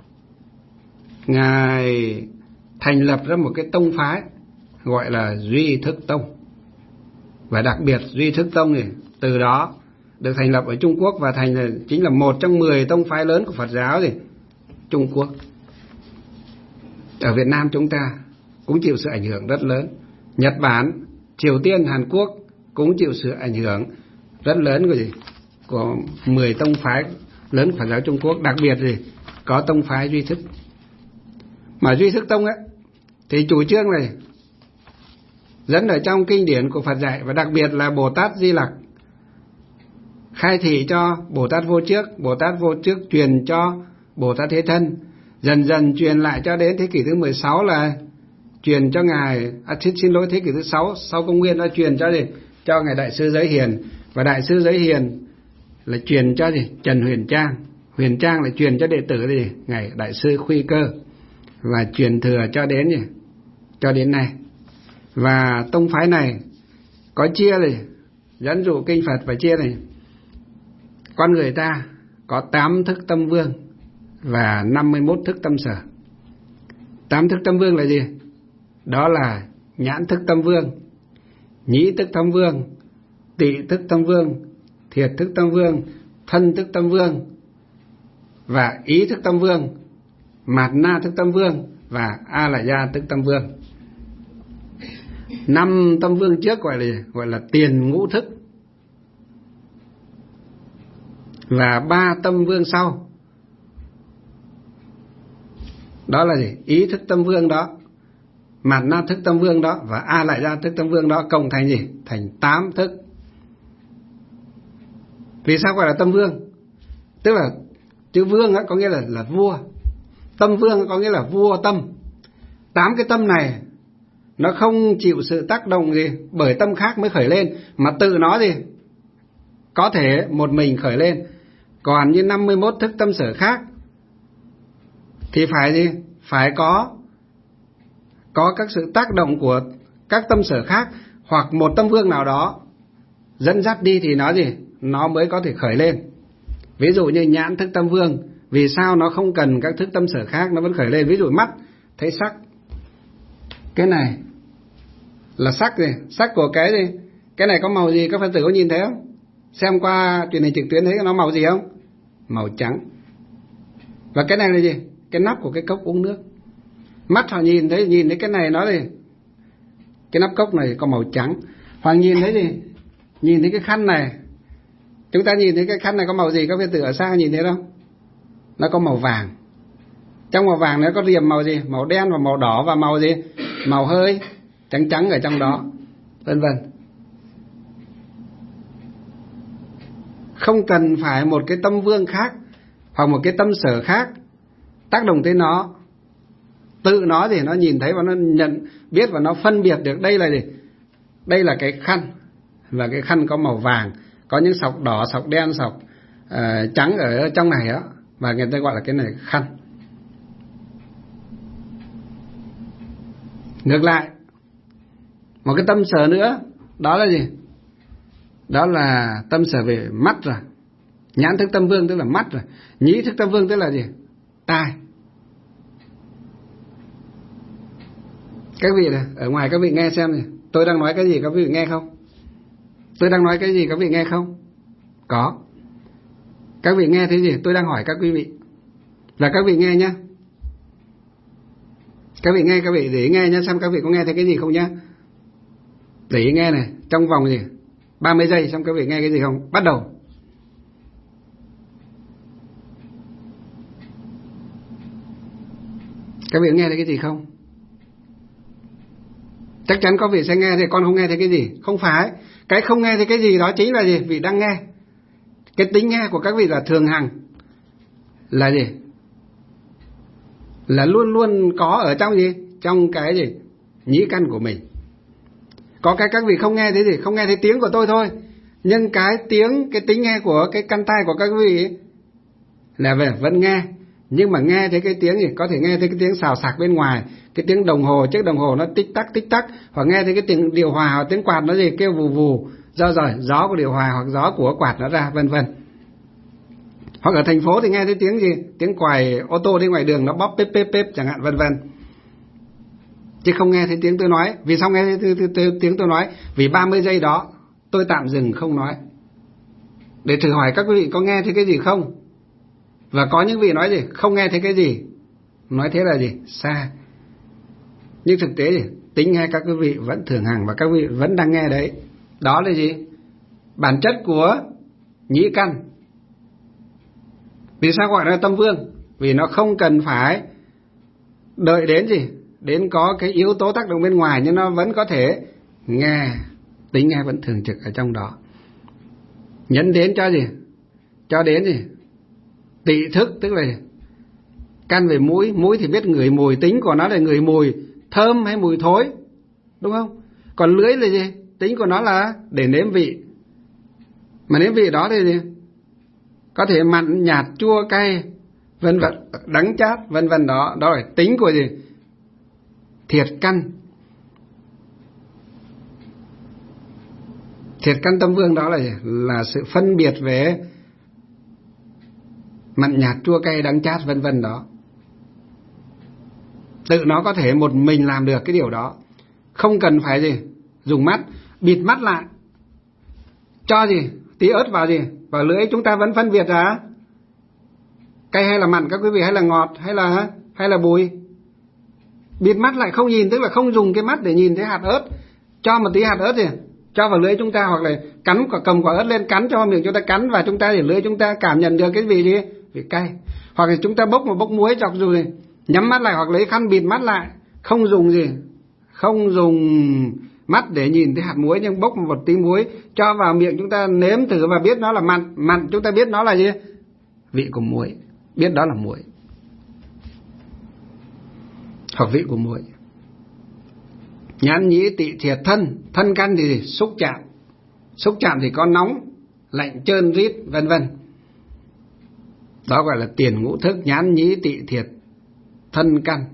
Ngài thành lập ra một cái tông phái gọi là Duy Thức Tông. Và đặc biệt Duy Thức Tông này từ đó được thành lập ở Trung Quốc và thành là, chính là một trong mười tông phái lớn của Phật giáo gì Trung Quốc. Ở Việt Nam chúng ta cũng chịu sự ảnh hưởng rất lớn. Nhật Bản, Triều Tiên, Hàn Quốc cũng chịu sự ảnh hưởng rất lớn của gì của mười tông phái lớn của Phật giáo Trung Quốc. Đặc biệt gì có tông phái Duy Thức. Mà Duy Thức Tông ấy thì chủ trương này dẫn ở trong kinh điển của Phật dạy, và đặc biệt là Bồ Tát Di Lặc khai thị cho Bồ Tát Vô Trước, Bồ Tát Vô Trước truyền cho Bồ Tát Thế Thân, dần dần truyền lại cho đến thế kỷ thứ mười sáu là truyền cho ngài à, xin lỗi thế kỷ thứ sáu sau công nguyên đã truyền cho gì cho ngài Đại sư Giới Hiền. Và Đại sư Giới Hiền là truyền cho gì Trần Huyền Trang, Huyền Trang lại truyền cho đệ tử gì ngài Đại sư Khuy Cơ, và truyền thừa cho đến gì cho đến nay. Và tông phái này có chia này dẫn dụ kinh Phật và chia này con người ta có tám thức tâm vương và năm mươi mốt thức tâm sở. Tám thức tâm vương là gì? Đó là nhãn thức tâm vương, nhĩ thức tâm vương, tị thức tâm vương, thiệt thức tâm vương, thân thức tâm vương và ý thức tâm vương, mạt na thức tâm vương và a la gia thức tâm vương. Năm tâm vương trước gọi là gọi là tiền ngũ thức, và ba tâm vương sau đó là gì? Ý thức tâm vương đó, mạt na thức tâm vương đó và a la gia thức tâm vương đó cộng thành gì? Thành tám thức. Vì sao gọi là tâm vương? Tức là chữ vương ấy có nghĩa là là vua, tâm vương có nghĩa là vua tâm. Tám cái tâm này nó không chịu sự tác động gì bởi tâm khác mới khởi lên, mà tự nó gì có thể một mình khởi lên. Còn như năm mươi mốt thức tâm sở khác thì phải gì phải có có các sự tác động của các tâm sở khác hoặc một tâm vương nào đó dẫn dắt đi thì nó gì nó mới có thể khởi lên. Ví dụ như nhãn thức tâm vương, vì sao nó không cần các thức tâm sở khác nó vẫn khởi lên? Ví dụ mắt thấy sắc, cái này là sắc gì, sắc của cái gì, cái này có màu gì, các Phật tử có nhìn thấy không? Xem qua truyền hình trực tuyến thấy nó màu gì không? Màu trắng. Và cái này là gì? Cái nắp của cái cốc uống nước. Mắt họ nhìn thấy nhìn thấy cái này nó gì? Cái nắp cốc này có màu trắng. Hoặc nhìn thấy gì? Nhìn thấy cái khăn này Chúng ta nhìn thấy cái khăn này có màu gì, các vị từ ở xa nhìn thấy không? Nó có màu vàng. Trong màu vàng nó có riềm màu gì? Màu đen và màu đỏ và màu gì? Màu hơi trắng trắng ở trong đó, vân vân. Không cần phải một cái tâm vương khác hoặc một cái tâm sở khác tác động tới nó. Tự nó thì nó nhìn thấy và nó nhận biết và nó phân biệt được đây là gì? Đây là cái khăn, và cái khăn có màu vàng, có những sọc đỏ, sọc đen, sọc uh, trắng ở trong này đó, và người ta gọi là cái này khăn. Ngược lại, một cái tâm sở nữa, đó là gì? Đó là tâm sở về mắt rồi. Nhãn thức tâm vương tức là mắt rồi. Nhĩ thức tâm vương tức là gì? Tai. Các vị này, ở ngoài các vị nghe xem này, tôi đang nói cái gì các vị nghe không? Tôi đang nói cái gì các vị nghe không? Có. Các vị nghe thấy gì? Tôi đang hỏi các quý vị. Là các vị nghe nhá. Các vị nghe, các vị để ý nghe nhá, xem các vị có nghe thấy cái gì không nhá. Để ý nghe này, trong vòng gì? ba mươi giây xem các vị nghe cái gì không? Bắt đầu. Các vị nghe thấy cái gì không? Chắc chắn có vị sẽ nghe thì con không nghe thấy cái gì. Không phải. Cái không nghe thấy cái gì đó chính là gì? Vị đang nghe. Cái tính nghe của các vị là thường hằng. Là gì? Là luôn luôn có ở trong gì? Trong cái gì? Nhĩ căn của mình. Có cái các vị không nghe thấy gì? Không nghe thấy tiếng của tôi thôi. Nhưng cái tiếng, cái tính nghe của cái căn tai của các vị ấy, là về vẫn nghe. Nhưng mà nghe thấy cái tiếng gì? Có thể nghe thấy cái tiếng xào xạc bên ngoài, cái tiếng đồng hồ, chiếc đồng hồ nó tích tắc tích tắc, hoặc nghe thấy cái tiếng điều hòa hoặc tiếng quạt nó gì kêu vù vù, do rồi gió của điều hòa hoặc gió của quạt nó ra, vân vân. Hoặc ở thành phố thì nghe thấy tiếng gì? Tiếng còi ô tô đi ngoài đường nó bóp pép pép pép chẳng hạn, vân vân. Chứ không nghe thấy tiếng tôi nói. Vì sao nghe thấy tiếng tôi nói? Vì ba mươi giây đó tôi tạm dừng không nói, để thử hỏi các quý vị có nghe thấy cái gì không. Và có những vị nói gì? Không nghe thấy cái gì. Nói thế là gì? Xa. Nhưng thực tế thì tính nghe các quý vị vẫn thường hằng và các quý vị vẫn đang nghe đấy. Đó là gì? Bản chất của nhĩ căn. Vì sao gọi là tâm vương? Vì nó không cần phải đợi đến gì? Đến có cái yếu tố tác động bên ngoài, nhưng nó vẫn có thể nghe. Tính nghe vẫn thường trực ở trong đó. Nhấn đến cho gì? Cho đến gì? Tị thức, tức là căn về mũi. Mũi thì biết ngửi mùi, tính của nó là ngửi mùi thơm hay mùi thối, đúng không? Còn lưỡi là gì? Tính của nó là để nếm vị. Mà nếm vị đó thì gì? Có thể mặn, nhạt, chua, cay, vân vân, đắng chát, vân vân đó. Đó là tính của gì? Thiệt căn. Thiệt căn tâm vương đó là gì? Là sự phân biệt về mặn, nhạt, chua, cay, đắng chát, vân vân đó. Tự nó có thể một mình làm được cái điều đó. Không cần phải gì? Dùng mắt, bịt mắt lại, cho gì? Tí ớt vào gì? Vào lưỡi chúng ta vẫn phân biệt ra cay hay là mặn các quý vị, hay là ngọt, hay là hay là bùi. Bịt mắt lại không nhìn, tức là không dùng cái mắt để nhìn thấy hạt ớt. Cho một tí hạt ớt gì? Cho vào lưỡi chúng ta, hoặc là cắn cầm quả ớt lên cắn cho vào miệng chúng ta cắn, và chúng ta để lưỡi chúng ta cảm nhận được cái vị gì? Vị cay. Hoặc là chúng ta bốc một bốc muối chọc dù này, nhắm mắt lại hoặc lấy khăn bịt mắt lại, không dùng gì? Không dùng mắt để nhìn thấy hạt muối, nhưng bốc một tí muối cho vào miệng chúng ta nếm thử và biết nó là mặn. Mặn chúng ta biết nó là gì? Vị của muối, biết đó là muối. Hoặc vị của muối. Nhãn nhĩ tị thiệt thân. Thân căn thì gì? Xúc chạm. Xúc chạm thì có nóng, lạnh, trơn, rít, vân vân. Đó gọi là tiền ngũ thức. Nhãn nhĩ tị thiệt thân căn.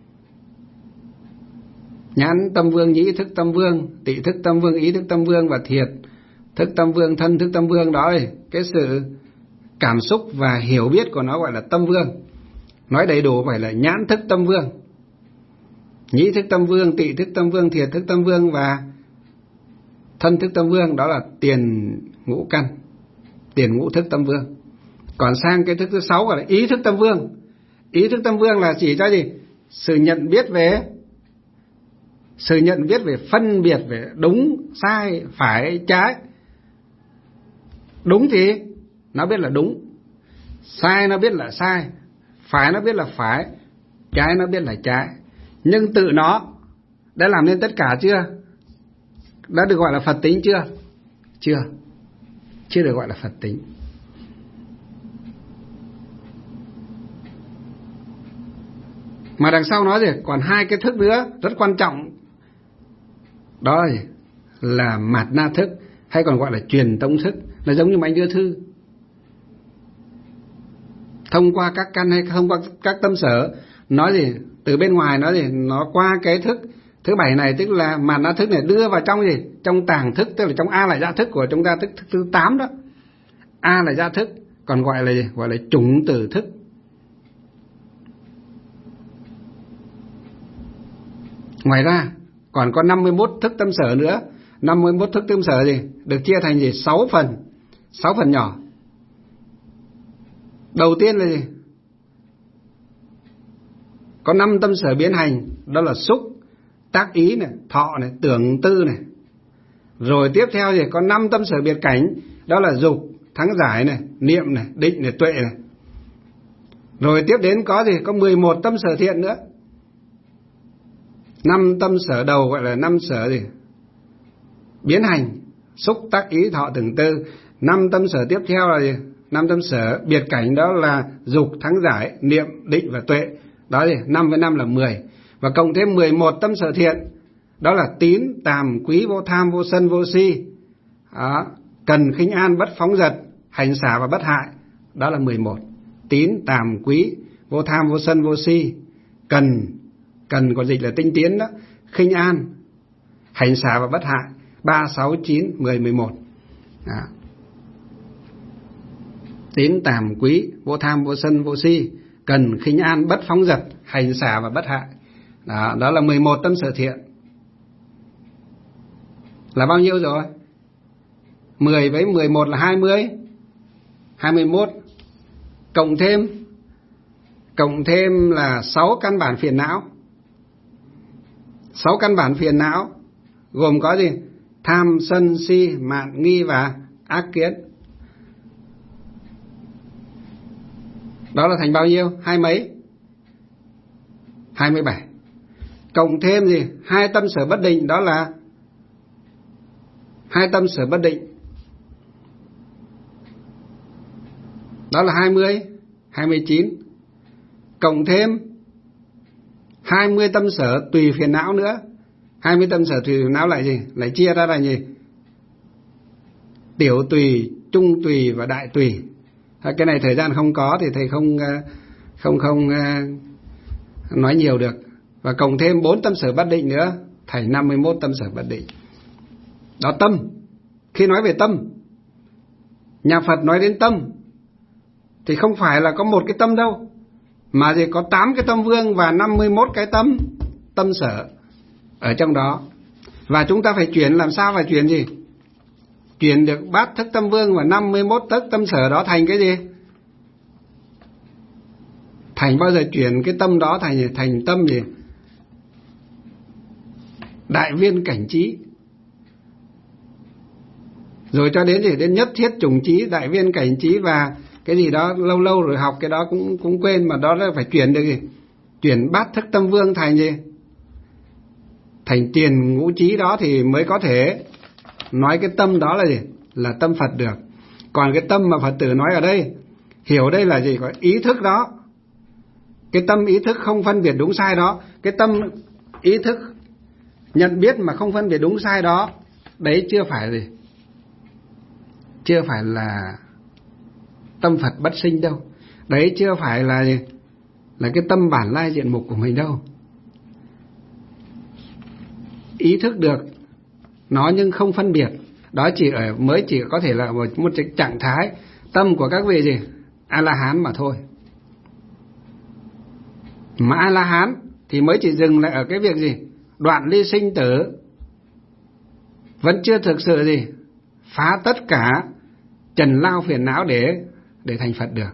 Nhãn tâm vương, nhĩ thức tâm vương, tị thức tâm vương, ý thức tâm vương và thiệt thức tâm vương, thân thức tâm vương. Đó là cái sự cảm xúc và hiểu biết của nó gọi là tâm vương. Nói đầy đủ phải là nhãn thức tâm vương, nhĩ thức tâm vương, tị thức tâm vương, thiệt thức tâm vương và thân thức tâm vương. Đó là tiền ngũ căn, tiền ngũ thức tâm vương. Còn sang cái thức thứ sáu gọi là ý thức tâm vương. Ý thức tâm vương là chỉ cho gì? Sự nhận biết về Sự nhận biết về phân biệt về đúng, sai, phải, trái. Đúng thì nó biết là đúng, sai nó biết là sai, phải nó biết là phải, trái nó biết là trái. Nhưng tự nó đã làm nên tất cả chưa? Đã được gọi là Phật tính chưa? Chưa. Chưa được gọi là Phật tính. Mà đằng sau nói gì? Còn hai cái thức nữa rất quan trọng. Đó là mạt na thức, hay còn gọi là truyền tống thức. Là giống như mà anh đưa thư, thông qua các căn hay thông qua các tâm sở, nói gì? Từ bên ngoài nói gì? Nó qua cái thức thứ bảy này, tức là mạt na thức này đưa vào trong gì? Trong tàng thức, tức là trong A là dạ thức của chúng ta, thức thứ tám đó. A là dạ thức, còn gọi là gì? Gọi là chủng tử thức. Ngoài ra còn có năm mươi mốt thức tâm sở nữa. năm mươi mốt thức tâm sở gì? Được chia thành gì? sáu phần. sáu phần nhỏ. Đầu tiên là gì? Có năm tâm sở biến hành, đó là xúc, tác ý này, thọ này, tưởng tư này. Rồi tiếp theo gì? Có năm tâm sở biệt cảnh, đó là dục, thắng giải này, niệm này, định này, tuệ này. Rồi tiếp đến có gì? Có mười một tâm sở thiện nữa. Năm tâm sở đầu gọi là năm sở gì? Biến hành, xúc, tác ý, thọ, tưởng tư. Năm tâm sở tiếp theo là gì? Năm tâm sở biệt cảnh, đó là dục, thắng giải, niệm, định và tuệ. Đó gì? Năm với năm là mười. Và cộng thêm mười một tâm sở thiện, đó là tín, tàm, quý, vô tham, vô sân, vô si, đó. Cần, khinh an, bất phóng dật, hành xả và bất hại. Đó là mười một. Tín, tàm, quý, vô tham, vô sân, vô si. Cần, cần có dịch là tinh tiến đó. Khinh an, hành xả và bất hại. Ba, sáu, chín, mười, mười một. Đó. Tín, tàm, quý, vô tham, vô sân, vô si. Cần, khinh an, bất phóng dật, hành xả và bất hại. Đó, đó là mười một tâm sở thiện. Là bao nhiêu rồi? mười với mười một là hai mươi. hai mươi mốt. Cộng thêm Cộng thêm là sáu căn bản phiền não. sáu căn bản phiền não gồm có gì? Tham, sân, si, mạn, nghi và ác kiến. Đó là thành bao nhiêu? Hai mấy? hai mươi bảy. Cộng thêm gì? Hai tâm sở bất định, đó là hai tâm sở bất định. Đó là hai mươi, hai mươi chín. Cộng thêm hai mươi tâm sở tùy phiền não nữa. hai mươi tâm sở tùy phiền não lại gì? Lại chia ra là gì? Tiểu tùy, trung tùy và đại tùy. Cái này thời gian không có thì thầy không không không nói nhiều được. Và cộng thêm bốn tâm sở bất định nữa, thành năm mươi mốt tâm sở bất định. Đó, tâm. Khi nói về tâm, nhà Phật nói đến tâm thì không phải là có một cái tâm đâu, mà thì có tám cái tâm vương và năm mươi mốt cái tâm tâm sở ở trong đó. Và chúng ta phải chuyển, làm sao phải chuyển gì? Chuyển được bát thức tâm vương và năm mươi mốt thức tâm sở đó thành cái gì? Thành bao giờ chuyển cái tâm đó thành thành tâm gì? Đại viên cảnh trí. Rồi cho đến gì? Đến nhất thiết chủng trí, đại viên cảnh trí và cái gì đó lâu lâu rồi học cái đó cũng cũng quên, mà đó là phải chuyển được gì? Chuyển bát thức tâm vương thành gì? Thành tiền ngũ trí, đó thì mới có thể nói cái tâm đó là gì? Là tâm Phật được. Còn cái tâm mà Phật tử nói ở đây, hiểu đây là gì? Có ý thức đó. Cái tâm ý thức không phân biệt đúng sai đó, cái tâm ý thức nhận biết mà không phân biệt đúng sai đó, đấy chưa phải gì? Chưa phải là tâm Phật bất sinh đâu. Đấy chưa phải là gì? Là cái tâm bản lai diện mục của mình đâu. Ý thức được nó nhưng không phân biệt, đó chỉ ở mới chỉ có thể là một, một trạng thái tâm của các vị gì? A-la-hán mà thôi. Mà A-la-hán thì mới chỉ dừng lại ở cái việc gì? Đoạn ly sinh tử, vẫn chưa thực sự gì? Phá tất cả trần lao phiền não để để thành Phật được.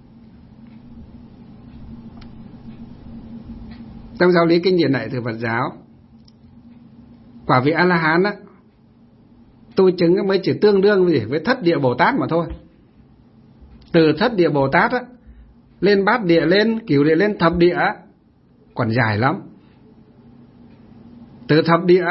Trong giáo lý kinh điển đại thừa Phật giáo, quả vị A-la-hán á, tu chứng mới chỉ tương đương với, với thất địa Bồ Tát mà thôi. Từ thất địa Bồ Tát á, lên bát địa, lên cửu địa, lên thập địa còn dài lắm. Từ thập địa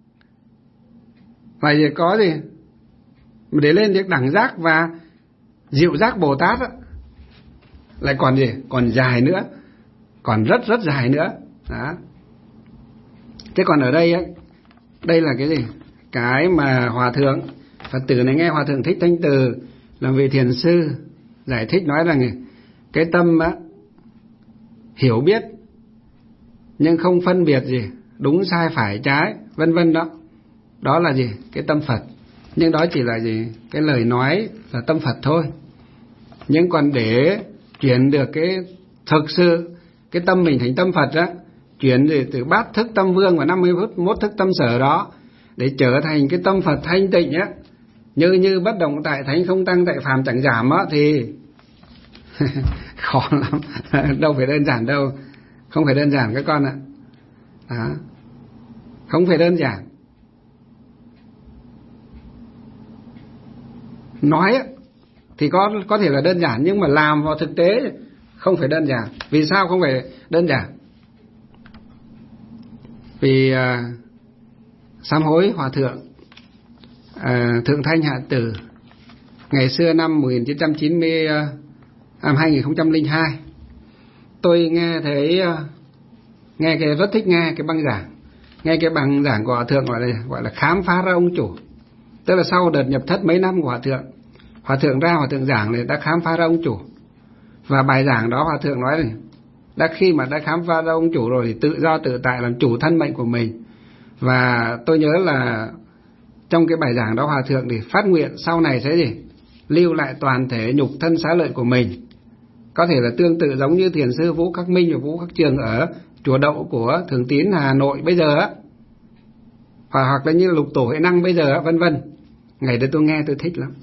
là gì có gì để lên được đẳng giác và diệu giác Bồ Tát á, lại còn gì còn dài nữa, còn rất rất dài nữa đó. Thế còn ở đây á, đây là cái gì? Cái mà hòa thượng Phật tử này nghe hòa thượng Thích Thanh Từ làm vị thiền sư giải thích nói rằng cái tâm á, hiểu biết nhưng không phân biệt gì đúng sai phải trái vân vân đó, đó là gì? Cái tâm Phật. Nhưng đó chỉ là gì? Cái lời nói là tâm Phật thôi. Nhưng còn để chuyển được cái thực sự cái tâm mình thành tâm Phật á, chuyển từ bát thức tâm vương và năm mươi mốt thức tâm sở đó để trở thành cái tâm Phật thanh tịnh á, như như bất động tại thánh, không tăng tại phàm chẳng giảm á, thì khó lắm. Đâu phải đơn giản đâu, không phải đơn giản các con ạ. Đó, không phải đơn giản. Nói á, thì có có thể là đơn giản, nhưng mà làm vào thực tế không phải đơn giản. Vì sao không phải đơn giản? Vì uh, sám hối hòa thượng uh, Thượng Thanh Hạ Tử ngày xưa năm một nghìn chín trăm chín mươi, uh, năm hai nghìn không trăm lẻ hai, tôi nghe thấy uh, nghe cái rất thích nghe cái băng giảng, nghe cái băng giảng của hòa thượng gọi là gọi là khám phá ra ông chủ. Tức là sau đợt nhập thất mấy năm của hòa thượng, hòa thượng ra hòa thượng giảng này đã khám phá ra ông chủ. Và bài giảng đó hòa thượng nói này, đã khi mà đã khám phá ra ông chủ rồi thì tự do tự tại làm chủ thân mệnh của mình. Và tôi nhớ là trong cái bài giảng đó hòa thượng thì phát nguyện sau này sẽ gì? Lưu lại toàn thể nhục thân xá lợi của mình. Có thể là tương tự giống như thiền sư Vũ Khắc Minh và Vũ Khắc Trường ở chùa Đậu của Thường Tín Hà Nội bây giờ á, hoặc hoặc là như Lục Tổ Huệ Năng bây giờ á, vân vân. Ngày đó tôi nghe tôi thích lắm.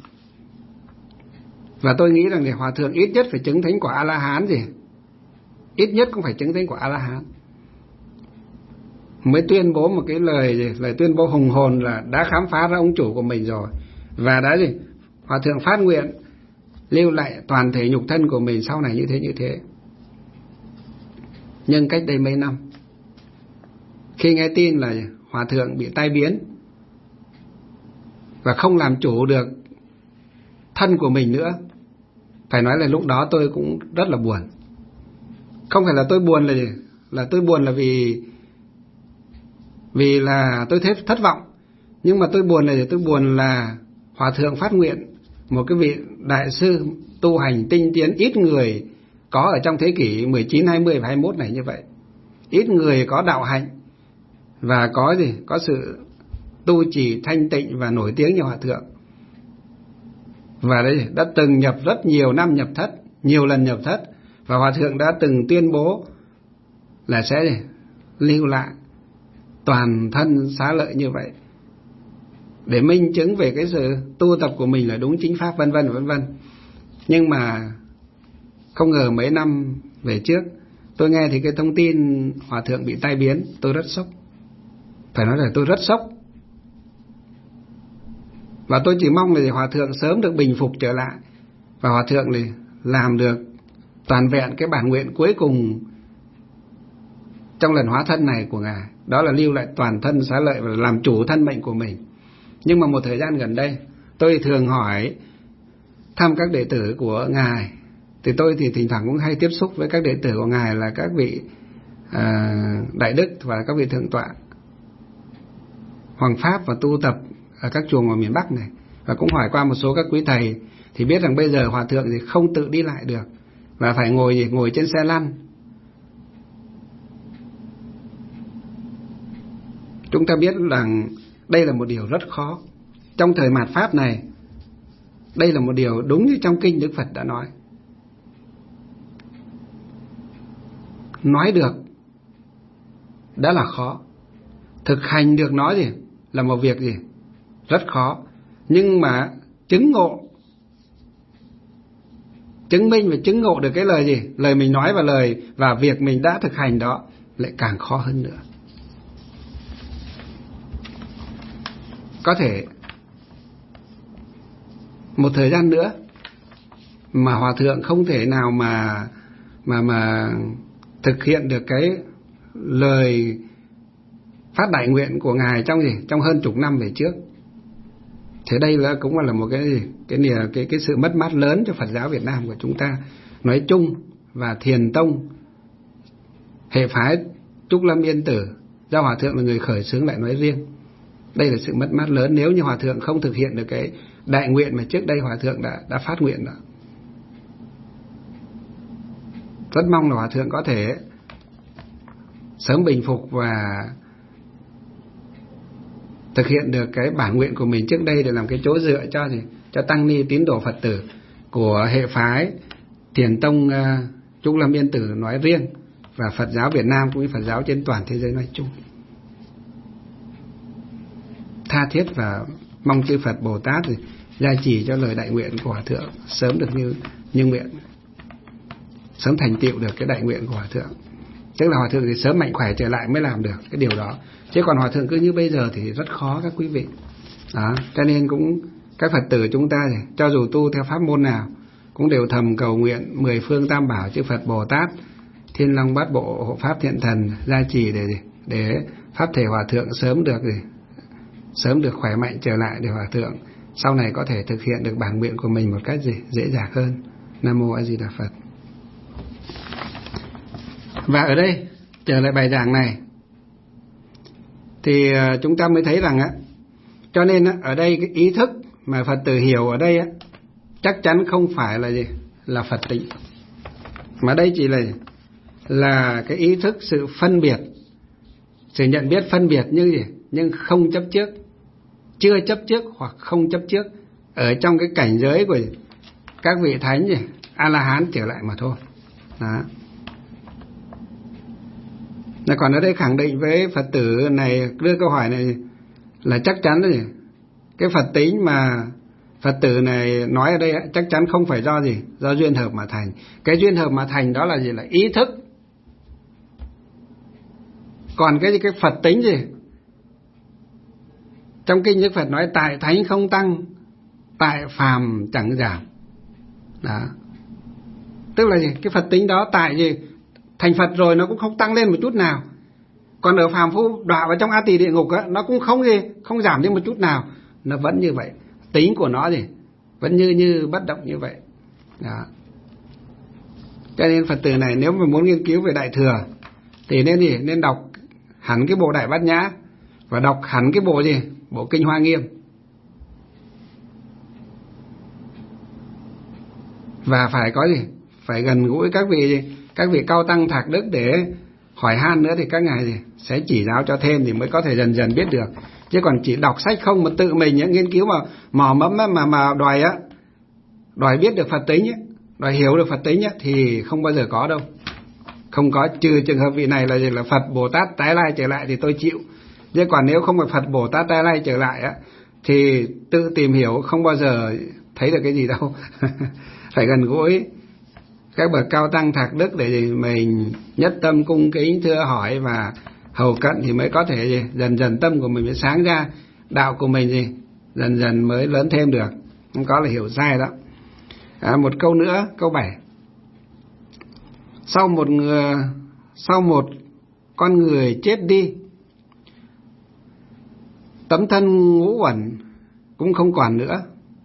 Và tôi nghĩ rằng để hòa thượng ít nhất phải chứng thánh quả A-la-hán gì, ít nhất cũng phải chứng thánh quả A-la-hán mới tuyên bố một cái lời gì, lời tuyên bố hùng hồn là đã khám phá ra ông chủ của mình rồi. Và đã gì, hòa thượng phát nguyện lưu lại toàn thể nhục thân của mình sau này như thế như thế. Nhưng cách đây mấy năm, khi nghe tin là hòa thượng bị tai biến và không làm chủ được thân của mình nữa, phải nói là lúc đó tôi cũng rất là buồn. Không phải là tôi buồn là gì? Là tôi buồn là vì vì là tôi thấy thất vọng. Nhưng mà tôi buồn là gì? Tôi buồn là hòa thượng phát nguyện, một cái vị đại sư tu hành tinh tiến ít người có ở trong thế kỷ mười chín, hai mươi và hai mươi mốt này như vậy. Ít người có đạo hạnh và có gì? Có sự tu trì thanh tịnh và nổi tiếng như hòa thượng. Và đây đã từng nhập rất nhiều năm nhập thất, nhiều lần nhập thất, và hòa thượng đã từng tuyên bố là sẽ lưu lại toàn thân xá lợi như vậy để minh chứng về cái sự tu tập của mình là đúng chính pháp, vân vân vân vân. Nhưng mà không ngờ mấy năm về trước tôi nghe thì cái thông tin hòa thượng bị tai biến, tôi rất sốc. Phải nói là tôi rất sốc. Và tôi chỉ mong là hòa thượng sớm được bình phục trở lại, và hòa thượng này làm được toàn vẹn cái bản nguyện cuối cùng trong lần hóa thân này của ngài, đó là lưu lại toàn thân xá lợi và làm chủ thân mệnh của mình. Nhưng mà một thời gian gần đây tôi thường hỏi thăm các đệ tử của ngài, thì tôi thì thỉnh thoảng cũng hay tiếp xúc với các đệ tử của ngài là các vị à, đại đức và các vị thượng tọa hoàng pháp và tu tập ở các chùa ngoài miền Bắc này, và cũng hỏi qua một số các quý thầy thì biết rằng bây giờ hòa thượng thì không tự đi lại được và phải ngồi ngồi trên xe lăn. Chúng ta biết rằng đây là một điều rất khó trong thời mạt Pháp này. Đây là một điều đúng như trong kinh Đức Phật đã nói. Nói được đã là khó, thực hành được nói gì là một việc gì rất khó. Nhưng mà chứng ngộ, chứng minh và chứng ngộ được cái lời gì, lời mình nói và lời và việc mình đã thực hành đó lại càng khó hơn nữa. Có thể một thời gian nữa mà hòa thượng không thể nào mà mà mà thực hiện được cái lời phát đại nguyện của ngài trong gì trong hơn chục năm về trước. Thế đây là cũng là một cái cái cái cái, cái sự mất mát lớn cho Phật giáo Việt Nam của chúng ta nói chung, và Thiền Tông hệ phái Trúc Lâm Yên Tử do hòa thượng là người khởi xướng lại nói riêng. Đây là sự mất mát lớn nếu như hòa thượng không thực hiện được cái đại nguyện mà trước đây hòa thượng đã đã phát nguyện đó. Rất mong là hòa thượng có thể sớm bình phục và thực hiện được cái bản nguyện của mình trước đây để làm cái chỗ dựa cho gì cho tăng ni tín đồ Phật tử của hệ phái Thiền Tông uh, Trúc Lâm Yên Tử nói riêng, và Phật giáo Việt Nam cũng như Phật giáo trên toàn thế giới nói chung. Tha thiết và mong chư Phật Bồ Tát thì gia trì cho lời đại nguyện của hòa thượng sớm được như như nguyện, sớm thành tựu được cái đại nguyện của hòa thượng. Tức là hòa thượng thì sớm mạnh khỏe trở lại mới làm được cái điều đó, chứ còn hòa thượng cứ như bây giờ thì rất khó các quý vị. Đó, cho nên cũng các Phật tử chúng ta thì cho dù tu theo pháp môn nào cũng đều thầm cầu nguyện mười phương tam bảo chư Phật Bồ Tát, Thiên Long Bát Bộ, Hộ Pháp Thiện Thần gia trì để để pháp thể hòa thượng sớm được gì sớm được khỏe mạnh trở lại, để hòa thượng sau này có thể thực hiện được bản nguyện của mình một cách gì dễ dàng hơn. Nam Mô A Di Đà Phật. Và ở đây trở lại bài giảng này thì chúng ta mới thấy rằng á, cho nên á, ở đây cái ý thức mà Phật tử hiểu ở đây á, chắc chắn không phải là gì là Phật tính, mà đây chỉ là là cái ý thức sự phân biệt, sự nhận biết phân biệt như gì nhưng không chấp trước, chưa chấp trước hoặc không chấp trước ở trong cái cảnh giới của các vị thánh gì A La Hán trở lại mà thôi. Đó. Còn ở đây khẳng định với Phật tử này đưa câu hỏi này là chắc chắn đấy, cái Phật tính mà Phật tử này nói ở đây chắc chắn không phải do gì do duyên hợp mà thành. Cái duyên hợp mà thành đó là gì? Là ý thức. Còn cái cái Phật tính gì trong kinh Đức Phật nói tại thánh không tăng, tại phàm chẳng giảm. Đó. Tức là gì? Cái Phật tính đó tại gì thành Phật rồi nó cũng không tăng lên một chút nào. Còn ở phàm phu đọa vào trong A Tỳ địa ngục á, nó cũng không gì không giảm đi một chút nào, nó vẫn như vậy. Tính của nó gì vẫn như như bất động như vậy. Đó. Cho nên Phật tử này nếu mà muốn nghiên cứu về Đại Thừa thì nên gì nên đọc hẳn cái bộ Đại Bát Nhã và đọc hẳn cái bộ gì bộ Kinh Hoa Nghiêm, và phải có gì phải gần gũi các vị gì các vị cao tăng thạc đức để hỏi han nữa, thì các ngài gì sẽ chỉ giáo cho thêm thì mới có thể dần dần biết được. Chứ còn chỉ đọc sách không mà tự mình ấy, nghiên cứu mà mò mẫm mà mà đòi á đòi biết được Phật tính ấy, đòi hiểu được Phật tính ấy, thì không bao giờ có đâu. Không có, trừ trường hợp vị này là gì là Phật Bồ Tát tái lai trở lại thì tôi chịu. Chứ còn nếu không phải Phật Bồ Tát tái lai trở lại á thì tự tìm hiểu không bao giờ thấy được cái gì đâu. Phải gần gũi các bậc cao tăng thạc đức để mình nhất tâm cung kính thưa hỏi và hầu cận thì mới có thể gì dần dần tâm của mình mới sáng ra, đạo của mình gì dần dần mới lớn thêm được. Không có là hiểu sai đó. À, một câu nữa, câu bảy. Sau một người, sau một con người chết đi, tấm thân ngũ uẩn cũng không còn nữa.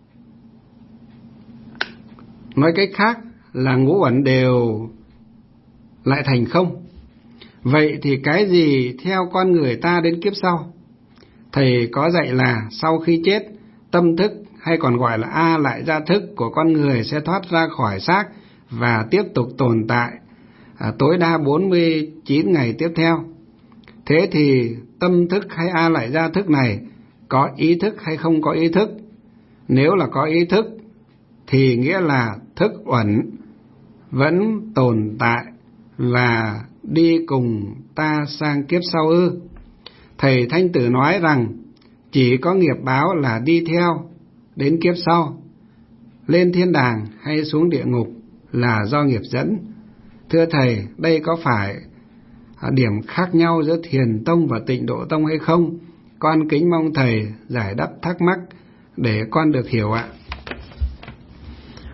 Nói cách khác là ngũ uẩn đều lại thành không. Vậy thì cái gì theo con người ta đến kiếp sau? Thầy có dạy là sau khi chết, tâm thức hay còn gọi là A lại gia thức của con người sẽ thoát ra khỏi xác và tiếp tục tồn tại à, tối đa bốn mươi chín ngày tiếp theo. Thế thì tâm thức hay A lại gia thức này có ý thức hay không có ý thức? Nếu là có ý thức thì nghĩa là thức uẩn vẫn tồn tại và đi cùng ta sang kiếp sau ư? Thầy Thanh Tử nói rằng chỉ có nghiệp báo là đi theo đến kiếp sau, lên thiên đàng hay xuống địa ngục là do nghiệp dẫn. Thưa thầy, đây có phải điểm khác nhau giữa Thiền Tông và Tịnh Độ Tông hay không? Con kính mong thầy giải đáp thắc mắc để con được hiểu ạ.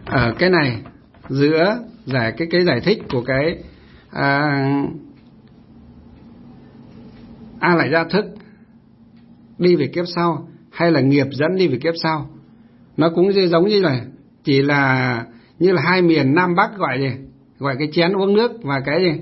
ở cái này giữa giải cái cái giải thích của cái à, A lại gia thức đi về kiếp sau hay là nghiệp dẫn đi về kiếp sau, nó cũng giống như là chỉ là như là hai miền Nam Bắc gọi gì, gọi cái chén uống nước và cái gì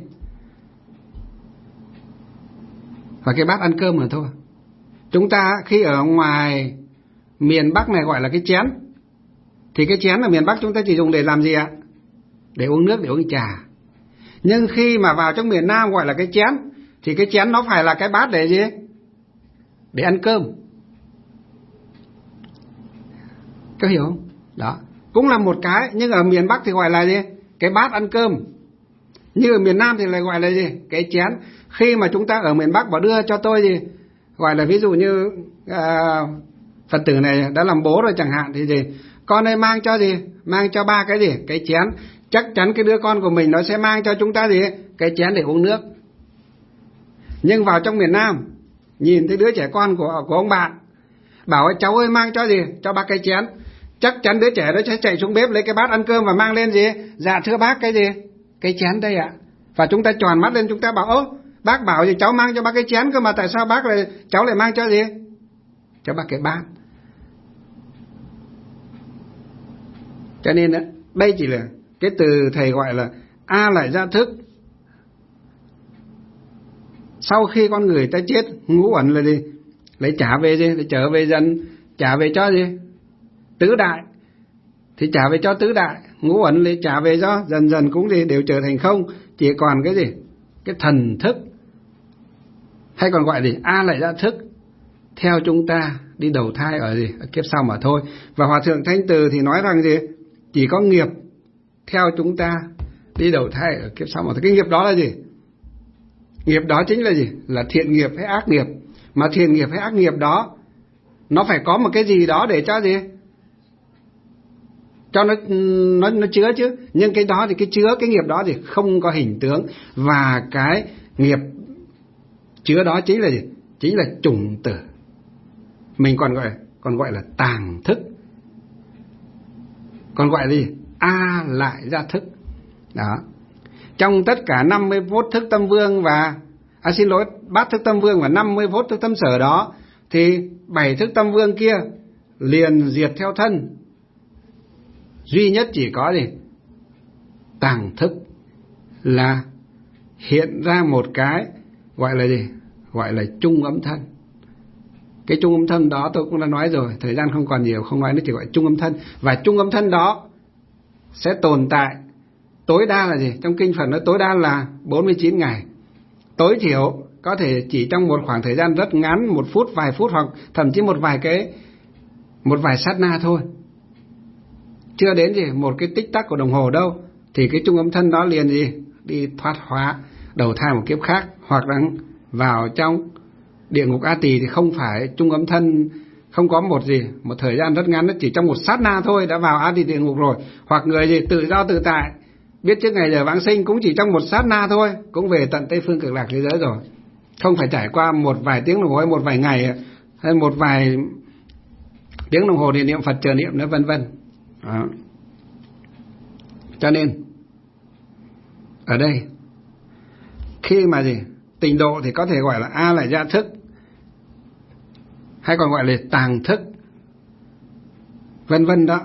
và cái bát ăn cơm mà thôi. Chúng ta khi ở ngoài miền Bắc này gọi là cái chén, thì cái chén ở miền Bắc chúng ta chỉ dùng để làm gì ạ? Để uống nước, để uống trà. Nhưng khi mà vào trong miền Nam gọi là cái chén, thì cái chén nó phải là cái bát để gì? Để ăn cơm. Có hiểu không? Đó, cũng là một cái, nhưng ở miền Bắc thì gọi là gì? Cái bát ăn cơm. Như ở miền Nam thì lại gọi là gì? Cái chén. Khi mà chúng ta ở miền Bắc bảo đưa cho tôi gì, gọi là ví dụ như à, Phật tử này đã làm bố rồi chẳng hạn, thì gì, con ơi mang cho gì, mang cho ba cái gì, cái chén. Chắc chắn cái đứa con của mình nó sẽ mang cho chúng ta gì, cái chén để uống nước. Nhưng vào trong miền Nam, nhìn thấy đứa trẻ con của của ông bạn bảo cháu ơi mang cho gì, cho bác cái chén, chắc chắn đứa trẻ đó sẽ chạy xuống bếp lấy cái bát ăn cơm và mang lên gì, dạ thưa bác cái gì, cái chén đây ạ. Và chúng ta tròn mắt lên, chúng ta bảo ố, bác bảo gì cháu mang cho bác cái chén cơ mà, tại sao bác lại cháu lại mang cho gì, cho bác cái bát. Cho nên đó, đây chỉ là cái từ thầy gọi là A lại gia thức. Sau khi con người ta chết, ngũ uẩn là gì, lấy trả về gì, để trở về dần, trả về cho gì, tứ đại, thì trả về cho tứ đại. Ngũ uẩn lấy trả về cho dần dần cũng gì đều trở thành không, chỉ còn cái gì, cái thần thức, hay còn gọi gì A lại gia thức, theo chúng ta đi đầu thai ở gì, ở kiếp sau mà thôi. Và Hòa thượng Thanh Từ thì nói rằng gì, chỉ có nghiệp theo chúng ta đi đầu thai ở kiếp sau mà thôi. Cái nghiệp đó là gì? Nghiệp đó chính là gì? Là thiện nghiệp hay ác nghiệp. Mà thiện nghiệp hay ác nghiệp đó, nó phải có một cái gì đó để cho gì, cho nó nó nó chứa chứ. Nhưng cái đó thì cái chứa cái nghiệp đó thì không có hình tướng, và cái nghiệp chứa đó chính là gì? Chính là chủng tử. Mình còn gọi còn gọi là tàng thức, còn gọi là gì? A lại gia thức. Đó. Trong tất cả năm mươi phút thức tâm vương và à xin lỗi, bát thức tâm vương và năm mươi phút thức tâm sở đó, thì bảy thức tâm vương kia liền diệt theo thân. Duy nhất chỉ có gì? Tàng thức là hiện ra một cái gọi là gì? Gọi là chung âm thân. Cái chung âm thân đó tôi cũng đã nói rồi, thời gian không còn nhiều, không nói nữa, chỉ gọi chung âm thân. Và chung âm thân đó sẽ tồn tại tối đa là gì? Trong kinh Phật nói tối đa là bốn mươi chín ngày. Tối thiểu có thể chỉ trong một khoảng thời gian rất ngắn, một phút, vài phút, hoặc thậm chí một vài cái một vài sát na thôi, chưa đến gì một cái tích tắc của đồng hồ đâu, thì cái chung âm thân đó liền gì đi thoát hóa đầu thai một kiếp khác, hoặc là vào trong địa ngục A Tỳ. Thì không phải chung âm thân không có một gì một thời gian rất ngắn, nó chỉ trong một sát na thôi đã vào A Tỳ địa ngục rồi. Hoặc người gì tự do tự tại, biết trước ngày giờ vãng sinh, cũng chỉ trong một sát na thôi, cũng về tận Tây phương Cực Lạc thế giới rồi. Không phải trải qua một vài tiếng đồng hồ hay một vài ngày hay một vài tiếng đồng hồ để niệm Phật chờ niệm nữa, vân vân. Đó. Cho nên ở đây khi mà gì tịnh độ thì có thể gọi là A lại gia thức, hay còn gọi là tàng thức, vân vân đó,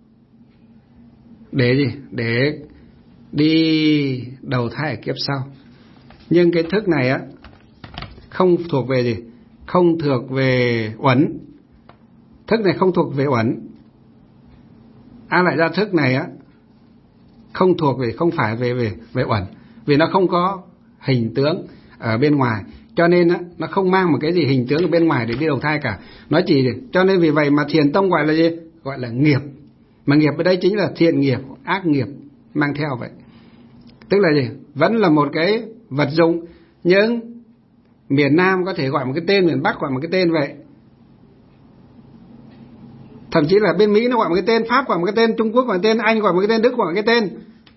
để gì để đi đầu thai ở kiếp sau. Nhưng cái thức này á không thuộc về gì không thuộc về uẩn. Thức này không thuộc về uẩn. A lại gia thức này á không thuộc về, không phải về về về uẩn, vì nó không có hình tướng ở bên ngoài, cho nên á nó không mang một cái gì hình tướng ở bên ngoài để đi đầu thai cả. Nó chỉ cho nên vì vậy mà Thiền tông gọi là gì? Gọi là nghiệp. Mà nghiệp ở đây chính là thiện nghiệp, ác nghiệp mang theo vậy. Tức là gì? Vẫn là một cái vật dụng, nhưng miền Nam có thể gọi một cái tên, miền Bắc gọi một cái tên vậy. Thậm chí là bên Mỹ nó gọi một cái tên, Pháp gọi một cái tên, Trung Quốc gọi một cái tên, Anh gọi một cái tên, Đức gọi một cái tên.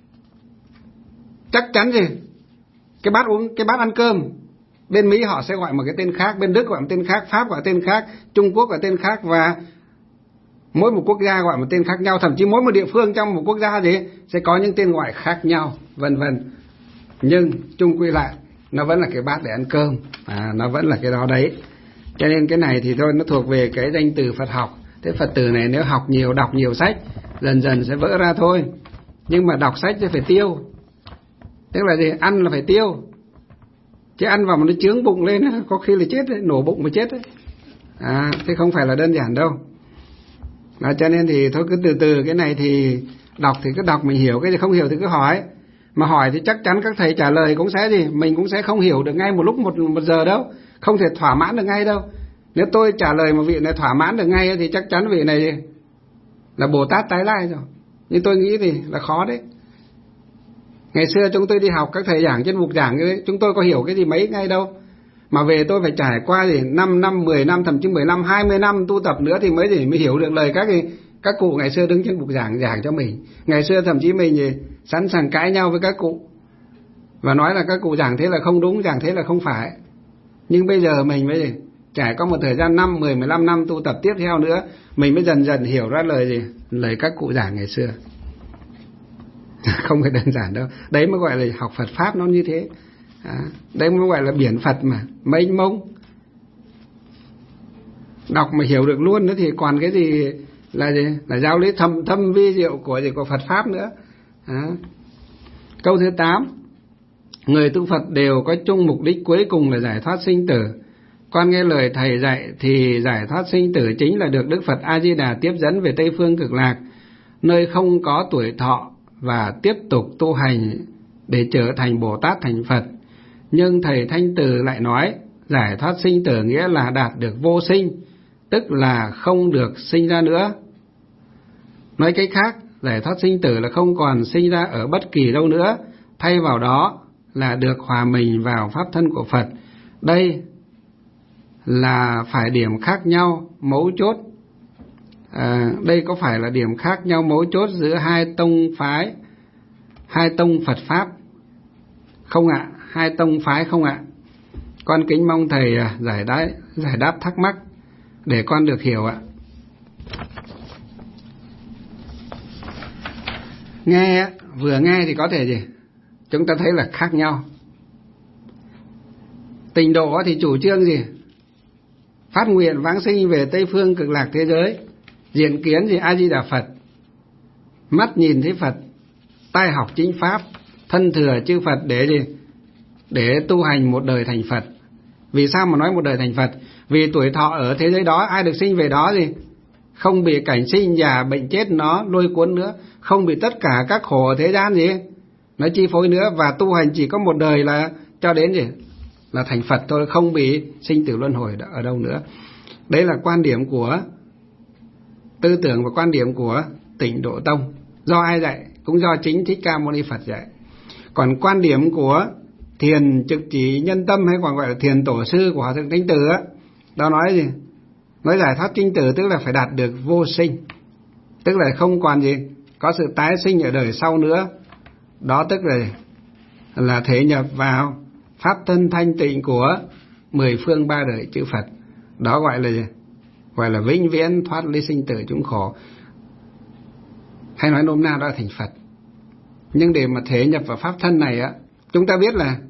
Chắc chắn gì? Cái bát uống, cái bát ăn cơm, bên Mỹ họ sẽ gọi một cái tên khác, bên Đức gọi một tên khác, Pháp gọi tên khác, Trung Quốc gọi tên khác, và Mỗi một quốc gia gọi một tên khác nhau, thậm chí mỗi một địa phương trong một quốc gia gì sẽ có những tên gọi khác nhau, vân vân. Nhưng chung quy lại nó vẫn là cái bát để ăn cơm, à, nó vẫn là cái đó đấy. Cho nên cái này thì thôi, nó thuộc về cái danh từ Phật học. Thế Phật tử này nếu học nhiều, đọc nhiều sách, dần dần sẽ vỡ ra thôi. Nhưng mà đọc sách thì phải tiêu. Tức là gì? Ăn là phải tiêu. Chứ ăn vào mà nó chướng bụng lên, có khi là chết đấy, nổ bụng mà chết đấy. À, thế không phải là đơn giản đâu. À, cho nên thì thôi cứ từ từ, cái này thì đọc thì cứ đọc, mình hiểu cái gì không hiểu thì cứ hỏi. Mà hỏi thì chắc chắn các thầy trả lời cũng sẽ gì, mình cũng sẽ không hiểu được ngay một lúc một, một giờ đâu, không thể thỏa mãn được ngay đâu. Nếu tôi trả lời một vị này thỏa mãn được ngay thì chắc chắn vị này là Bồ Tát tái lai rồi. Nhưng tôi nghĩ thì là khó đấy. Ngày xưa chúng tôi đi học, các thầy giảng trên bục giảng ấy, chúng tôi có hiểu cái gì mấy ngay đâu. Mà về tôi phải trải qua gì năm năm, mười năm, thậm chí mười năm, hai mươi năm tu tập nữa thì mới gì mới hiểu được lời các cái, các cụ ngày xưa đứng trên bục giảng giảng cho mình. Ngày xưa thậm chí mình gì sẵn sàng cãi nhau với các cụ và nói là các cụ giảng thế là không đúng, giảng thế là không phải. Nhưng bây giờ mình mới gì trải qua một thời gian năm, mười, mười lăm năm tu tập tiếp theo nữa, mình mới dần dần hiểu ra lời gì lời các cụ giảng ngày xưa. Không phải đơn giản đâu. Đấy mới gọi là học Phật Pháp, nó như thế. À, đấy mới gọi là biển Phật mà, mênh mông. Đọc mà hiểu được luôn nữa thì còn cái gì là gì? Là giáo lý thâm thâm vi diệu của gì của Phật Pháp nữa. À. Câu thứ tám. Người tu Phật đều có chung mục đích cuối cùng là giải thoát sinh tử. Con nghe lời thầy dạy thì giải thoát sinh tử chính là được Đức Phật A Di Đà tiếp dẫn về Tây phương Cực Lạc, nơi không có tuổi thọ, và tiếp tục tu hành để trở thành Bồ Tát thành Phật. Nhưng thầy Thanh Từ lại nói giải thoát sinh tử nghĩa là đạt được vô sinh, tức là không được sinh ra nữa. Nói cách khác, giải thoát sinh tử là không còn sinh ra ở bất kỳ đâu nữa, thay vào đó là được hòa mình vào pháp thân của Phật. Đây là phải điểm khác nhau mấu chốt. À, đây có phải là điểm khác nhau mấu chốt giữa hai tông phái, hai tông Phật Pháp không ạ? Hai tông phái không ạ? Con kính mong thầy giải đáp, giải đáp thắc mắc để con được hiểu ạ. Nghe, vừa nghe thì có thể gì? Chúng ta thấy là khác nhau. Tịnh độ thì chủ trương gì? Phát nguyện vãng sinh về Tây phương Cực Lạc thế giới, diện kiến gì A Di Đà Phật, mắt nhìn thấy Phật, tai học chính pháp, thân thừa chư Phật để gì? Để tu hành một đời thành Phật. Vì sao mà nói một đời thành Phật? Vì tuổi thọ ở thế giới đó, ai được sinh về đó gì? Không bị cảnh sinh già bệnh chết nó lôi cuốn nữa, không bị tất cả các khổ ở thế gian gì nó chi phối nữa, và tu hành chỉ có một đời là cho đến gì? Là thành Phật thôi, không bị sinh tử luân hồi ở đâu nữa. Đấy là quan điểm của tư tưởng và quan điểm của Tịnh Độ Tông. Do ai dạy? Cũng do chính Thích Ca Mâu Ni Phật dạy. Còn quan điểm của Thiền Trực Chỉ Nhân Tâm, hay còn gọi là Thiền Tổ Sư của Hòa Thượng Thánh Từ á, đó nói gì? Nói giải thoát sinh tử tức là phải đạt được vô sinh, tức là không còn gì có sự tái sinh ở đời sau nữa. Đó tức là là thể nhập vào pháp thân thanh tịnh của mười phương ba đời chư Phật. Đó gọi là gì? Gọi là vĩnh viễn thoát ly sinh tử chúng khổ, hay nói nôm na đó là thành Phật. Nhưng để mà thể nhập vào pháp thân này á, chúng ta biết là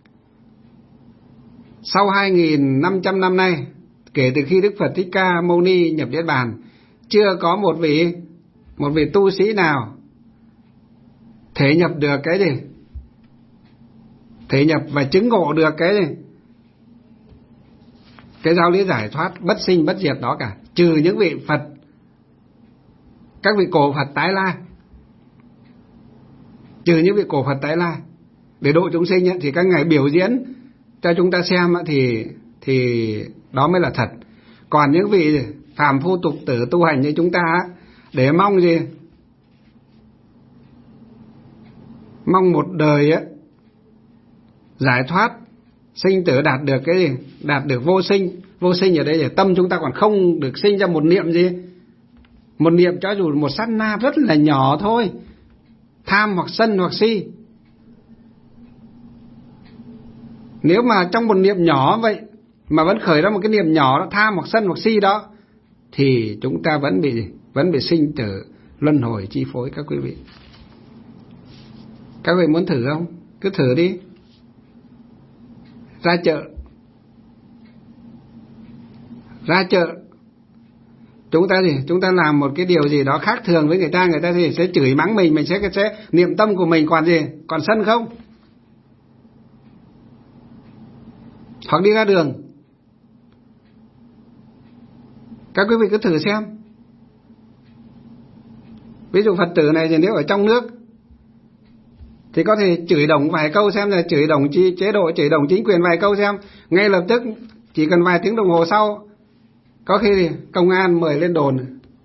sau hai nghìn năm trăm năm nay, kể từ khi Đức Phật Thích Ca Mâu Ni nhập Niết Bàn, chưa có một vị một vị tu sĩ nào thể nhập được cái gì? Thể nhập và chứng ngộ được cái gì? Cái giáo lý giải thoát bất sinh bất diệt đó cả, trừ những vị Phật, các vị cổ Phật tái lai. Trừ những vị cổ Phật tái lai để độ chúng sinh ấy, thì các ngài biểu diễn cho chúng ta xem ấy, thì thì đó mới là thật. Còn những vị phàm phu tục tử tu hành như chúng ta ấy, để mong gì? Mong một đời ấy, giải thoát sinh tử, đạt được cái gì? Đạt được vô sinh. Vô sinh ở đây là tâm chúng ta còn không được sinh ra một niệm gì, một niệm cho dù một sát na rất là nhỏ thôi, tham hoặc sân hoặc si. Nếu mà trong một niệm nhỏ vậy mà vẫn khởi ra một cái niệm nhỏ đó, tham hoặc sân hoặc si đó, thì chúng ta vẫn bị gì? vẫn bị sinh tử luân hồi chi phối các quý vị. Các vị muốn thử không? Cứ thử đi. Ra chợ. Ra chợ. Chúng ta gì? Chúng ta làm một cái điều gì đó khác thường với người ta, người ta thì sẽ chửi mắng mình, mình sẽ, sẽ niệm tâm của mình còn gì? Còn sân không? Hoặc đi ra đường. Các quý vị cứ thử xem. Ví dụ Phật tử này thì nếu ở trong nước thì có thể chửi đồng vài câu xem, là chửi đồng chế độ, chửi đồng chính quyền vài câu xem, ngay lập tức chỉ cần vài tiếng đồng hồ sau có khi thì công an mời lên đồn,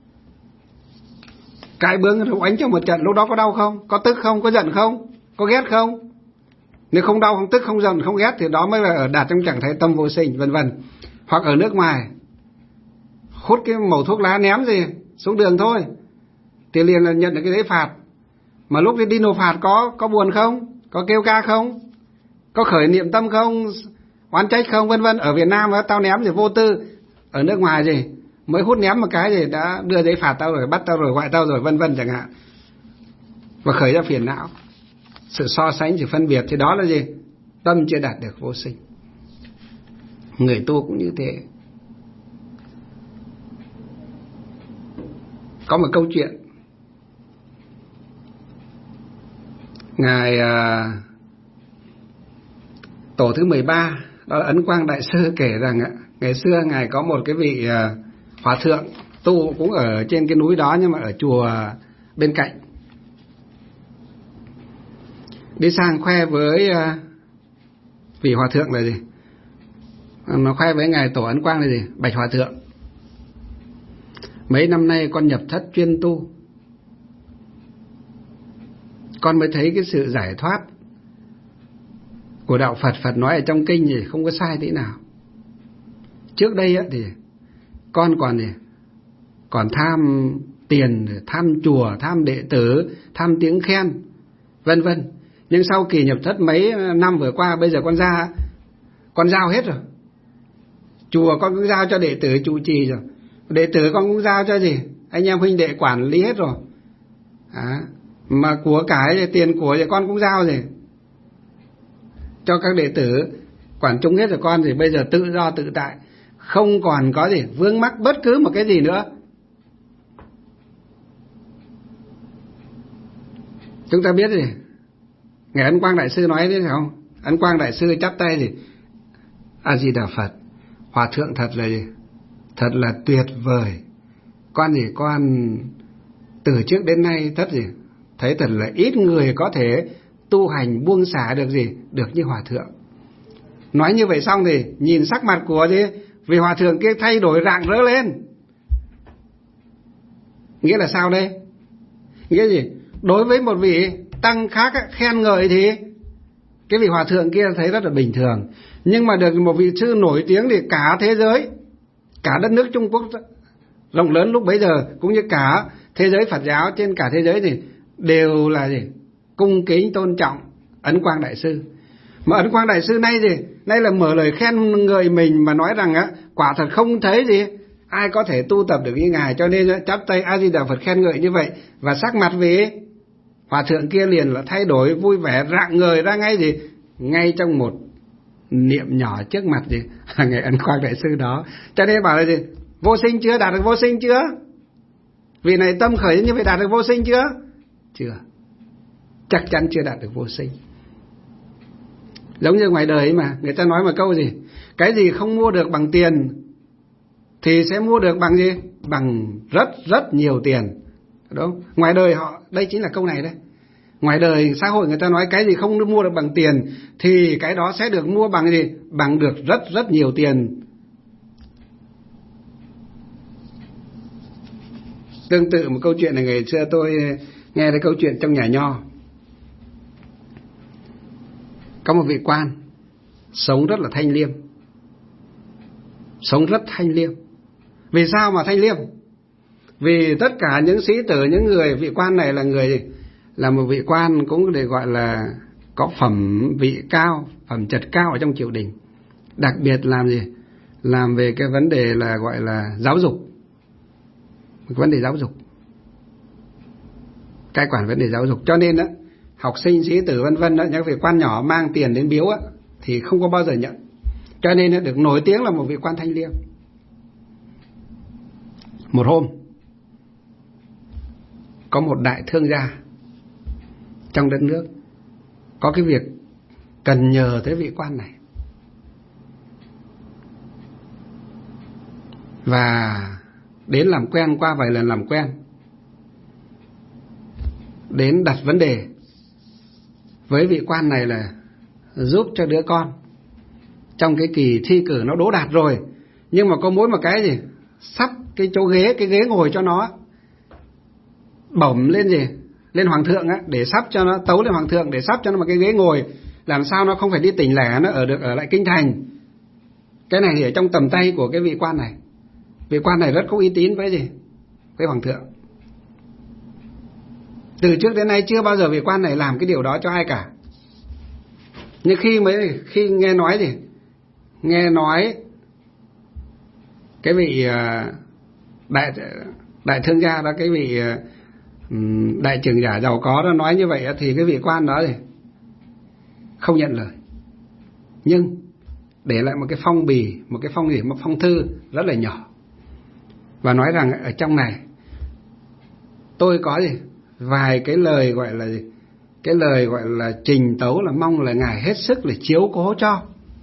cãi bướng rồi đánh cho một trận. Lúc đó có đau không? Có tức không? Có giận không? Có ghét không? Nếu không đau, không tức, không giận, không ghét thì đó mới là ở đạt trong trạng thái tâm vô sinh, vân vân. Hoặc ở nước ngoài hút cái mẩu thuốc lá ném gì xuống đường thôi thì liền là nhận được cái giấy phạt. Mà lúc đi nộp phạt có có buồn không? Có kêu ca không? Có khởi niệm tâm không? Oán trách không? Vân vân. Ở Việt Nam á, tao ném thì vô tư. Ở nước ngoài gì mới hút ném một cái thì đã đưa giấy phạt tao rồi, bắt tao rồi, gọi tao rồi, vân vân chẳng hạn. Và khởi ra phiền não, sự so sánh, sự phân biệt, thì đó là gì? Tâm chưa đạt được vô sinh. Người tu cũng như thế. Có một câu chuyện Ngài à, tổ thứ mười ba, đó là Ấn Quang Đại Sư kể rằng ạ, ngày xưa Ngài có một cái vị à, hòa thượng tu cũng ở trên cái núi đó, nhưng mà ở chùa bên cạnh. Đi sang khoe với à, vị hòa thượng là gì? Nó khoe với Ngài tổ Ấn Quang là gì? Bạch hòa thượng, mấy năm nay con nhập thất chuyên tu, con mới thấy cái sự giải thoát của đạo Phật. Phật nói ở trong kinh thì không có sai tí nào. Trước đây á, thì con còn gì? Còn tham tiền, tham chùa, tham đệ tử, tham tiếng khen, vân vân. Nhưng sau kỳ nhập thất mấy năm vừa qua, bây giờ con ra, con giao hết rồi. Chùa con cũng giao cho đệ tử trụ trì rồi, đệ tử con cũng giao cho gì? Anh em huynh đệ quản lý hết rồi. À, mà của cái tiền của thì con cũng giao rồi cho các đệ tử quản chung hết rồi. Con thì bây giờ tự do tự tại, không còn có gì vướng mắc bất cứ một cái gì nữa. Chúng ta biết gì? Ngài Ấn Quang Đại Sư nói thế phải không? Ấn Quang Đại Sư chắp tay gì? A Di Đà Phật, hòa thượng thật là gì? Thật là tuyệt vời. Con gì? Con từ trước đến nay tất gì? Thấy thật là ít người có thể tu hành buông xả được gì? Được như hòa thượng. Nói như vậy xong thì nhìn sắc mặt của gì? Vì hòa thượng kia thay đổi rạng rỡ lên. Nghĩa là sao đây? Nghĩa gì? Đối với một vị tăng khác khen ngợi thì cái vị hòa thượng kia thấy rất là bình thường. Nhưng mà được một vị sư nổi tiếng thì cả thế giới, cả đất nước Trung Quốc rộng lớn lúc bấy giờ, cũng như cả thế giới Phật giáo trên cả thế giới thì đều là gì? Cung kính tôn trọng Ấn Quang Đại Sư. Mà Ấn Quang Đại Sư nay gì? Nay là mở lời khen ngợi mình mà nói rằng á, quả thật không thấy gì ai có thể tu tập được như Ngài, cho nên chắp tay A Di Đà Phật khen ngợi như vậy. Và sắc mặt vì hòa thượng kia liền là thay đổi vui vẻ, rạng ngời ra ngay gì? Ngay trong một niệm nhỏ trước mặt gì? Ngài Ấn Quang Đại Sư đó. Cho nên bảo là gì? Vô sinh chưa? Đạt được vô sinh chưa? Vì này tâm khởi như vậy đạt được vô sinh chưa? Chưa. Chắc chắn chưa đạt được vô sinh. Giống như ngoài đời ấy mà, người ta nói một câu gì? Cái gì không mua được bằng tiền thì sẽ mua được bằng gì? Bằng rất rất nhiều tiền. Đúng. Ngoài đời họ, đây chính là câu này đấy. Ngoài đời xã hội người ta nói cái gì không mua được bằng tiền thì cái đó sẽ được mua bằng gì? Bằng được rất rất nhiều tiền. Tương tự một câu chuyện này, ngày xưa tôi nghe thấy câu chuyện trong nhà Nho. Có một vị quan sống rất là thanh liêm, sống rất thanh liêm. Vì sao mà thanh liêm? Vì tất cả những sĩ tử, những người, vị quan này là người, là một vị quan cũng để gọi là có phẩm vị cao, phẩm chất cao ở trong triều đình. Đặc biệt làm gì? Làm về cái vấn đề là gọi là giáo dục. vấn đề giáo dục, cai quản vấn đề giáo dục. Cho nên đó, học sinh, sĩ tử vân vân đó, những vị quan nhỏ mang tiền đến biếu á, thì không có bao giờ nhận. Cho nên đó, được nổi tiếng là một vị quan thanh liêm. Một hôm có một đại thương gia trong đất nước có cái việc cần nhờ tới vị quan này, và đến làm quen, qua vài lần làm quen, đến đặt vấn đề với vị quan này là giúp cho đứa con trong cái kỳ thi cử nó đỗ đạt rồi, nhưng mà có mỗi một cái gì, sắp cái chỗ ghế, cái ghế ngồi cho nó bổng lên gì, lên hoàng thượng á, để sắp cho nó tấu lên hoàng thượng, để sắp cho nó một cái ghế ngồi, làm sao nó không phải đi tỉnh lẻ, nó ở được ở lại kinh thành. Cái này thì ở trong tầm tay của cái vị quan này. Vị quan này rất có uy tín với gì, với hoàng thượng. Từ trước đến nay chưa bao giờ vị quan này làm cái điều đó cho ai cả. Nhưng khi mới khi nghe nói gì, nghe nói cái vị đại đại thương gia đó, cái vị đại trưởng giả giàu có đó nói như vậy, thì cái vị quan đó thì không nhận lời, nhưng để lại một cái phong bì, một cái phong gì, một phong thư rất là nhỏ, và nói rằng ở trong này tôi có gì vài cái lời gọi là gì, cái lời gọi là trình tấu, là mong là ngài hết sức là chiếu cố cho.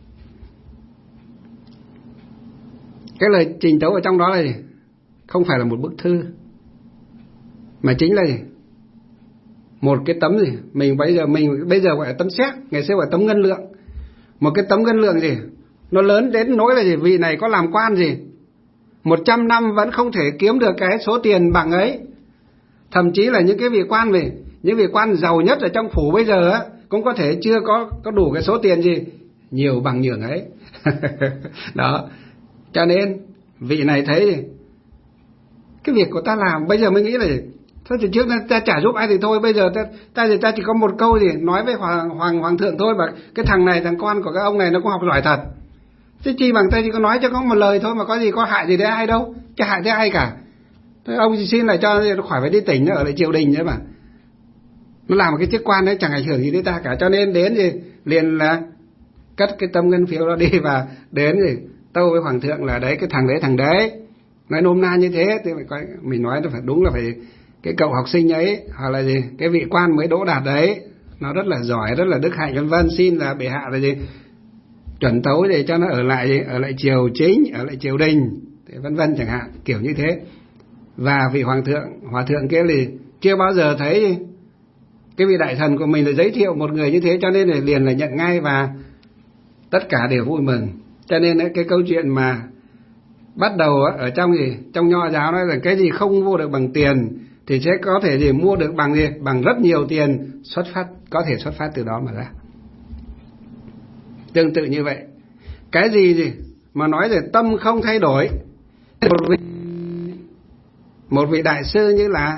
Cái lời trình tấu ở trong đó là gì, không phải là một bức thư, mà chính là gì, một cái tấm gì, mình bây giờ mình bây giờ gọi là tấm séc, ngày xưa gọi là tấm ngân lượng. Một cái tấm ngân lượng gì, nó lớn đến nỗi là gì, vị này có làm quan gì một trăm năm vẫn không thể kiếm được cái số tiền bằng ấy. Thậm chí là những cái vị quan về, những vị quan giàu nhất ở trong phủ bây giờ á, cũng có thể chưa có có đủ cái số tiền gì nhiều bằng nhường ấy. Đó. Cho nên vị này thấy cái việc của ta làm bây giờ mới nghĩ là thôi thì trước ta chả giúp ai thì thôi, bây giờ ta ta thì ta chỉ có một câu gì nói với hoàng hoàng hoàng thượng thôi, và cái thằng này, thằng con của các ông này nó cũng học giỏi thật, chứ chi bằng ta chỉ có nói cho có một lời thôi, mà có gì có hại gì đến ai đâu, chả hại tới ai cả. Thế ông xin lại cho nó khỏi phải đi tỉnh, nó ở lại triều đình nữa mà, nó làm một cái chức quan đấy chẳng ảnh hưởng gì đến ta cả. Cho nên đến thì liền là cất cái tấm ngân phiếu đó đi, và đến thì tâu với hoàng thượng là đấy, cái thằng đấy thằng đấy, nói nôm na như thế thì phải, mình nói nó phải đúng là phải cái cậu học sinh ấy, hoặc là gì, cái vị quan mới đỗ đạt đấy, nó rất là giỏi, rất là đức hạnh vân vân, xin là bệ hạ là gì chuẩn tấu để cho nó ở lại gì, ở lại triều chính, ở lại triều đình, vân vân chẳng hạn, kiểu như thế. Và vị hoàng thượng, hòa thượng kia thì chưa bao giờ thấy cái vị đại thần của mình là giới thiệu một người như thế, cho nên là liền là nhận ngay, và tất cả đều vui mừng. Cho nên cái câu chuyện mà bắt đầu ở trong gì, trong nho giáo nói là cái gì không mua được bằng tiền thì sẽ có thể gì mua được bằng gì, bằng rất nhiều tiền, xuất phát có thể xuất phát từ đó mà ra. Tương tự như vậy, cái gì gì mà nói về tâm không thay đổi, một vị, một vị đại sư như là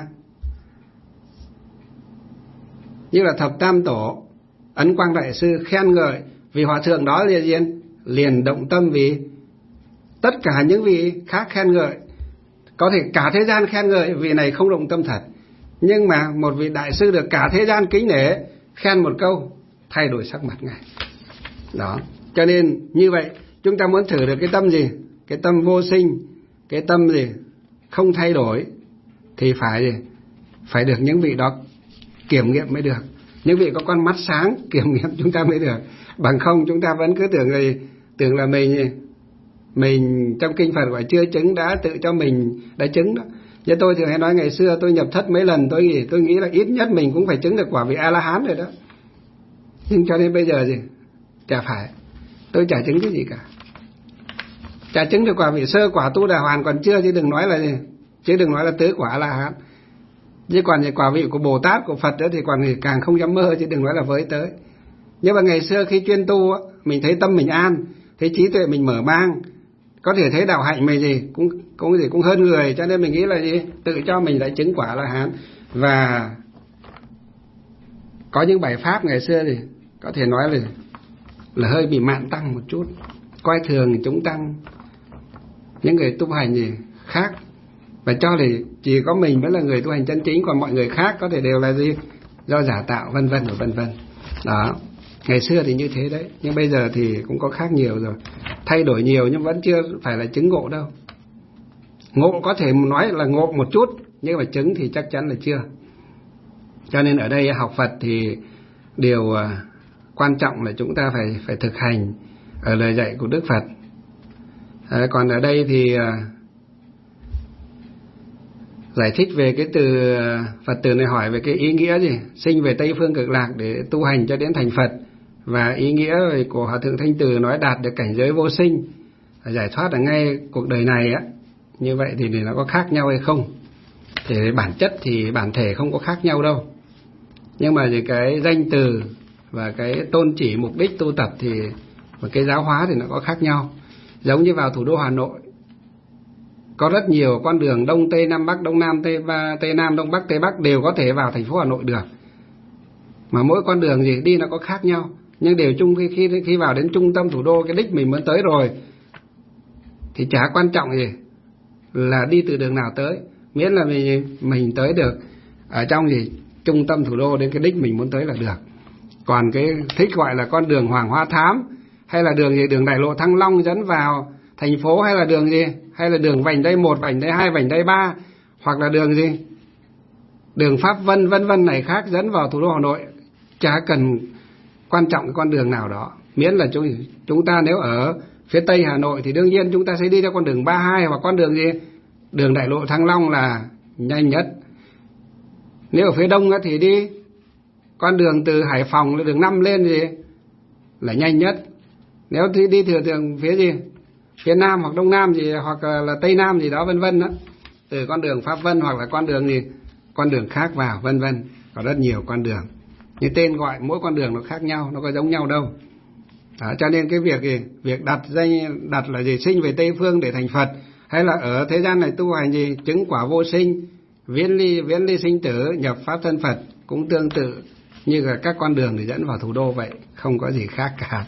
như là Thập Tam Tổ Ấn Quang đại sư khen ngợi vì hòa thượng đó liền liền động tâm, vì tất cả những vị khác khen ngợi, có thể cả thế gian khen ngợi, vị này không động tâm thật, nhưng mà một vị đại sư được cả thế gian kính nể khen một câu, thay đổi sắc mặt ngay. Đó. Cho nên như vậy chúng ta muốn thử được cái tâm gì, cái tâm vô sinh, cái tâm gì không thay đổi, thì phải gì, phải được những vị đó kiểm nghiệm mới được, những vị có con mắt sáng kiểm nghiệm chúng ta mới được. Bằng không chúng ta vẫn cứ tưởng là tưởng là mình mình trong kinh Phật gọi chưa chứng đã tự cho mình đã chứng đó. Như tôi thường hay nói ngày xưa tôi nhập thất mấy lần, tôi nghĩ tôi nghĩ là ít nhất mình cũng phải chứng được quả vị A La Hán rồi đó. Nhưng cho nên bây giờ gì chả phải, tôi chả chứng cái gì cả, chả chứng được quả vị sơ quả Tu Đà Hoàn còn chưa, chứ đừng nói là gì, chứ đừng nói là tứ quả A La Hán. Chứ còn thì quả vị của Bồ Tát, của Phật đó thì còn thì càng không dám mơ, chứ đừng nói là với tới. Nhưng mà ngày xưa khi chuyên tu mình thấy tâm mình an, thấy trí tuệ mình mở mang, có thể thấy đạo hạnh mình gì cũng cũng gì cũng hơn người, cho nên mình nghĩ là gì tự cho mình đã chứng quả A La Hán. Và có những bài pháp ngày xưa thì có thể nói là là hơi bị mạn tăng một chút, coi thường chúng tăng, những người tu hành gì khác Và cho thì chỉ có mình mới là người tu hành chân chính, còn mọi người khác có thể đều là gì? Do giả tạo, vân vân và vân vân. Đó. Ngày xưa thì như thế đấy, nhưng bây giờ thì cũng có khác nhiều rồi. Thay đổi nhiều nhưng vẫn chưa phải là chứng ngộ đâu. Ngộ có thể nói là ngộ một chút, nhưng mà chứng thì chắc chắn là chưa. Cho nên ở đây học Phật thì điều quan trọng là chúng ta phải phải thực hành ở lời dạy của Đức Phật. À, còn ở đây thì giải thích về cái từ Phật tử này hỏi về cái ý nghĩa gì? Sinh về Tây Phương Cực Lạc để tu hành cho đến thành Phật, và ý nghĩa của Hòa Thượng Thanh Từ nói đạt được cảnh giới vô sinh, giải thoát ở ngay cuộc đời này á. Như vậy thì nó có khác nhau hay không? Thì bản chất thì bản thể không có khác nhau đâu. Nhưng mà thì cái danh từ và cái tôn chỉ mục đích tu tập thì và cái giáo hóa thì nó có khác nhau. Giống như vào thủ đô Hà Nội có rất nhiều con đường Đông Tây Nam Bắc, Đông Nam Tây Ba, Tây Nam Đông Bắc Tây Bắc đều có thể vào thành phố Hà Nội được. Mà mỗi con đường gì đi nó có khác nhau, nhưng đều chung khi khi khi vào đến trung tâm thủ đô, cái đích mình muốn tới rồi thì chả quan trọng gì là đi từ đường nào tới, miễn là mình mình tới được ở trong gì trung tâm thủ đô đến cái đích mình muốn tới là được. Còn cái thích gọi là con đường Hoàng Hoa Thám, hay là đường gì đường Đại lộ Thăng Long dẫn vào thành phố, hay là đường gì, hay là đường vành đai một, vành đai hai, vành đai ba, hoặc là đường gì đường Pháp Vân vân vân này khác dẫn vào thủ đô Hà Nội, chả cần quan trọng cái con đường nào đó, miễn là chúng chúng ta nếu ở phía Tây Hà Nội thì đương nhiên chúng ta sẽ đi theo con đường ba mươi hai hoặc con đường gì đường Đại lộ Thăng Long là nhanh nhất. Nếu ở phía Đông thì đi con đường từ Hải Phòng là đường năm lên gì là nhanh nhất. Nếu thì đi thừa đường phía gì phía Nam hoặc Đông Nam gì hoặc là Tây Nam gì đó vân vân đó, từ con đường Pháp Vân hoặc là con đường gì con đường khác vào vân vân, có rất nhiều con đường. Như tên gọi mỗi con đường nó khác nhau, nó có giống nhau đâu. Đó, cho nên cái việc gì việc đặt danh đặt là gì sinh về Tây Phương để thành Phật, hay là ở thế gian này tu hành gì chứng quả vô sinh, viễn ly viễn ly sinh tử, nhập pháp thân Phật, cũng tương tự như là các con đường để dẫn vào thủ đô vậy, không có gì khác cả.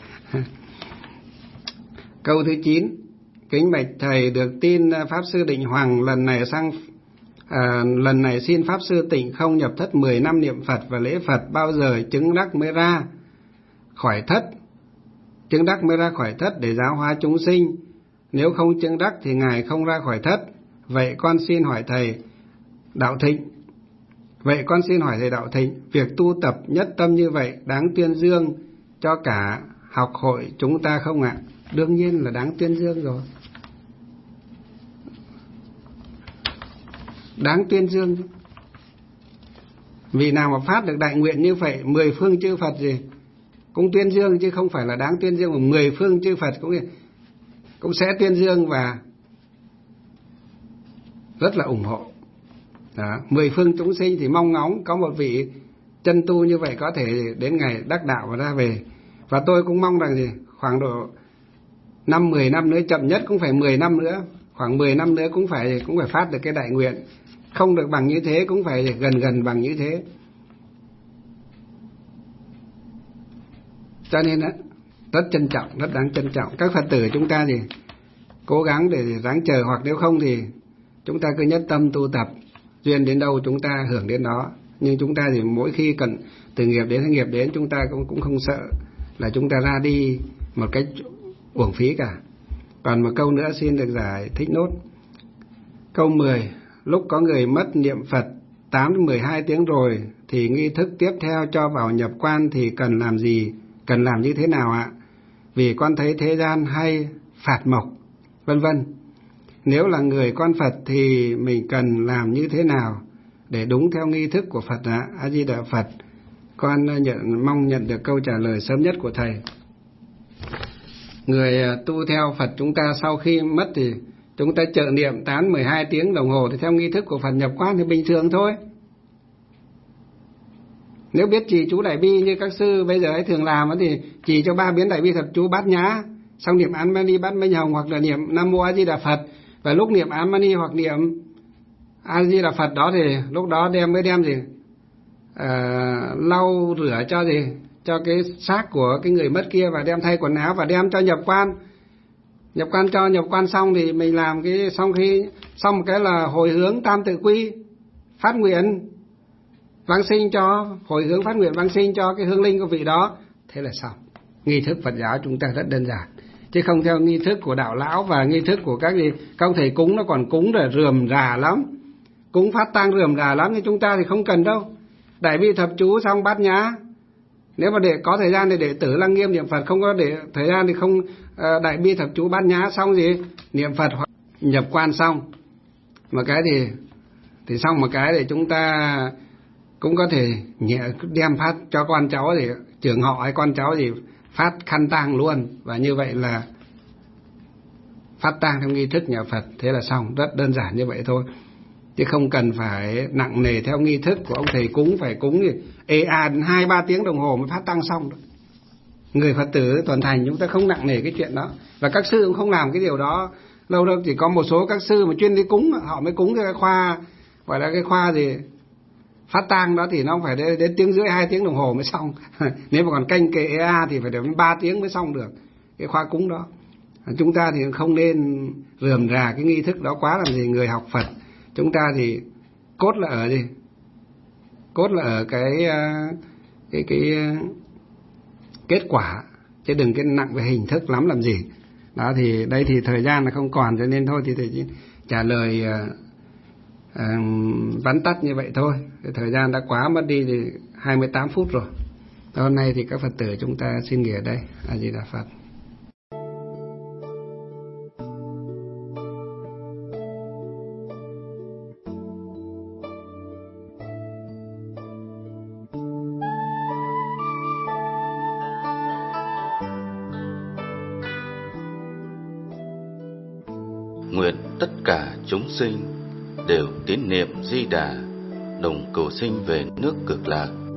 Câu thứ chín: kính bạch thầy, được tin Pháp Sư Định Hoàng lần này sang à, lần này xin Pháp Sư Tịnh không nhập thất mười năm niệm Phật và lễ Phật, bao giờ chứng đắc mới ra khỏi thất, chứng đắc mới ra khỏi thất để giáo hóa chúng sinh, nếu không chứng đắc thì ngài không ra khỏi thất. Vậy con xin hỏi thầy Đạo Thịnh Vậy con xin hỏi thầy Đạo Thịnh, việc tu tập nhất tâm như vậy đáng tuyên dương cho cả học hội chúng ta không ạ? Đương nhiên là đáng tuyên dương rồi, đáng tuyên dương. Vì nào mà phát được đại nguyện như vậy, mười phương chư Phật gì cũng tuyên dương, chứ không phải là đáng tuyên dương, mà mười phương chư Phật cũng cũng sẽ tuyên dương và rất là ủng hộ. Đó, mười phương chúng sinh thì mong ngóng có một vị chân tu như vậy có thể đến ngày đắc đạo và ra về. Và tôi cũng mong rằng gì khoảng độ năm mười năm nữa, chậm nhất cũng phải mười năm nữa, khoảng mười năm nữa cũng phải cũng phải phát được cái đại nguyện. Không được bằng như thế cũng phải gần gần bằng như thế. Cho nên đó, rất trân trọng, rất đáng trân trọng. Các Phật tử chúng ta thì cố gắng để ráng chờ, hoặc nếu không thì chúng ta cứ nhất tâm tu tập, duyên đến đâu chúng ta hưởng đến đó. Nhưng chúng ta thì mỗi khi cần từ nghiệp đến nghiệp đến, chúng ta cũng cũng không sợ là chúng ta ra đi một cách uổng phí cả. Còn một câu nữa xin được giải thích nốt. Câu mười: lúc có người mất niệm Phật tám đến mười hai tiếng rồi thì nghi thức tiếp theo cho vào nhập quan thì cần làm gì, cần làm như thế nào ạ? Vì con thấy thế gian hay phạt mộc vân vân. Nếu là người con Phật thì mình cần làm như thế nào để đúng theo nghi thức của Phật ạ? A Di Đà Phật. Con nhận mong nhận được câu trả lời sớm nhất của thầy. Người tu theo Phật chúng ta sau khi mất thì chúng ta trợ niệm tám mười hai tiếng đồng hồ thì theo nghi thức của Phật nhập quan thì bình thường thôi. Nếu biết trì chú Đại Bi như các sư bây giờ ấy thường làm thì trì cho ba biến Đại Bi thập chú Bát Nhã, xong niệm Án Mani Bát Minh Hồng hoặc là niệm Nam Mô A Di Đà Phật. Và lúc niệm Án Mani hoặc niệm A Di Đà Phật đó thì lúc đó đem mới đem gì à, lau rửa cho gì cho cái xác của cái người mất kia và đem thay quần áo và đem cho nhập quan. Nhập quan cho nhập quan xong thì mình làm cái xong khi xong một cái là hồi hướng tam tự quy, phát nguyện vãng sinh cho, hồi hướng phát nguyện vãng sinh cho cái hương linh của vị đó, thế là xong. Nghi thức Phật giáo chúng ta rất đơn giản, chứ không theo nghi thức của đạo lão và nghi thức của các gì các ông thầy cúng nó còn cúng rồi rườm rà lắm, cúng phát tang rườm rà lắm, nhưng chúng ta thì không cần đâu. Đại bi thập chú xong bát nhã, nếu mà để có thời gian thì đệ tử lăng nghiêm niệm Phật, không có để thời gian thì không. Đại bi thập chú bát nhã xong gì niệm Phật, nhập quan xong một cái thì thì xong một cái để chúng ta cũng có thể nhẹ đem phát cho con cháu thì trưởng họ hay con cháu thì phát khăn tang luôn, và như vậy là phát tang theo nghi thức nhà Phật, thế là xong. Rất đơn giản như vậy thôi, chứ không cần phải nặng nề theo nghi thức của ông thầy cúng, phải cúng thì ê à hai ba tiếng đồng hồ mới phát tang xong. Người Phật tử toàn thành chúng ta không nặng nề cái chuyện đó, và các sư cũng không làm cái điều đó lâu đâu. Chỉ có một số các sư mà chuyên đi cúng, họ mới cúng cái khoa gọi là cái khoa gì phát tang đó, thì nó phải đến, đến tiếng rưỡi hai tiếng đồng hồ mới xong. Nếu mà còn canh kệ ê a thì phải đến ba tiếng mới xong được cái khoa cúng đó. Chúng ta thì không nên rườm rà cái nghi thức đó quá làm gì. Người học Phật chúng ta thì cốt là ở gì cốt là ở cái cái cái kết quả, chứ đừng cái nặng về hình thức lắm làm gì đó. Thì đây thì thời gian là không còn, cho nên thôi thì thầy trả lời uh, uh, vắn tắt như vậy thôi. Thời gian đã quá mất đi thì hai mươi tám phút rồi. Hôm nay thì các Phật tử chúng ta xin nghỉ ở đây. A Di Đà Phật. Nguyện tất cả chúng sinh đều tín niệm Di Đà, đồng cầu sinh về nước Cực Lạc.